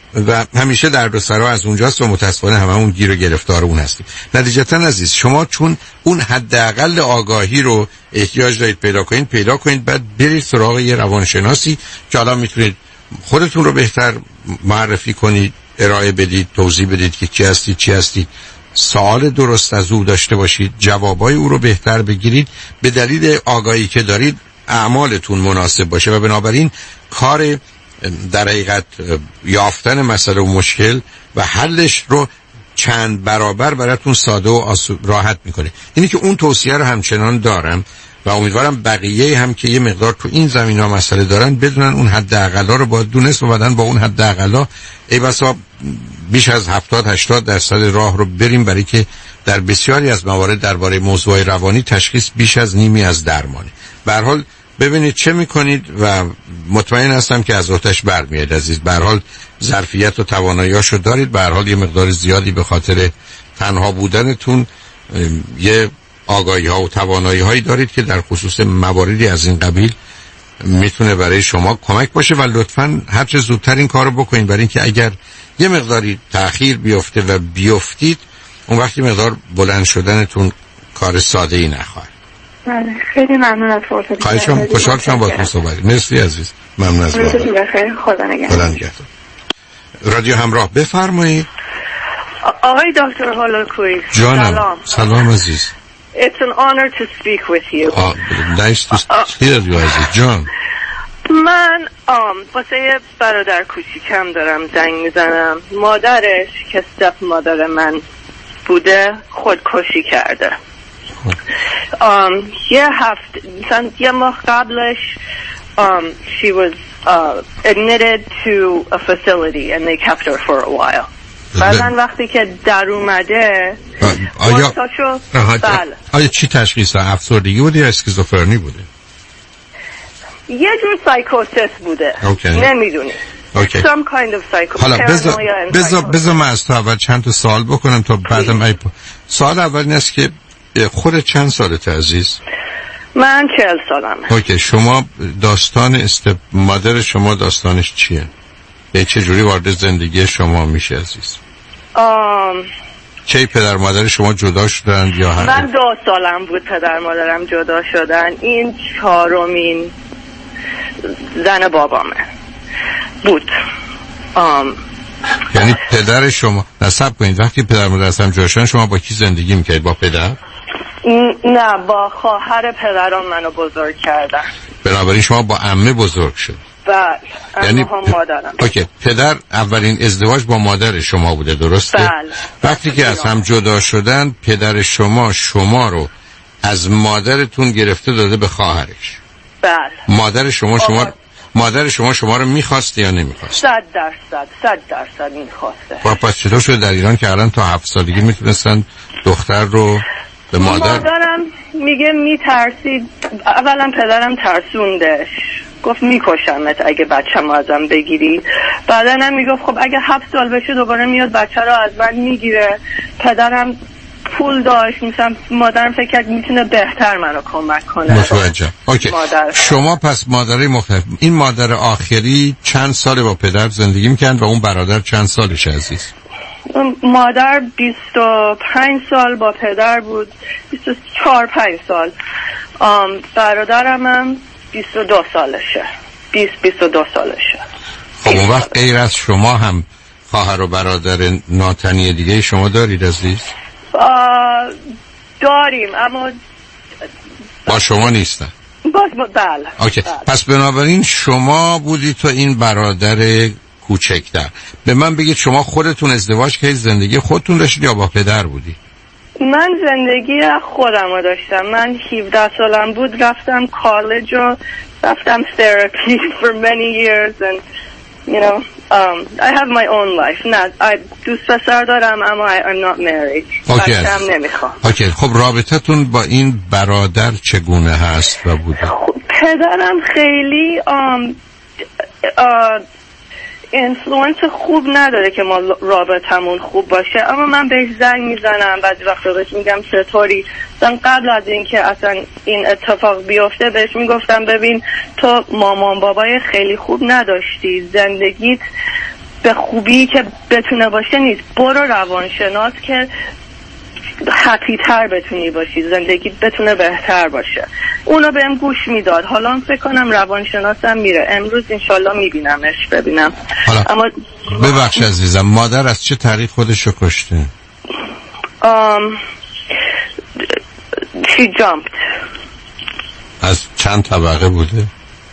و همیشه در سرا از اونجاست و متاسفانه هممون گیر و گرفتار اون هستیم. نتیجتا عزیز، شما چون اون حداقل آگاهی رو احتیاج دارید پیدا کنید پیدا کنید بعد برید سراغ یه روانشناسی که الان میتونید خودتون رو بهتر معرفی کنید، ارائه بدید، توضیح بدید که کی هستید، چی هستید، سوال درست از او داشته باشید، جوابای او رو بهتر بگیرید، به دلیل آگاهی که دارید اعمالتون مناسب باشه و بنابراین کار در حقیقت یافتن مسئله و مشکل و حلش رو چند برابر براتون ساده و راحت میکنه. اینی که اون توصیه رو همچنان دارم و امیدوارم بقیه هم که یه مقدار تو این زمینه ها مسئله دارن بدونن اون حد اقلا رو باید دونست و بعدن با اون حد اقلا ای بسا بیش از هفتاد هشتاد درصد راه رو بریم، برای که در بسیاری از موارد درباره موضوع روانی تشخیص بیش از نیمی از درمانه. به هر حال ببینید چه میکنید و مطمئن هستم که از آتش برمیاد عزیز. به هر حال ظرفیت و تواناییاشو دارید، به هر حال یه مقدار زیادی به خاطر تنها بودنتون یه آگاهی ها و توانایی هایی دارید که در خصوص مواردی از این قبیل میتونه برای شما کمک باشه و لطفاً هر چه زودتر این کارو بکنید، برای اینکه اگر یه مقداری تأخیر بیفته و بیفتید اون وقتی مقدار بلند شدنتون کار ساده ای نخواهد. بله خیلی ممنون از فرصتی. خواهش می‌کنم، خوشحال شدم باهاتون صحبت. مرسی عزیز. ممنون از لطفتون. بخیر، خدا نگهدار. رادیو همراه بفرمایید. آقای دکتر هولاکویی سلام. سلام عزیز. It's an honor to speak with you. Uh, nice to hear you عزیز جان. من آم واسه برادر کوچیکم دارم زنگ میزنم. مادرش که استپ مادر من بوده خودکشی کرده. آم یه هفته مثلا یه ماه قبلش um, she was uh, admitted to a facility and they kept her for a while. بعدن وقتی که در اومده آیا بله. آیا چی تشخیص افسردگی بوده یا اسکیزوفرنی بوده؟ یه جور سایکوسیس بوده. okay. نمیدونی okay. some kind of psycho حالا بذار بذار بذار من از تو اول چند تا سوال بکنم تا بعدم ای سوال اول این است که خودت چند سالته عزیز؟ من چهل سالمه. اوکی شما داستان استپ مادر شما داستانش چیه؟ به چه جوری وارد زندگی شما میشه عزیز؟ آم چه پدر مادر شما جدا شدن یا هر؟ من دو سالم بود پدر مادرم جدا شدن. این چهارمین زن بابامه بود. آم یعنی پدر شما نصب کنید وقتی پدر مادر هم جدا شدن شما با کی زندگی میکردید؟ با پدر؟ نه با خواهر پدرم منو بزرگ کردن. بنابراین شما با عمه بزرگ شد. بله یعنی هم مادرم. اوکی پدر اولین ازدواج با مادر شما بوده درسته؟ بله. وقتی که از هم جدا شدن پدر شما شما رو از مادرتون گرفته داده به خواهرش. بله. مادر شما شما مادر شما شما رو میخواست یا نمیخواست؟ صد درصد صد درصد میخواسته. و پس چطور شده در ایران که الان تا هفت سالگی میتونستن دختر رو به مادر؟ مادرم میگه میترسید. اولا پدرم ترسوندش گفت میکشمت اگه بچه‌مو ازم بگیری. بعدا هم میگفت خب اگه هفت سال بشه دوباره میاد بچه رو از من میگیره. پدرم پول داشت مثلا مادرم فکر کرد میتونه بهتر منو کمک کنه. متوجه. اوکی. مادر. شما پس مادرای مختلف. این مادر آخری چند سال با پدر زندگی میکرد و اون برادر چند سالش عزیز؟ مادر بیست و پنج سال با پدر بود. بیست و چهار پنج سال. آم برادرم هم بیست و دو سالشه. بیست بیست و دو سالشه. خب اون وقت غیر از شما هم خواهر و برادر ناتنی دیگه شما دارید عزیز؟ داریم اما با شما نیستن. باز بله. اوکی. بله. پس بنابراین شما بودی تو این برادر کوچکتر. به من بگید شما خودتون ازدواج کردید زندگی خودتون داشتید یا با پدر بودی؟ من زندگی خودم رو داشتم. من هفده سالم بود رفتم کالج و رفتم therapy for many years and you know um I have my own life. نه I دوست پسر دارم اما I, I'm not married. اوکی. بچه‌م نمیخوام. اوکی. خب رابطتون با این برادر چگونه هست و بوده؟ خب پدرم خیلی um uh, اینفلوئنس خوب نداره که ما رابطمون خوب باشه اما من بهش زنگ میزنم بعضی وقتا بهش میگم چطوری. مثلا قبل از اینکه اصلا این اتفاق بیفته بهش میگفتم ببین تو مامان بابای خیلی خوب نداشتی زندگیت به خوبی که بتونه باشه نیست. برو روانشناس که حقی تر بتونی باشی زندگیت بتونه بهتر باشه. اونو بهم گوش میداد. حالا فکر کنم روانشناسم میره. امروز انشالله میبینمش ببینم. حالا اما ببخش عزیزم مادر از چه طریق خودشو کشته؟ um, she jumped. از چند طبقه بوده؟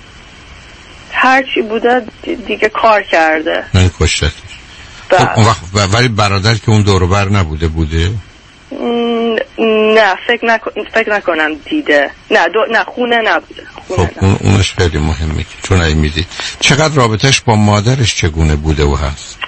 هرچی بوده دیگه کار کرده. من کشتتش. خب اون وقت ولی برادر که اون دور و بر نبوده بوده؟ نه فکر نکن... فکر نکنم دیده. نه دو... نه خونه نبوده. خونه خب اون... اونش خیلی مهمه که چون میدید. چقدر رابطش با مادرش چگونه بوده و هست؟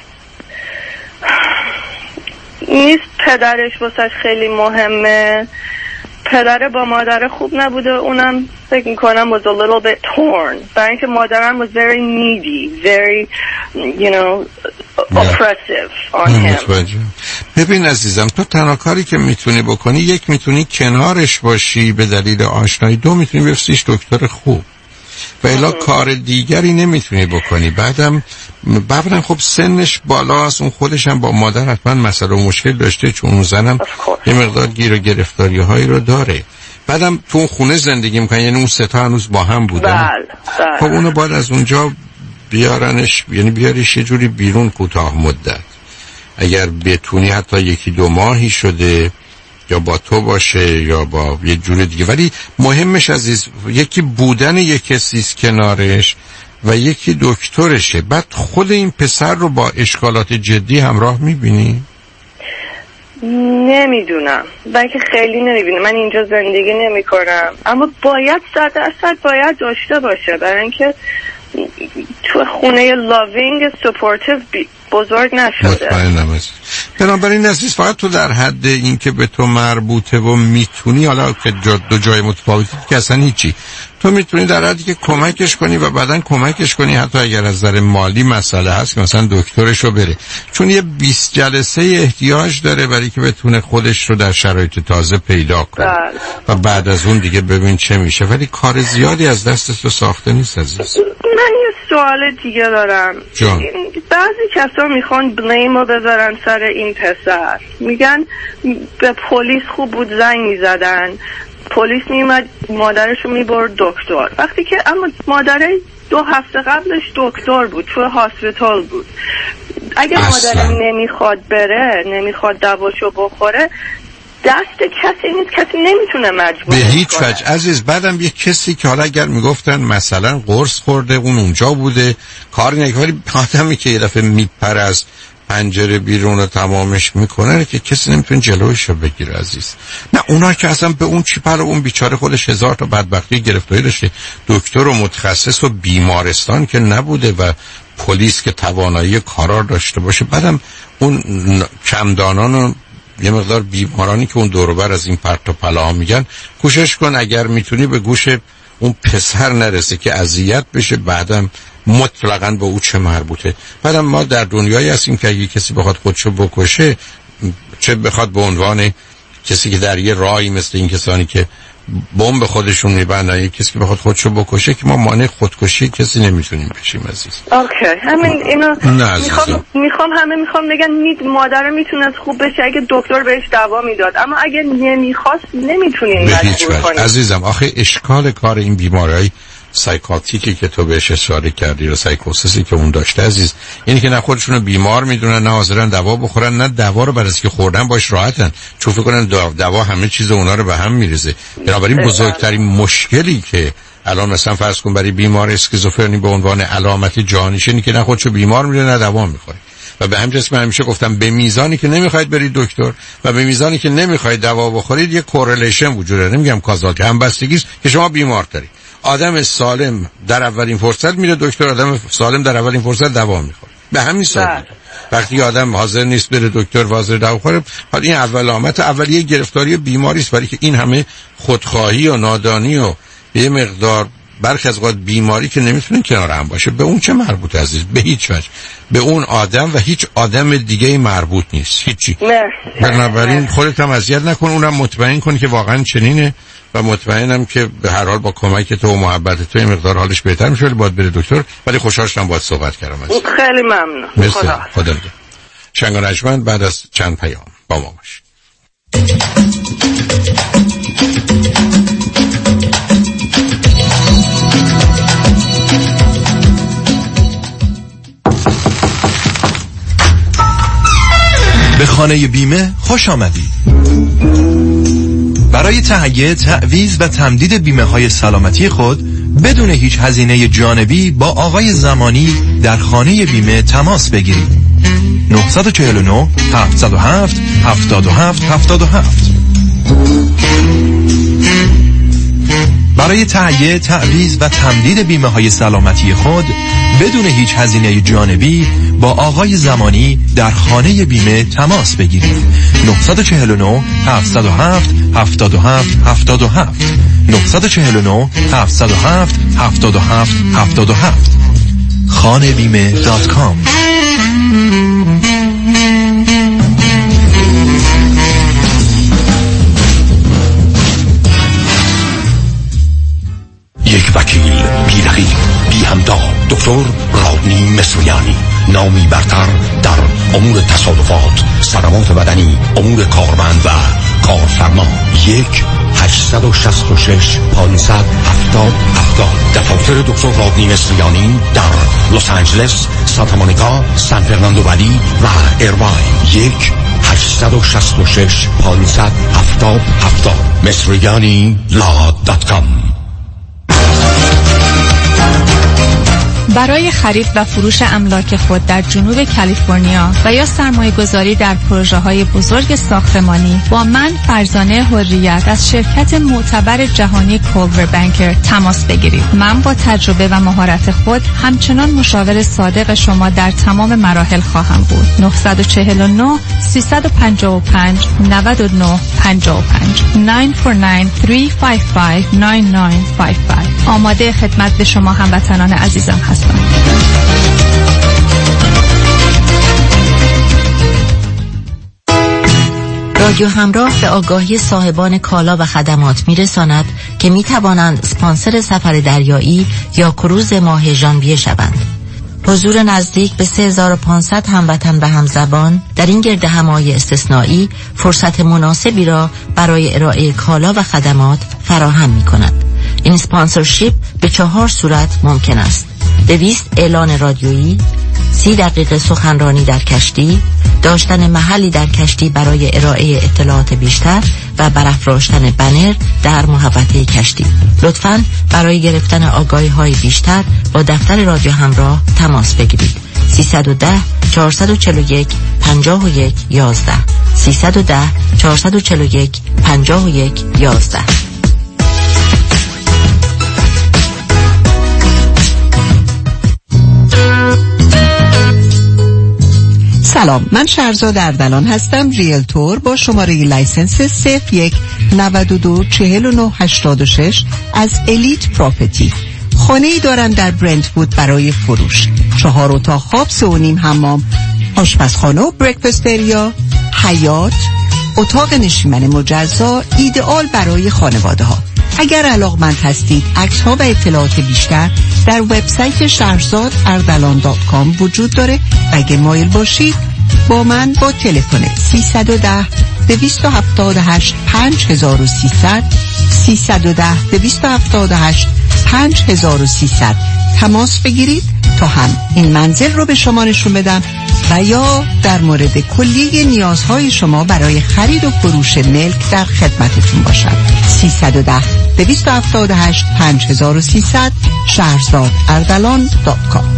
نیست پدرش واسه خیلی مهمه. پدره با مادر خوب نبوده. اونم فکر میکنم was a little bit torn. برای اینکه مادرم was very needy, very you know oppressive on him. ببین عزیزم تو تنها کاری که میتونی بکنی یک میتونی کنارش باشی به دلیل آشنایی، دو میتونی بفرستیش دکتر خوب و الا کار دیگری نمیتونی بکنی. بعدم بعدم خب سنش بالاست، اون خودش هم با مادر حتما مسئله و مشکل داشته چون اون زنم یه مقدار گیر و گرفتاری هایی رو داره. بعدم تو اون خونه زندگی میکنن، یعنی اون سه تا هنوز با هم بودن. بله بله. خب اونو باید از اونجا بیارنش، یعنی بیاریش یه جوری بیرون کوتاه مدت. اگر بتونی حتی یکی دو ماهی شده یا با تو باشه یا با یه جور دیگه، ولی مهمش عزیز یکی بودن یک کسیست کنارش و یکی دکترشه. بعد خود این پسر رو با اشکالات جدی همراه میبینی؟ نمیدونم، بلکه خیلی نمیبینم. من اینجا زندگی نمی کنم، اما باید صد درصد باید داشته باشه برای اینکه تو خونه لاوینگ سپورتیو بزرگ نشده. مطمئنم است. بنابراین عزیز فقط تو در حد این که به تو مربوطه و میتونی، حالا که دو جای متفاوتی که اصلا هیچی، تو میتونی در حدی که کمکش کنی و بعدن کمکش کنی حتی اگر از نظر مالی مسئله هست که مثلا دکترشو بره، چون یه بیست جلسه احتیاج داره برای که بتونه خودش رو در شرایط تازه پیدا کنه و بعد از اون دیگه ببین چه میشه. ولی کار زیادی از دستت تو ساخته نیست عزیز. من یه سوال دیگه دارم. جان. بعضی کسا میخوان بلیم رو بذارن سر این پسر، میگن به پلیس خوب بود زنگ میزدن، پلیس میومد مادرشو میبرد دکتر، وقتی که اما مادره دو هفته قبلش دکتر بود، تو هاسپیتال بود. اگه مادره نمیخواد بره، نمیخواد دواشو بخوره، دست کسی نیست، کسی نمیتونه مجبور به هیچ وجه عزیز. بعدم یه کسی که حالا اگر میگفتن مثلا قرص خورده اون اونجا بوده کار نکنه، آدمی که یه دفعه میپره از پنجره بیرون و تمامش میکنه که کسی نمیتونه جلویشو بگیره عزیز. نه اونا که اصلا به اون چی پر، اون بیچاره خودش هزار تا بدبختی گرفتاری داشته، دکتر و متخصص و بیمارستان که نبوده و پلیس که توانایی کارا داشته باشه. بعدم اون کمدانان و یه مقدار بیمارانی که اون دور و بر از این پرت و پلا میگن، کوشش کن اگر میتونی به گوش اون پسر نرسه که اذیت بشه، بعدم مطلقاً به او چه مربوطه. بعدم ما در دنیایی هستیم که اگه کسی بخواد خودشو بکشه، چه بخواد به عنوان کسی که در یه راهی مثل این کسانی که بمب خودشون میبندن، یه کسی که بخواد خودشو بکشه، که ما مانع خودکشی کسی نمیتونیم بشیم عزیز. اوکی همین اینو میخوام میخوام همه میخوام بگن مید مادر میتونه خوب بشه اگه دکتر بهش دوا میداد، اما اگه نمیخواست نمیتونین مجبور کنید عزیزم. آخه اشکال کار این بیماری سایکاتیکی که تو بهش اشاره کردی و سایکوسیسی که اون داشته عزیز، یعنی که نه خودشونو بیمار میدونن، نه حاضرن دوا بخورن، نه دوا رو برای که خوردن باش راحتن، چون فکر کنن دوا همه چیز اونا رو به هم میریزه. بنابراین بزرگترین مشکلی که الان مثلا فرض کن برای بیمار اسکیزوفرنی به عنوان علامت جهانیش اینه که نه خودشو بیمار میدونه نه دوا میخوره. و به همین جهت من همیشه گفتم به میزانی که نمیخواید برید دکتر و به میزانی که نمیخواید دوا بخورید، یه کورلیشن وجود داره، نمیگم کازالیتی، همبستگی است که شما بیمار دارید. آدم سالم در اولین فرصت میره دکتر، آدم سالم در اولین فرصت دوا میخوره. به همین سادگی. وقتی آدم حاضر نیست بره دکتر و حاضر دوا بخوره، حالا این اول علامت اولیه گرفتاری بیماری است، برای که این همه خودخواهی و نادانی و یه مقدار برخی از اوقات بیماری که نمیتونه کنار هم باشه. به اون چه مربوط عزیز؟ به هیچ وجه. به اون آدم و هیچ آدم دیگه مربوط نیست، هیچی. بنابراین خودت هم اذیت نکن، اونم مطمئن کن که واقعا چنینه و مطمئنم که به هر حال با کمک تو و محبت تو این مقدار حالش بهتر میشه. باید بره دکتر، ولی خوشحال شدم باهات صحبت کردم عزیز. خیلی ممنون. خدا خدا نگهدار. شنگ و نجمن بعد از چند پیام با ما باش. به خانه بیمه خوش آمدید. برای تهیه، تعویض و تمدید بیمه های سلامتی خود بدون هیچ هزینه جانبی با آقای زمانی در خانه بیمه تماس بگیرید. نه چهار نه هفت صفر هفت هفت هفت هفت هفت. برای تهیه، تعویض و تمدید بیمه های سلامتی خود بدون هیچ هزینه جانبی با آقای زمانی در خانه بیمه تماس بگیرید. نه چهار نه هفت صفر هفت هفت هفت هفت هفت نه چهار نه هفت صفر هفت هفت هفت هفت هفت خانه بیمه دات کام. یک وکیل بی رقیب بی همتا، دکتر رادنی مصریانی، نامی برتر در امور تصادفات، صدمات بدنی، امور کارمند و کارفرما. یک هشتصد و شصت و شش پانصد هفتاد هفتاد. دفاتر دکتر رادنی مصریانی در لس آنجلس، سانتا مونیکا، سان فرناندو ولی و ایرواین. یک هشتصد و شصت و شش پانصد هفتاد هفتاد. مصریانی لا دات کام. برای خرید و فروش املاک خود در جنوب کالیفرنیا و یا سرمایه گذاری در پروژه های بزرگ ساختمانی با من فرزانه حریت از شرکت معتبر جهانی کولور بانکر تماس بگیرید. من با تجربه و مهارت خود همچنان مشاور صادق شما در تمام مراحل خواهم بود. نه چهار نه سه پنج پنج نه نه پنج پنج نه چهار نه سه پنج پنج نه نه پنج پنج. آماده خدمت به شما هموطنان عزیزم هستم. رادیو همراه به آگاهی صاحبان کالا و خدمات میرساند که می توانند اسپانسر سفر دریایی یا کروز ماه ژانویه شوند. حضور نزدیک به سه هزار و پانصد هموطن و همزبان در این گرد همایی استثنایی فرصت مناسبی را برای ارائه کالا و خدمات فراهم می کند. این اسپانسرشیپ به چهار صورت ممکن است: دویست اعلان رادیویی، سی دقیقه سخنرانی در کشتی، داشتن محلی در کشتی برای ارائه اطلاعات بیشتر و برافراشتن بنر در محوطه کشتی. لطفاً برای گرفتن آگاهی های بیشتر با دفتر رادیو همراه تماس بگیرید. سیصد و ده چهارصد و چهل و یک پنجاه و یک یازده سیصد و ده چهارصد و چهل و یک پنجاه و یک یازده. سلام، من شهرزاد اردلان هستم، ریلتور با شماره لایسنس صفر یک نود و دو چهل و نه هشتاد و شش از الیت پراپرتی. خانه ای دارم در برنت‌وود برای فروش. چهار اتاق خواب، سه و نیم حمام، آشپزخانه و بریکفاست ایریا، حیاط، اتاق نشیمن مجزا، ایدئال برای خانواده ها. اگر علاقمند هستید، عکس ها و اطلاعات بیشتر در وبسایت شهرزاد اردلان دات کام وجود داره و اگه مایل باشید با من با تلفن سیصد و ده دویست و هفتاد و هشت پنج هزار و سیصد سیصد و ده دویست و هفتاد و هشت پنج هزار و سیصد تماس بگیرید تا هم این منزل رو به شما نشون بدم و یا در مورد کلیه نیازهای شما برای خرید و فروش ملک در خدمتتون باشم. سیصد و ده دویست و هفتاد و هشت پنج هزار و سیصد شهرزاد اردلان دات کام.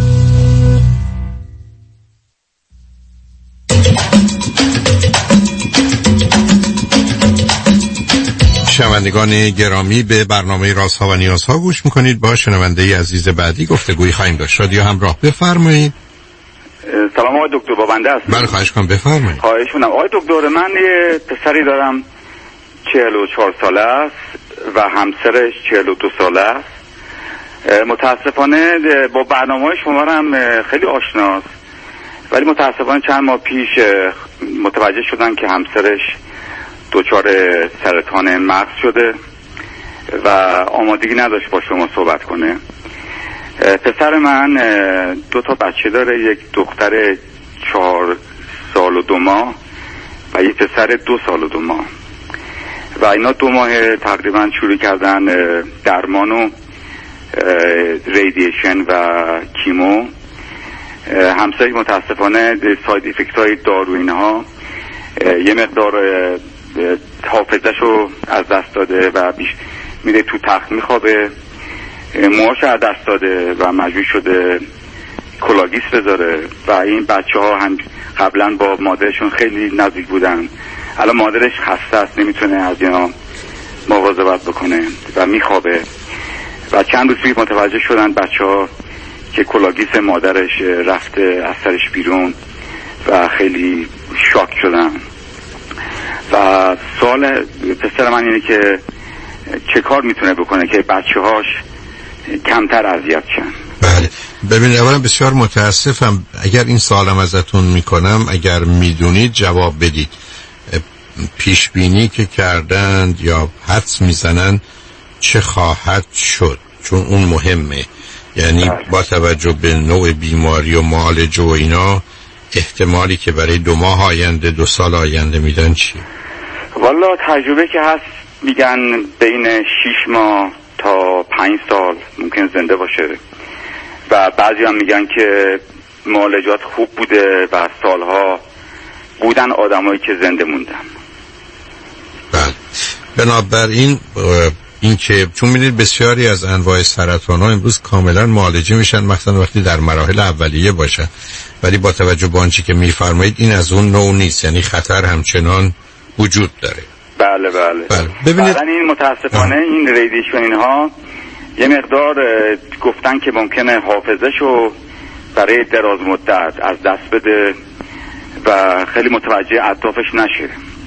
شنوندگان گرامی، به برنامه رازها و نیازها گوش میکنید. با شنونده عزیز بعدی گفتگوی خواهیم داشت. رادیو همراه، بفرمایید. سلام آقای دکتر، با بنده هستم. بله خواهش کنم، بفرمایید. خواهش می‌کنم. آقای دکتر، من یه پسری دارم چهل و چهار ساله است و همسرش چهل و دو ساله است. متاسفانه با برنامه‌های شما هم خیلی آشناست، ولی متاسفانه چند ماه پیش متوجه شدن که همسرش دچار سرطان مغز شده و آمادگی نداشت با شما صحبت کنه. پسر من دو تا بچه داره، یک دختر چهار سال و دو ماه و یک پسر دو سال و دو ماه و اینا دو ماه تقریبا شروع کردن درمان و ریدیشن و کیمو. همسرش متاسفانه ساید افکت های دارو اینها یه مقدار حافظه‌شو از دست داده و بیش میره تو تخت میخوابه، موهاش از دست داده و مجبور شده کلاگیس بذاره و این بچه ها هم قبلا با مادرشون خیلی نزدیک بودن، الان مادرش خسته است، نمیتونه از اینا مواظبت بکنه و میخوابه و چند روز پیش متوجه شدن بچه ها که کلاگیس مادرش رفته از سرش بیرون و خیلی شاک شدن. و سوال پسر من اینه که چه کار میتونه بکنه که بچه هاش کمتر اذیت شن؟ بله ببینید، اولا بسیار متاسفم اگر این سوالم ازتون میکنم، اگر میدونید جواب بدید. پیش بینی که کردند یا حدس میزنن چه خواهد شد، چون اون مهمه. یعنی بله. با توجه به نوع بیماری و معالجه و اینا احتمالی که برای دو ماه آینده، دو سال آینده میدن چیه؟ والا تجربه که هست میگن بین شیش ماه تا پنج سال ممکن زنده باشه و بعضی هم میگن که معالجات خوب بوده و سالها بودن آدمایی که زنده موندن. بله بنابراین این که چون میدید بسیاری از انواع سرطان ها امروز کاملا معالجه میشن، مثلا وقتی در مراحل اولیه باشن، ولی با توجه به آنچه که میفرمایید این از اون نوع نیست، یعنی خطر همچنان وجود داره. بله بله, بله. ببینید این متاسفانه آه. این ریدیشن اینها یه مقدار گفتن که ممکنه حافظه‌شو برای دراز مدت از دست بده و خیلی متوجه اطرافش نشه.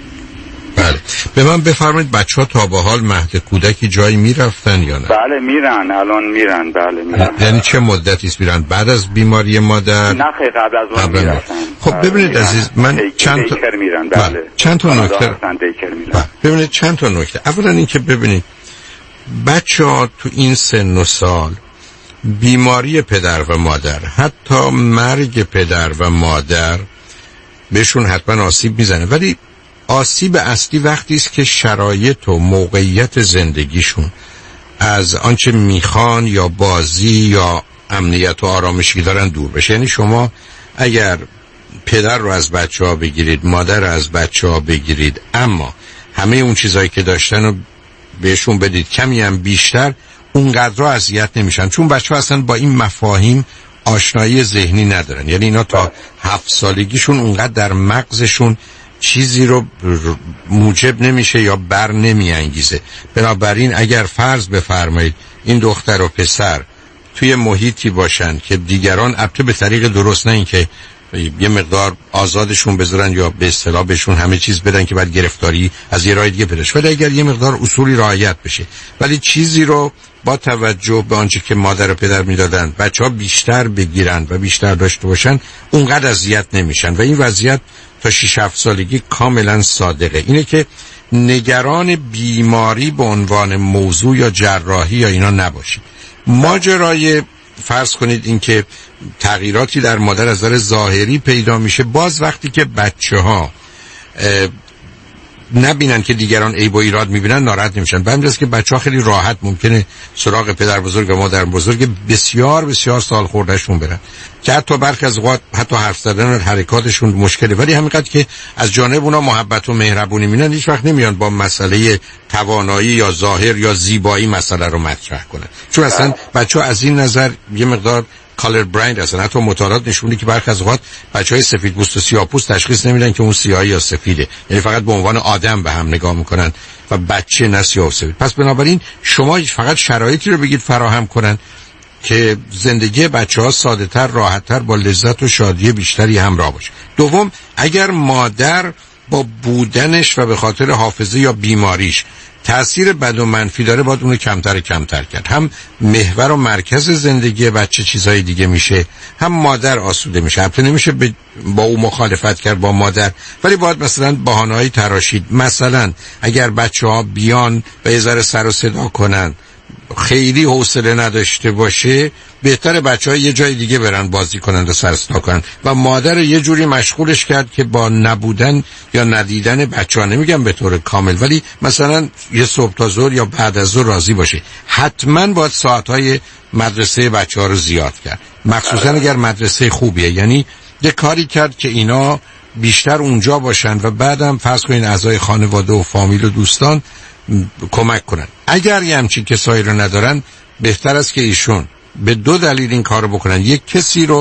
بله به من بفرمایید بچه ها تا به حال مهد کودکی جایی میرفتن یا نه؟ بله میرن، الان میرن. بله میرن. یعنی چه مدتی است میرن؟ بعد از بیماری مادر؟ نه خیلی قبل از اون میرفتن. خب ببینید میرن. عزیز من دیکر چند تا میرن. بله. بله. چند تا نکته بله. ببینید چند تا نکته. اولا این که ببینید بچه ها تو این سن و سال بیماری پدر و مادر، حتی مرگ پدر و مادر بهشون حتما آسیب میزنه، ولی آسیب اصلی وقتی است که شرایط و موقعیت زندگیشون از آنچه میخوان یا بازی یا امنیت و آرامشی دارن دور بشه. یعنی شما اگر پدر رو از بچه ها بگیرید، مادر رو از بچه ها بگیرید، اما همه اون چیزایی که داشتن رو بهشون بدید کمی هم بیشتر، اونقدر رو اذیت نمیشن، چون بچه ها اصلا با این مفاهیم آشنایی ذهنی ندارن. یعنی اینا تا هفت سالگیشون اونقدر در مغزشون چیزی رو موجب نمیشه یا بر نمی انگیزه. بنابراین اگر فرض بفرمایید این دختر و پسر توی محیطی باشن که دیگران البته به طریق درست، نه این که یه مقدار آزادشون بذارن یا به اصطلاح بهشون همه چیز بدن که بعد گرفتاری از یه راه دیگه پیدا شه، ولی اگر یه مقدار اصولی رعایت بشه، ولی چیزی رو با توجه به آنچه که مادر و پدر میدادن بچه‌ها بیشتر بگیرن و بیشتر داشته باشن، اونقدر اذیت نمیشن و این وضعیت تا شش هفت سالگی کاملا صادقه. اینه که نگران بیماری به عنوان موضوع یا جراحی یا اینا نباشید. ماجرای فرض کنید این که تغییراتی در مادر از نظر ظاهری پیدا میشه، باز وقتی که بچه ها نبینن که دیگران عیب و ایراد میبینن ناراحت نمیشن. به همین که بچه ها خیلی راحت ممکنه سراغ پدر بزرگ و مادر بزرگ بسیار بسیار سال خوردهشون برن که حتی برخی از اوقات حتی حرف زدن و حرکاتشون مشکله، ولی همینقدر که از جانب اونا محبت و مهربونی میبینن هیچ وقت نمیان با مسئله توانایی یا ظاهر یا زیبایی مسئله رو مطرح کنن، چون اصلا بچه ها از این نظر یه مقدار کالر برایند هستن. حتی مطالعات نشون میده که برخی از اوقات بچهای سفید پوست و سیاه پوست تشخیص نمیدن که اون سیاهی یا سفیده، یعنی فقط به عنوان آدم به هم نگاه میکنن و بچه نه سیاه و سفید. پس بنابراین شما فقط شرایطی رو بگید فراهم کنن که زندگی بچه‌ها ساده‌تر، راحت‌تر، با لذت و شادی بیشتری همراه باشه. دوم، اگر مادر با بودنش و به خاطر حافظه یا بیماریش تأثیر بد و منفی داره، باید اونو کمتر کمتر کرد. هم محور و مرکز زندگی بچه چیزهای دیگه میشه، هم مادر آسوده میشه. البته نمیشه با او مخالفت کرد با مادر، ولی باید مثلا بهانه‌ای تراشید. مثلا اگر بچه‌ها بیان و یه ذره سر و صدا کنن، خیلی حوصله نداشته باشه، بهتره بچه‌ها یه جای دیگه برن بازی کنن و سر صدا کنن و مادر یه جوری مشغولش کرد که با نبودن یا ندیدن بچه‌ها، نمیگم به طور کامل، ولی مثلا یه صبح تا ظهر یا بعد از ظهر راضی باشه. حتما باید ساعت‌های مدرسه بچه‌ها رو زیاد کرد، مخصوصا اگر مدرسه خوبیه. یعنی یه کاری کرد که اینا بیشتر اونجا باشن و بعدم فرض کنین اعضای خانواده و فامیل و دوستان کمک کنن. اگر یه همچین کسایی رو ندارن، بهتر است که ایشون به دو دلیل این کارو بکنن. یک، کسی رو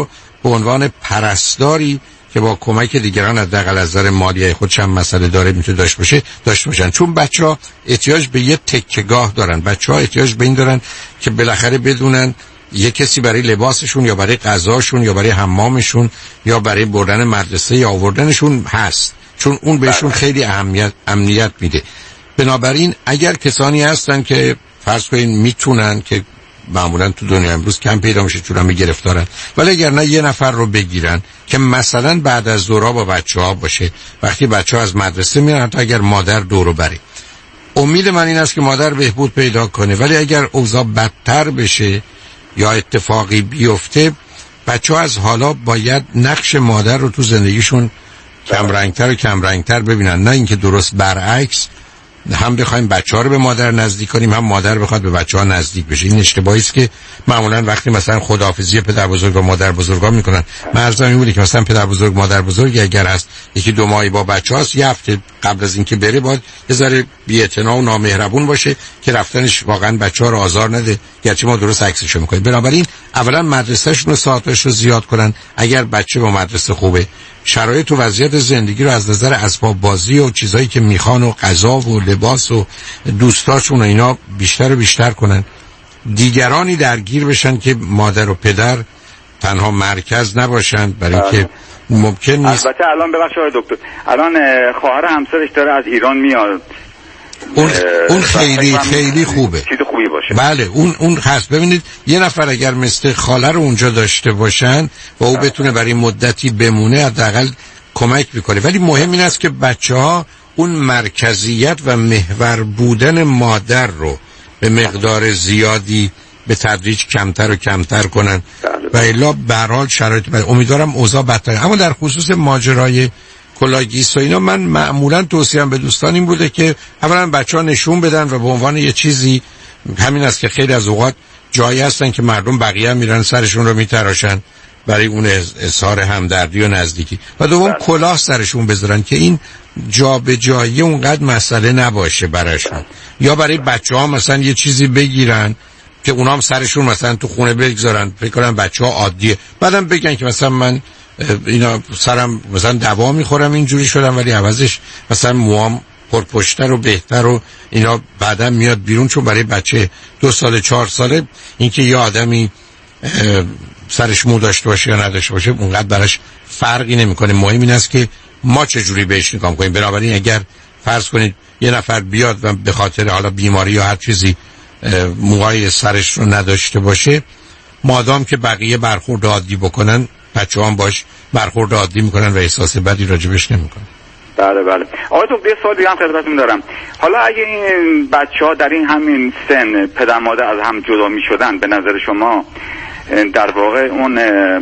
به عنوان پرستاری که با کمک دیگران حداقل از نظر مالی خودش هم مسئله داره میتونه داشته باشه داشته باشن. چون بچه‌ها احتیاج به یه تکیه‌گاه دارن، بچه‌ها احتیاج به این دارن که بالاخره بدونن یه کسی برای لباسشون یا برای غذاشون یا برای حمامشون یا برای بردن مدرسه یا آوردنشون هست، چون اون بهشون خیلی اهمیت امنیت میده. بنابراین اگر کسانی هستن که فرض کنین میتونن، که معمولا تو دنیا امروز کم پیدا میشه چون هم گرفتارن، ولی اگر نه یه نفر رو بگیرن که مثلا بعد از ظهرها با بچه‌ها باشه، وقتی بچه‌ها از مدرسه میرن، حتی اگر مادر دورو بره. امید من این است که مادر بهبود پیدا کنه، ولی اگر اوضاع بدتر بشه یا اتفاقی بیفته، بچه‌ها از حالا باید نقش مادر رو تو زندگیشون کم رنگتر و کم رنگتر ببینن، نه اینکه درست برعکس هم بخوایم بچه‌ها رو به مادر نزدیک کنیم هم مادر بخواد به بچه‌ها نزدیک بشه. این اشتباهی است که معمولا وقتی مثلا خداحافظی پدر بزرگ و مادر بزرگا میکنن، مرزا میمونه که مثلا پدر بزرگ مادر بزرگ اگر هست یکی دو ماهی با بچه‌هاست، یه هفته قبل از اینکه بره باید یه ذره بی‌اعتنا و نامهربون باشه که رفتنش واقعا بچه‌ها رو آزار نده، گرچه ما درست عکسشو میکنیم. بنابراین اولا مدرسه‌شون رو ساعتش رو زیاد کنن. اگر بچه با مدرسه خوبه، شرایط و وضعیت زندگی رو از نظر اسباب بازی و چیزایی که میخوان و غذا و لباس و دوستاشون و اینا بیشتر و بیشتر کنن. دیگرانی درگیر بشن که مادر و پدر تنها مرکز نباشن، برای که ممکن نیست. البته الان ببخشید آقای دکتر، الان خواهر همسرش داره از ایران میاد، اون اون خیلی خیلی خوبه، چیز خوبی باشه. بله اون اون هست. ببینید یه نفر اگر مثل خاله رو اونجا داشته باشن و او بتونه برای مدتی بمونه، حداقل کمک میکنه. ولی مهم این است که بچه‌ها اون مرکزیت و محور بودن مادر رو به مقدار زیادی به تدریج کمتر و کمتر کنن و الا به هر حال شرایط بد. امیدوارم اوضاع بدتر. اما در خصوص ماجرای کلاگیس و اینا، من معمولا توصیه‌ام به دوستان این بوده که اولا بچه‌ها نشون بدن و به عنوان یه چیزی، همین است که خیلی از اوقات جایی هستن که مردم بقیه میرن سرشون رو میتراشن برای اون اظهار همدردی و نزدیکی، و دوم کلاه سرشون بذارن که این جا به جایی اونقدر مسئله نباشه براشون. یا برای بچه‌ها مثلا یه چیزی بگیرن که اونا هم سرشون مثلا تو خونه بگذارن، فکر کنن بچه‌ها عادیه، بعدم بگن که مثلا من اینا سرم مثلا دوا میخورم اینجوری شدم، ولی عوضش مثلا موام پرپشتر و بهتر و اینا بعدا میاد بیرون. چون برای بچه دو سال چهار ساله اینکه یه آدمی سرش مو داشته باشه یا نداشته باشه اونقدر براش فرقی نمیکنه. مهم این است که ما چه جوری بهش نگاه کنیم. بنابراین اگر فرض کنید یه نفر بیاد و به خاطر حالا بیماری یا هر چیزی موهای سرش رو نداشته باشه، مادام که بقیه برخورد عادی بکنن، بچه‌ها هم باش برخورد عادی میکنن و احساس بدی راجبش نمیکنن. بله بله. آقای تو یه سوال دیگه هم خدمتتون دارم. حالا اگه این بچه‌ها در این همین سن پدر مادر از هم جدا میشدن، به نظر شما در واقع اون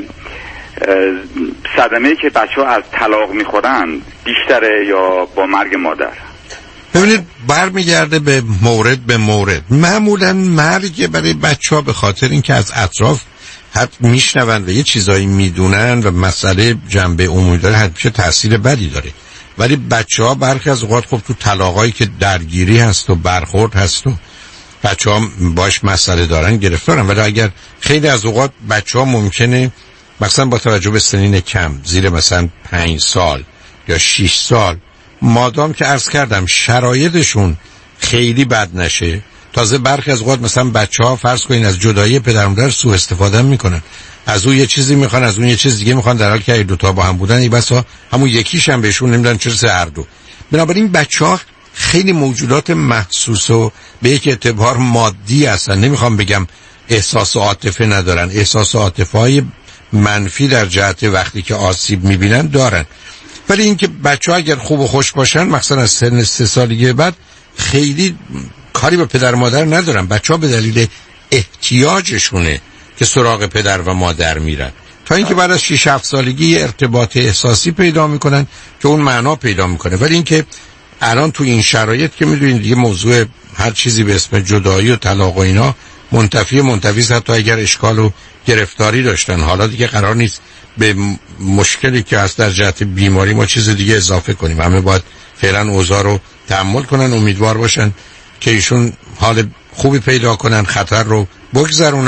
صدمه‌ای که بچه‌ها از طلاق میخورن بیشتره یا با مرگ مادر؟ ببینید برمیگرده به مورد به مورد. معمولا مرگ برای بچه‌ها به خاطر اینکه از اطراف حتی میشنوند و یه چیزایی میدونن و مسئله جنبه عمومی داره، حتی تاثیر بدی داره. ولی بچه‌ها برخی از اوقات خب تو طلاقایی که درگیری هست و برخورد هست و بچه‌ها باش مسئله دارن گرفتارن. ولی اگر خیلی از اوقات بچه‌ها ممکنه مثلا با توجه به سنین کم زیر مثلا پنج سال یا شش سال، مادام که عرض کردم شرایطشون خیلی بد نشه، تازه برخی از اوقات مثلا بچه‌ها فرض کنین از جدایی پدر و مادر سوء استفاده میکنن، از اون یه چیزی میخوان از اون یه چیز دیگه میخوان، در حالی که دو تا با هم بودن ای بسا همون یکیش هم بهشون نمیدن چه هر دو. بنابراین بچه‌ها خیلی موجودات محسوس و به یک اعتبار مادی هستن. نمیخوام بگم احساس و عاطفه ندارن، احساس و عاطفه‌های منفی در جهت وقتی که آسیب میبینن دارن. ولی اینکه بچه‌ها اگر خوب و خوش باشن، مثلا از سن سه سالگی بعد خیلی کاری به پدر مادر ندارن. بچه‌ها به دلیل احتیاجشونه که سراغ پدر و مادر میرن، تا اینکه بعد از شش هفت سالگی ارتباط احساسی پیدا میکنن که اون معنا پیدا میکنه. ولی اینکه الان تو این شرایط که میدونید دیگه موضوع هر چیزی به اسم جدایی و طلاق و اینا منتفی منتفی است، حتی اگر اشکال و گرفتاری داشتن. حالا دیگه قرار نیست به مشکلی که هست در جهت بیماری ما چیز دیگه اضافه کنیم. همه باید فعلا اوضاع رو تحمل کنن، امیدوار باشن که ایشون حال خوبی پیدا کنن، خطر رو بگذرونن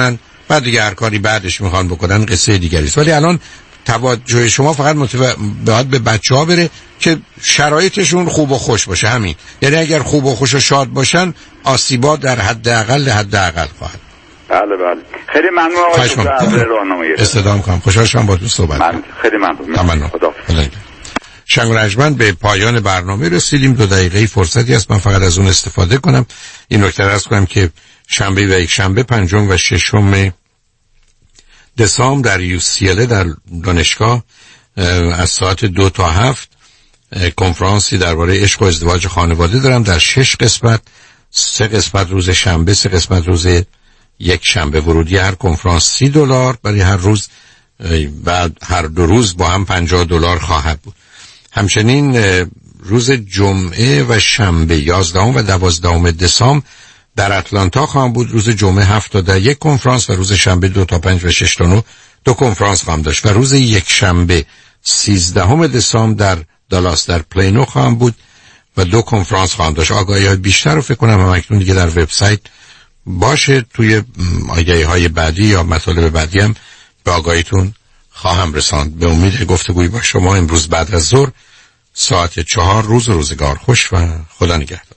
بعد دیگه هر کاری بعدش میخوان بکنن قصه دیگری است. ولی الان توجه شما فقط متو... باید به بچه ها بره که شرایطشون خوب و خوش باشه. همین، یعنی اگر خوب و خوش و شاد باشن آسیبا در حد اقل حد اقل خواهد. بله بله، خیلی ممنون آقای دکتر از راهنمایی. استدام کنم، خوشحال شدم با تو صحبت من خیلی ممنون. خدا شنگ و رجمن به پایان برنامه رسیدیم. دو دقیقه فرصتی هست من فقط از اون استفاده کنم. این نکته عرض کنم که شنبه و یک شنبه پنجم و ششم دسامبر در یو سی ال در دانشگاه از ساعت دو تا هفت کنفرانسی درباره عشق و ازدواج خانواده دارم در شش قسمت، سه قسمت روز شنبه، سه قسمت روز یک شنبه. ورودی هر کنفرانس سی دلار برای هر روز، بعد هر دو روز با هم پنجاه دلار خواهد بود. همچنین روز جمعه و شنبه یازدهم و دوازدهم دسامبر در اتلانتا خواهم بود. روز جمعه هفت تا ده یک کنفرانس و روز شنبه دو تا پنج و شش تا نه دو کنفرانس خواهم داشت و روز یک شنبه سیزدهم دسامبر در دالاس در پلینو خواهم بود و دو کنفرانس خواهم داشت. آگاهی‌های بیشتر رو فکر کنم هم اکنون دیگه در وبسایت باشه. توی آگاهی‌های بعدی یا مطالب بعدی هم به آگاهیتون خواهم رساند. به امید گفتگوی با شما امروز بعد از ظهر ساعت چهار. روز و روزگار خوش و خدا نگهدار.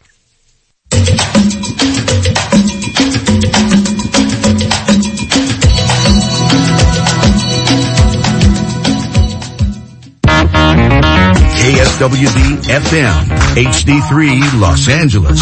کی اس دبلیو دی اف ام اچ دی سه Los Angeles.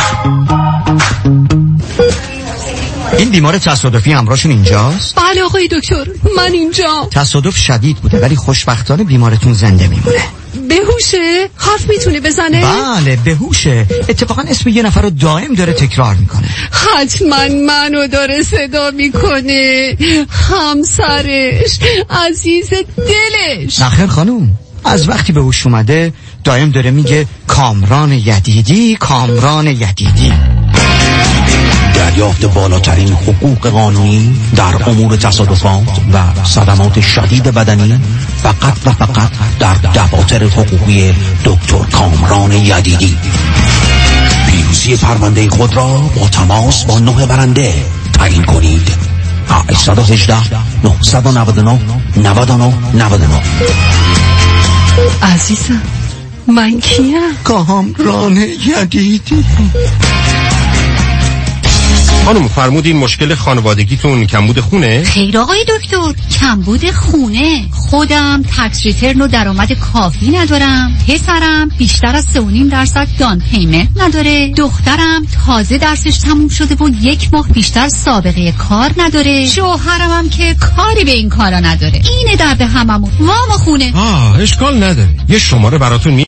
این بیمار تصادفی همراهشون اینجاست؟ بله آقای دکتر، من اینجا. تصادف شدید بوده ولی خوشبختانه بیمارتون زنده میمونه. بهوشه؟ حرف میتونه بزنه؟ بله بهوشه. اتفاقا اسم یه نفر رو دائم داره تکرار میکنه. حتما منو داره صدا میکنه، همسرش، عزیز دلش. نخیر خانوم، از وقتی به هوش اومده دائم داره میگه کامران یدیدی، کامران یدیدی. دریافت بالاترین حقوق قانونی در امور تصادفات و صدمات شدید بدنی فقط و فقط در دفاتر حقوقی دکتر کامران یدیدی. پیروزی پرونده خود را با تماس با نه برنده تعیین کنید. هشت یک هشت نه نه نه نه نه نه نه. عزیزم من کیم؟ کامران یدیدی. خانم فرمودین مشکل خانوادگیتون کمبود خونه؟ خیر آقای دکتر، کمبود خونه. خودم تکس ریترن و درآمد کافی ندارم، پسرم بیشتر از سه و نیم درصد دان پیمنت نداره، دخترم تازه درسش تموم شده و یک ماه بیشتر سابقه کار نداره، شوهرم هم که کاری به این کارا نداره. اینه درد هممون، وام خونه. آه اشکال نداره، یه شماره براتون می